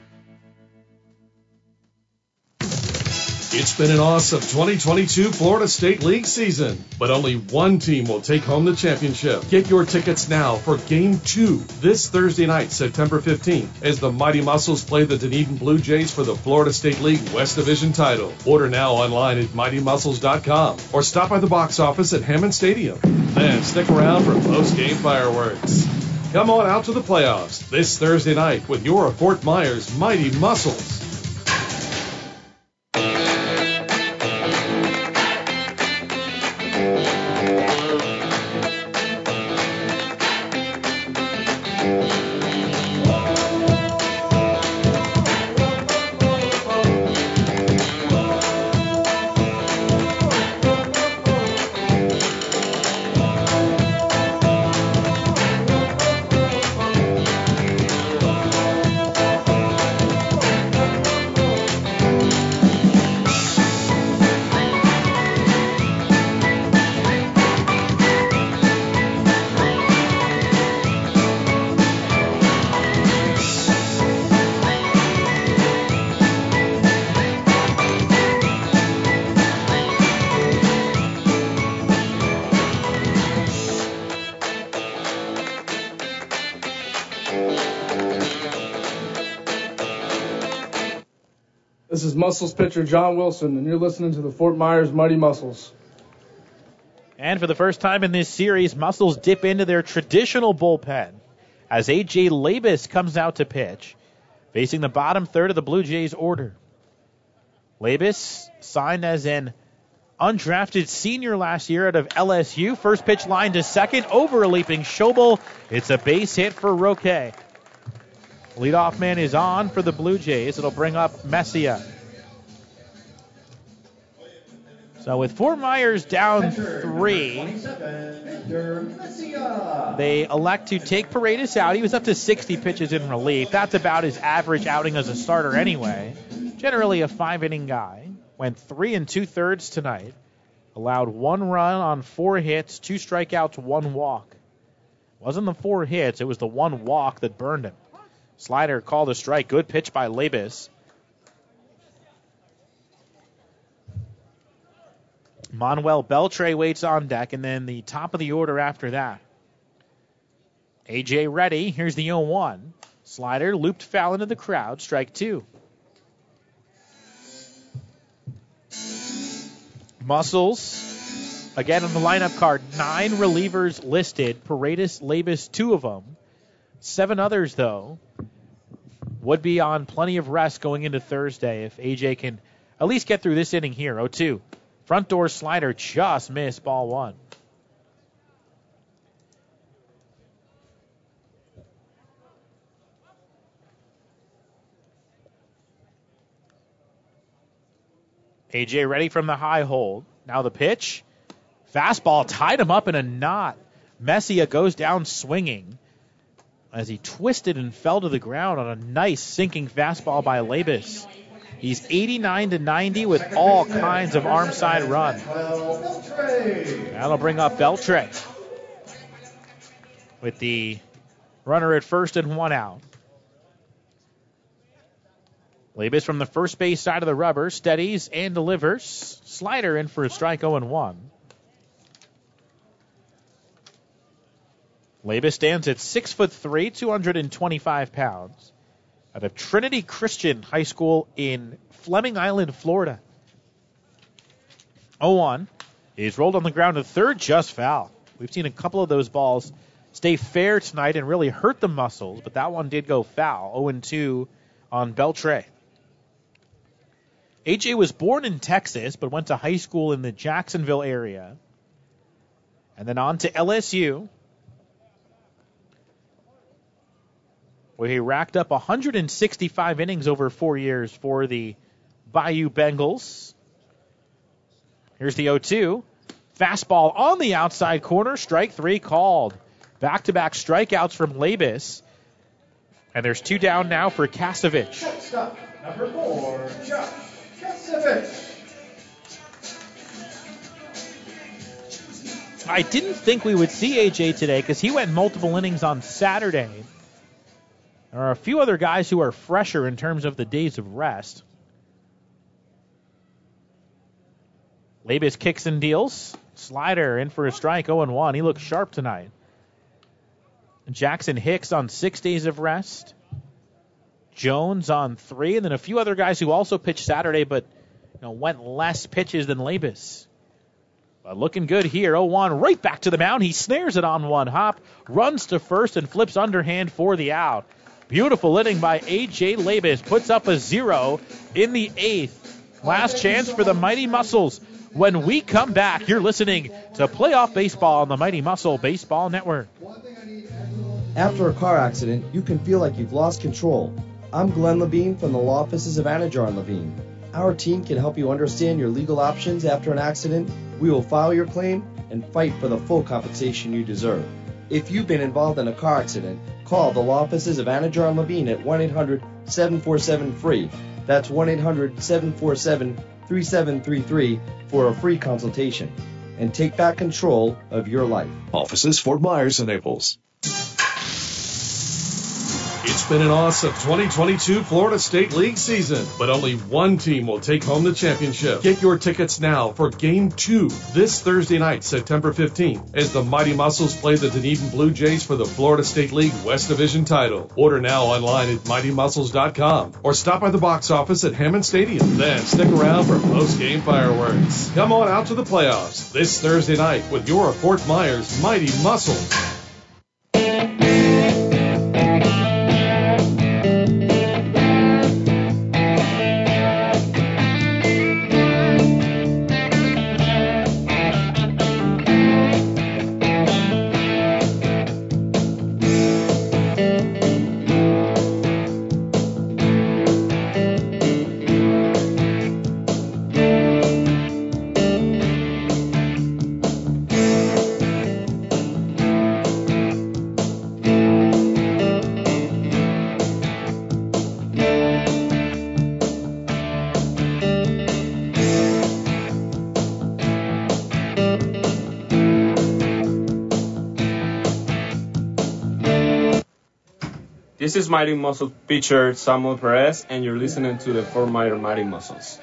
It's been an awesome twenty twenty-two Florida State League season, but only one team will take home the championship. Get your tickets now for Game two this Thursday night, September fifteenth, as the Mighty Muscles play the Dunedin Blue Jays for the Florida State League West Division title. Order now online at mighty muscles dot com or stop by the box office at Hammond Stadium. Then stick around for post-game fireworks. Come on out to the playoffs this Thursday night with your Fort Myers Mighty Muscles. This is Muscles pitcher John Wilson, and you're listening to the Fort Myers Mighty Muscles. And for the first time in this series, Muscles dip into their traditional bullpen as A J Labus comes out to pitch, facing the bottom third of the Blue Jays order. Labus signed as an undrafted senior last year out of L S U. First pitch line to second over a leaping Schobel. It's a base hit for Roque. Leadoff man is on for the Blue Jays. It'll bring up Messia. So with Fort Myers down three, they elect to take Paredes out. He was up to sixty pitches in relief. That's about his average outing as a starter anyway. Generally a five-inning guy. Went three and two-thirds tonight. Allowed one run on four hits, two strikeouts, one walk. Wasn't the four hits, it was the one walk that burned him. Slider called a strike. Good pitch by Labus. Manuel Beltre waits on deck, and then the top of the order after that. A J ready. Here's the oh one. Slider looped foul into the crowd. Strike two. Muscles, again on the lineup card. Nine relievers listed. Paredes, Labus, two of them. Seven others, though, would be on plenty of rest going into Thursday if A J can at least get through this inning here. oh two. Front door slider just missed, ball one. A J ready from the high hold. Now the pitch. Fastball tied him up in a knot. Messia goes down swinging as he twisted and fell to the ground on a nice sinking fastball by Labus. He's eighty-nine to ninety with all kinds of arm side run. That'll bring up Beltre with the runner at first and one out. Labus from the first base side of the rubber steadies and delivers. Slider in for a strike, oh and one. Labus stands at six foot three, two hundred twenty-five pounds, out of Trinity Christian High School in Fleming Island, Florida. oh one. He's rolled on the ground to third, just foul. We've seen a couple of those balls stay fair tonight and really hurt the Muscles, but that one did go foul. oh two on Beltray. A J was born in Texas, but went to high school in the Jacksonville area. And then on to L S U, where he racked up one hundred sixty-five innings over four years for the Bayou Bengals. Here's the oh two. Fastball on the outside corner. Strike three called. Back-to-back strikeouts from Labus. And there's two down now for Kasevich. Shortstop, number four, Josh Kasevich. I didn't think we would see A J today because he went multiple innings on Saturday. There are a few other guys who are fresher in terms of the days of rest. Labus kicks and deals. Slider in for a strike, oh one. He looks sharp tonight. Jackson Hicks on six days of rest. Jones on three, and then a few other guys who also pitched Saturday but you know, went less pitches than Labus. But looking good here. oh one right back to the mound. He snares it on one hop, runs to first, and flips underhand for the out. Beautiful inning by A J Labus. Puts up a zero in the eighth. Last chance for the Mighty Muscles. When we come back, you're listening to Playoff Baseball on the Mighty Muscle Baseball Network. After a car accident, you can feel like you've lost control. I'm Glenn Levine from the law offices of Anajar and Levine. Our team can help you understand your legal options after an accident. We will file your claim and fight for the full compensation you deserve. If you've been involved in a car accident, call the law offices of Anajar and Levine at one eight hundred seven four seven free. That's one eight hundred seven four seven three seven three three for a free consultation. And take back control of your life. Offices Fort Myers and Naples. It's been an awesome twenty twenty-two Florida State League season, but only one team will take home the championship. Get your tickets now for Game two this Thursday night, September fifteenth, as the Mighty Muscles play the Dunedin Blue Jays for the Florida State League West Division title. Order now online at mighty muscles dot com or stop by the box office at Hammond Stadium. Then stick around for post-game fireworks. Come on out to the playoffs this Thursday night with your Fort Myers Mighty Muscles. This is Mighty Muscle pitcher Samuel Perez, and you're listening to the Fort Myers Mighty Muscles.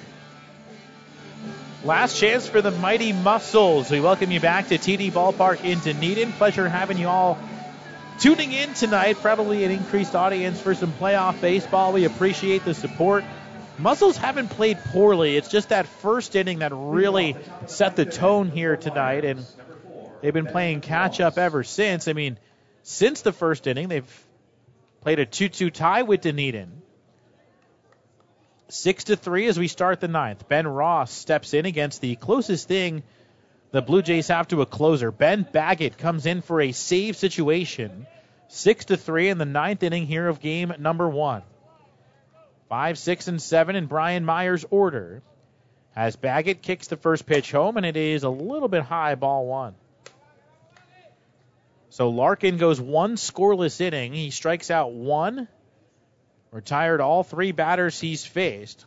Last chance for the Mighty Muscles. We welcome you back to T D Ballpark in Dunedin. Pleasure having you all tuning in tonight. Probably an increased audience for some playoff baseball. We appreciate the support. Muscles haven't played poorly. It's just that first inning that really set the tone here tonight, and they've been playing catch-up ever since. I mean, since the first inning, they've played a two two tie with Dunedin. Six to three as we start the ninth. Ben Ross steps in against the closest thing the Blue Jays have to a closer. Ben Baggett comes in for a save situation. Six to three in the ninth inning here of game number one. Five, six, and seven in Brian Myers' order. As Baggett kicks the first pitch home, and it is a little bit high, ball one. So Larkin goes one scoreless inning. He strikes out one. Retired all three batters he's faced.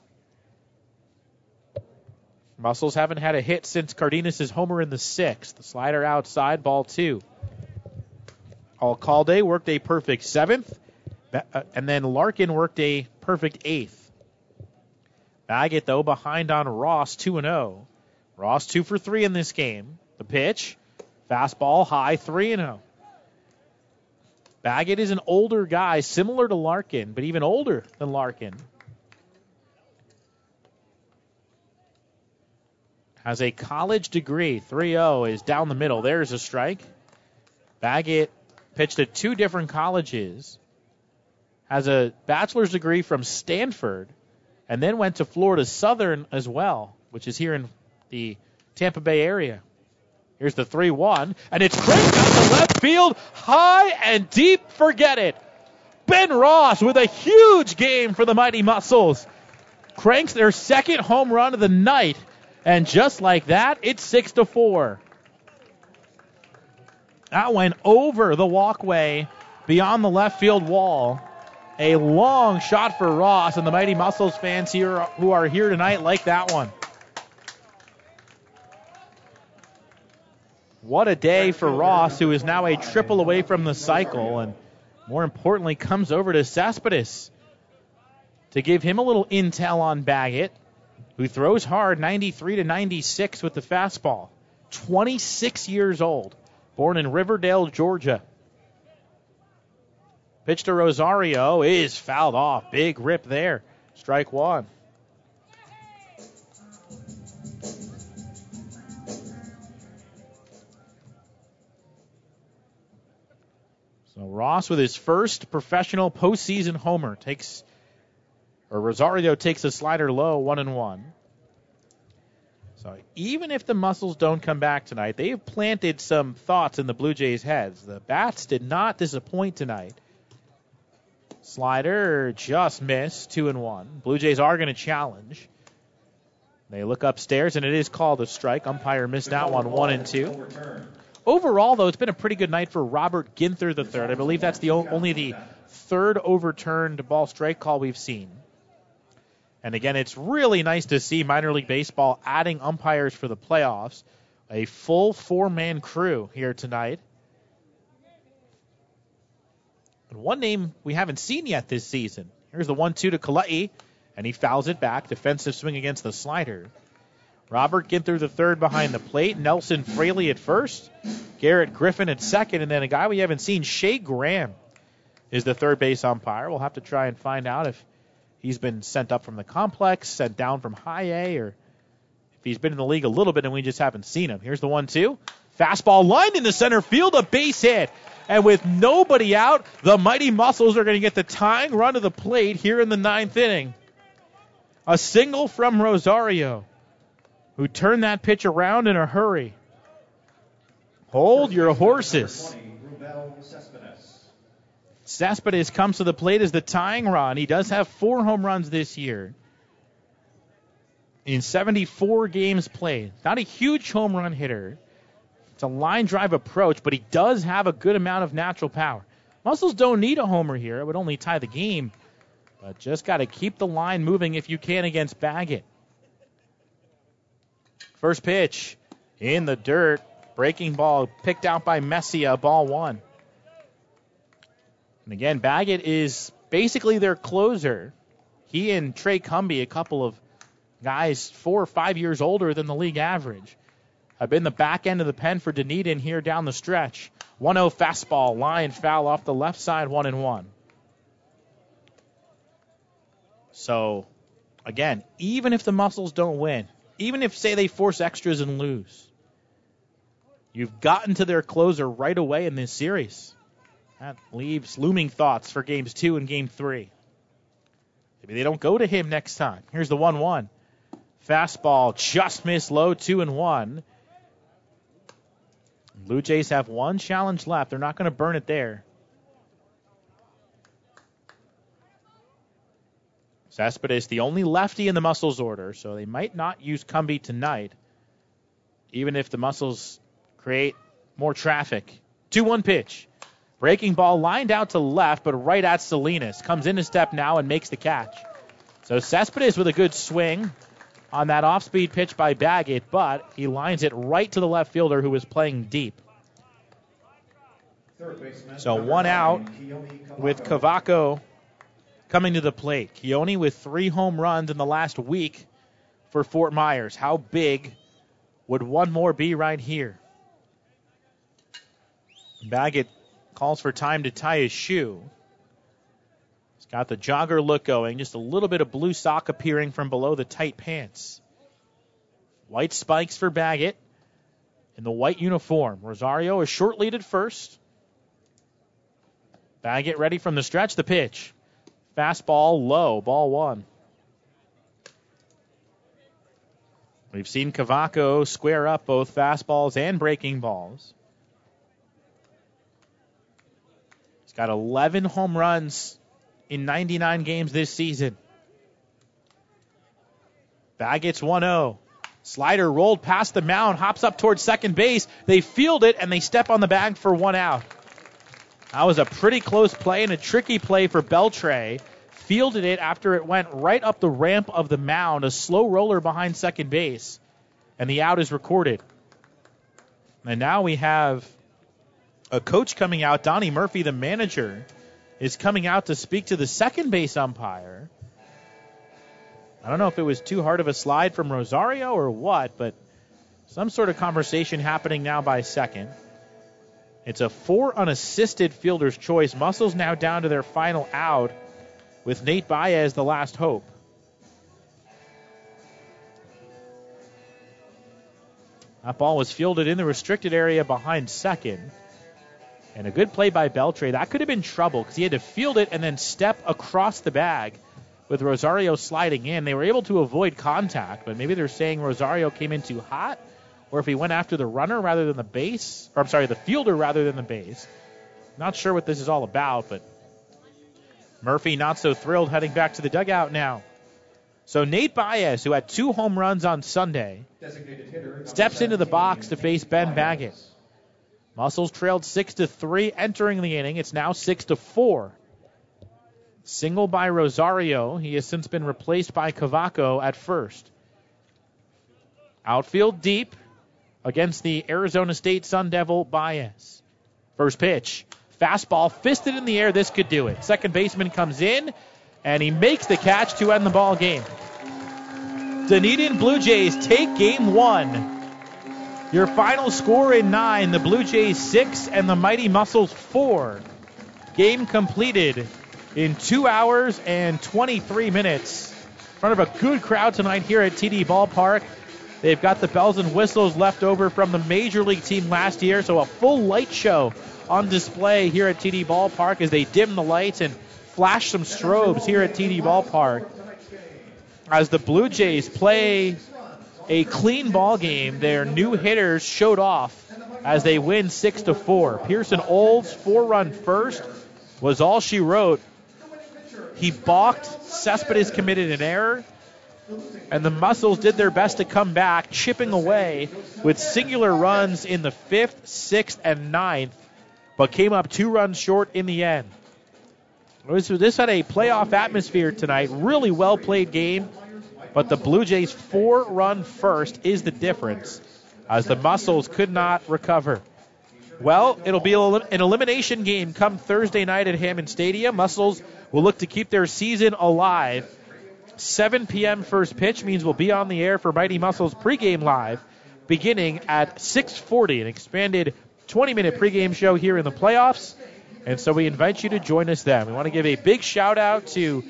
Muscles haven't had a hit since Cardenas' homer in the sixth. The slider outside, ball two. Alcalde worked a perfect seventh, and then Larkin worked a perfect eighth. Baggett, though, behind on Ross, two and oh. Ross two for three in this game. The pitch, fastball high, three and oh. Baggett is an older guy, similar to Larkin, but even older than Larkin. Has a college degree. three oh is down the middle. There's a strike. Baggett pitched at two different colleges. Has a bachelor's degree from Stanford, and then went to Florida Southern as well, which is here in the Tampa Bay area. Here's the three one, and it's cranked out to left field, high and deep, forget it. Ben Ross with a huge game for the Mighty Muscles. Cranks their second home run of the night, and just like that, it's six to four. That went over the walkway beyond the left field wall. A long shot for Ross, and the Mighty Muscles fans here who are here tonight like that one. What a day for Ross, who is now a triple away from the cycle, and more importantly, comes over to Cespedes to give him a little intel on Baggett, who throws hard, ninety-three to ninety-six with the fastball. twenty-six years old, born in Riverdale, Georgia. Pitch to Rosario is fouled off. Big rip there. Strike one. So Ross with his first professional postseason homer takes, or Rosario takes a slider low, one and one. So even if the Muscles don't come back tonight, they have planted some thoughts in the Blue Jays' heads. The bats did not disappoint tonight. Slider just missed, two and one. Blue Jays are going to challenge. They look upstairs, and it is called a strike. Umpire missed out on one and two. Overall, though, it's been a pretty good night for Robert Ginther the third. I believe that's the only the third overturned ball strike call we've seen. And again, it's really nice to see minor league baseball adding umpires for the playoffs. A full four-man crew here tonight. And one name we haven't seen yet this season. Here's the one two to Kalai, and he fouls it back. Defensive swing against the slider. Robert Ginther the third behind the plate. Nelson Fraley at first. Garrett Griffin at second. And then a guy we haven't seen, Shea Graham, is the third base umpire. We'll have to try and find out if he's been sent up from the complex, sent down from high A, or if he's been in the league a little bit and we just haven't seen him. Here's the one two. Fastball lined into center field, a base hit. And with nobody out, the Mighty Muscles are going to get the tying run to the plate here in the ninth inning. A single from Rosario, who turned that pitch around in a hurry. Hold your horses. Cespedes comes to the plate as the tying run. He does have four home runs this year in seventy-four games played. Not a huge home run hitter. It's a line drive approach, but he does have a good amount of natural power. Muscles don't need a homer here. It would only tie the game. But just got to keep the line moving if you can against Baggett. First pitch in the dirt. Breaking ball picked out by Messia, ball one. And again, Baggett is basically their closer. He and Trey Cumbie, a couple of guys four or five years older than the league average, have been the back end of the pen for Dunedin here down the stretch. one oh fastball, line foul off the left side, one and one. So, again, even if the Muscles don't win, even if, say, they force extras and lose, you've gotten to their closer right away in this series. That leaves looming thoughts for games two and game three. Maybe they don't go to him next time. Here's the one one. Fastball just missed low, two and one. Blue Jays have one challenge left. They're not going to burn it there. Cespedes, the only lefty in the Muscles order, so they might not use Cumbie tonight, even if the Muscles create more traffic. two one pitch. Breaking ball lined out to left, but right at Salinas. Comes into step now and makes the catch. So Cespedes with a good swing on that off-speed pitch by Baggett, but he lines it right to the left fielder who was playing deep. So one out with Cavaco coming to the plate. Keone with three home runs in the last week for Fort Myers. How big would one more be right here? Baggett calls for time to tie his shoe. He's got the jogger look going, just a little bit of blue sock appearing from below the tight pants. White spikes for Baggett in the white uniform. Rosario is short lead at first. Baggett ready from the stretch, the pitch. Fastball low, ball one. We've seen Cavaco square up both fastballs and breaking balls. He's got eleven home runs in ninety-nine games this season. Baggett's one oh. Slider rolled past the mound, hops up towards second base. They field it, and they step on the bag for one out. That was a pretty close play and a tricky play for Beltre. Fielded it after it went right up the ramp of the mound, a slow roller behind second base, and the out is recorded. And now we have a coach coming out. Donnie Murphy, the manager, is coming out to speak to the second base umpire. I don't know if it was too hard of a slide from Rosario or what, but some sort of conversation happening now by second. It's a four unassisted fielder's choice. Muscles now down to their final out, with Nate Baez the last hope. That ball was fielded in the restricted area behind second. And a good play by Beltre. That could have been trouble because he had to field it and then step across the bag with Rosario sliding in. They were able to avoid contact, but maybe they're saying Rosario came in too hot, or if he went after the runner rather than the base, or I'm sorry, the fielder rather than the base. Not sure what this is all about, but Murphy not so thrilled heading back to the dugout now. So Nate Baez, who had two home runs on Sunday, steps into the box to face Ben Baggett. Muscles trailed six to three entering the inning. It's now six to four. Single by Rosario. He has since been replaced by Cavaco at first. Outfield deep against the Arizona State Sun Devil Baez. First pitch. Fastball fisted in the air. This could do it. Second baseman comes in, and he makes the catch to end the ball game. Dunedin Blue Jays take game one. Your final score in nine, the Blue Jays six and the Mighty Muscles four. Game completed in two hours and twenty-three minutes. In front of a good crowd tonight here at T D Ballpark. They've got the bells and whistles left over from the Major League team last year, so a full light show on display here at T D Ballpark as they dim the lights and flash some strobes here at T D Ballpark. As the Blue Jays play a clean ball game, their new hitters showed off as they win six to four. Pearson Olds, four-run first, was all she wrote. He balked. Cespedes committed an error. And the Muscles did their best to come back, chipping away with singular runs in the fifth, sixth, and ninth, but came up two runs short in the end. This had a playoff atmosphere tonight. Really well-played game, but the Blue Jays' four-run first is the difference, as the Muscles could not recover. Well, it'll be an elimination game come Thursday night at Hammond Stadium. Muscles will look to keep their season alive. seven p.m. first pitch means we'll be on the air for Mighty Muscles pregame live beginning at six forty, an expanded twenty-minute pregame show here in the playoffs. And so we invite you to join us then. We want to give a big shout-out to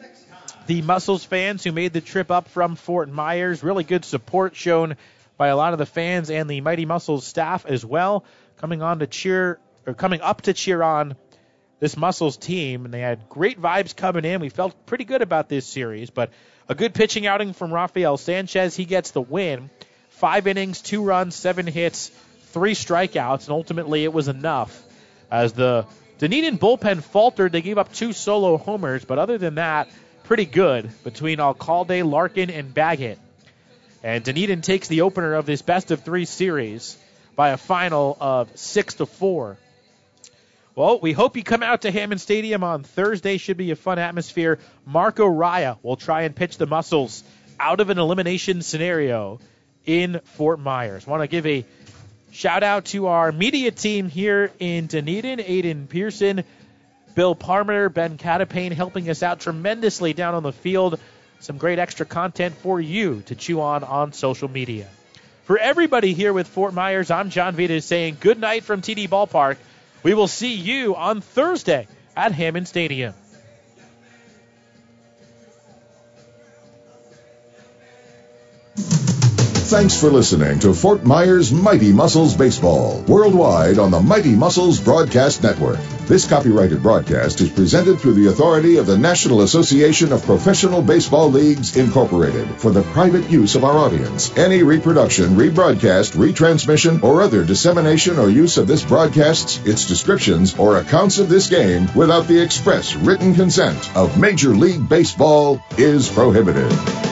the Muscles fans who made the trip up from Fort Myers. Really good support shown by a lot of the fans and the Mighty Muscles staff as well, coming on to cheer or coming up to cheer on this Muscles team. And they had great vibes coming in. We felt pretty good about this series, but a good pitching outing from Rafael Sanchez. He gets the win. Five innings, two runs, seven hits, three strikeouts, and ultimately it was enough. As the Dunedin bullpen faltered, they gave up two solo homers, but other than that, pretty good between Alcalde, Larkin, and Baggett. And Dunedin takes the opener of this best of three series by a final of six to four. Well, we hope you come out to Hammond Stadium on Thursday. Should be a fun atmosphere. Marco Raya will try and pitch the Muscles out of an elimination scenario in Fort Myers. Want to give a shout out to our media team here in Dunedin, Aiden Pearson, Bill Parmer, Ben Catapane helping us out tremendously down on the field. Some great extra content for you to chew on on social media. For everybody here with Fort Myers, I'm John Vita saying good night from T D Ballpark. We will see you on Thursday at Hammond Stadium. Thanks for listening to Fort Myers Mighty Muscles Baseball, worldwide on the Mighty Muscles Broadcast Network. This copyrighted broadcast is presented through the authority of the National Association of Professional Baseball Leagues, Incorporated, for the private use of our audience. Any reproduction, rebroadcast, retransmission, or other dissemination or use of this broadcast, its descriptions, or accounts of this game without the express written consent of Major League Baseball is prohibited.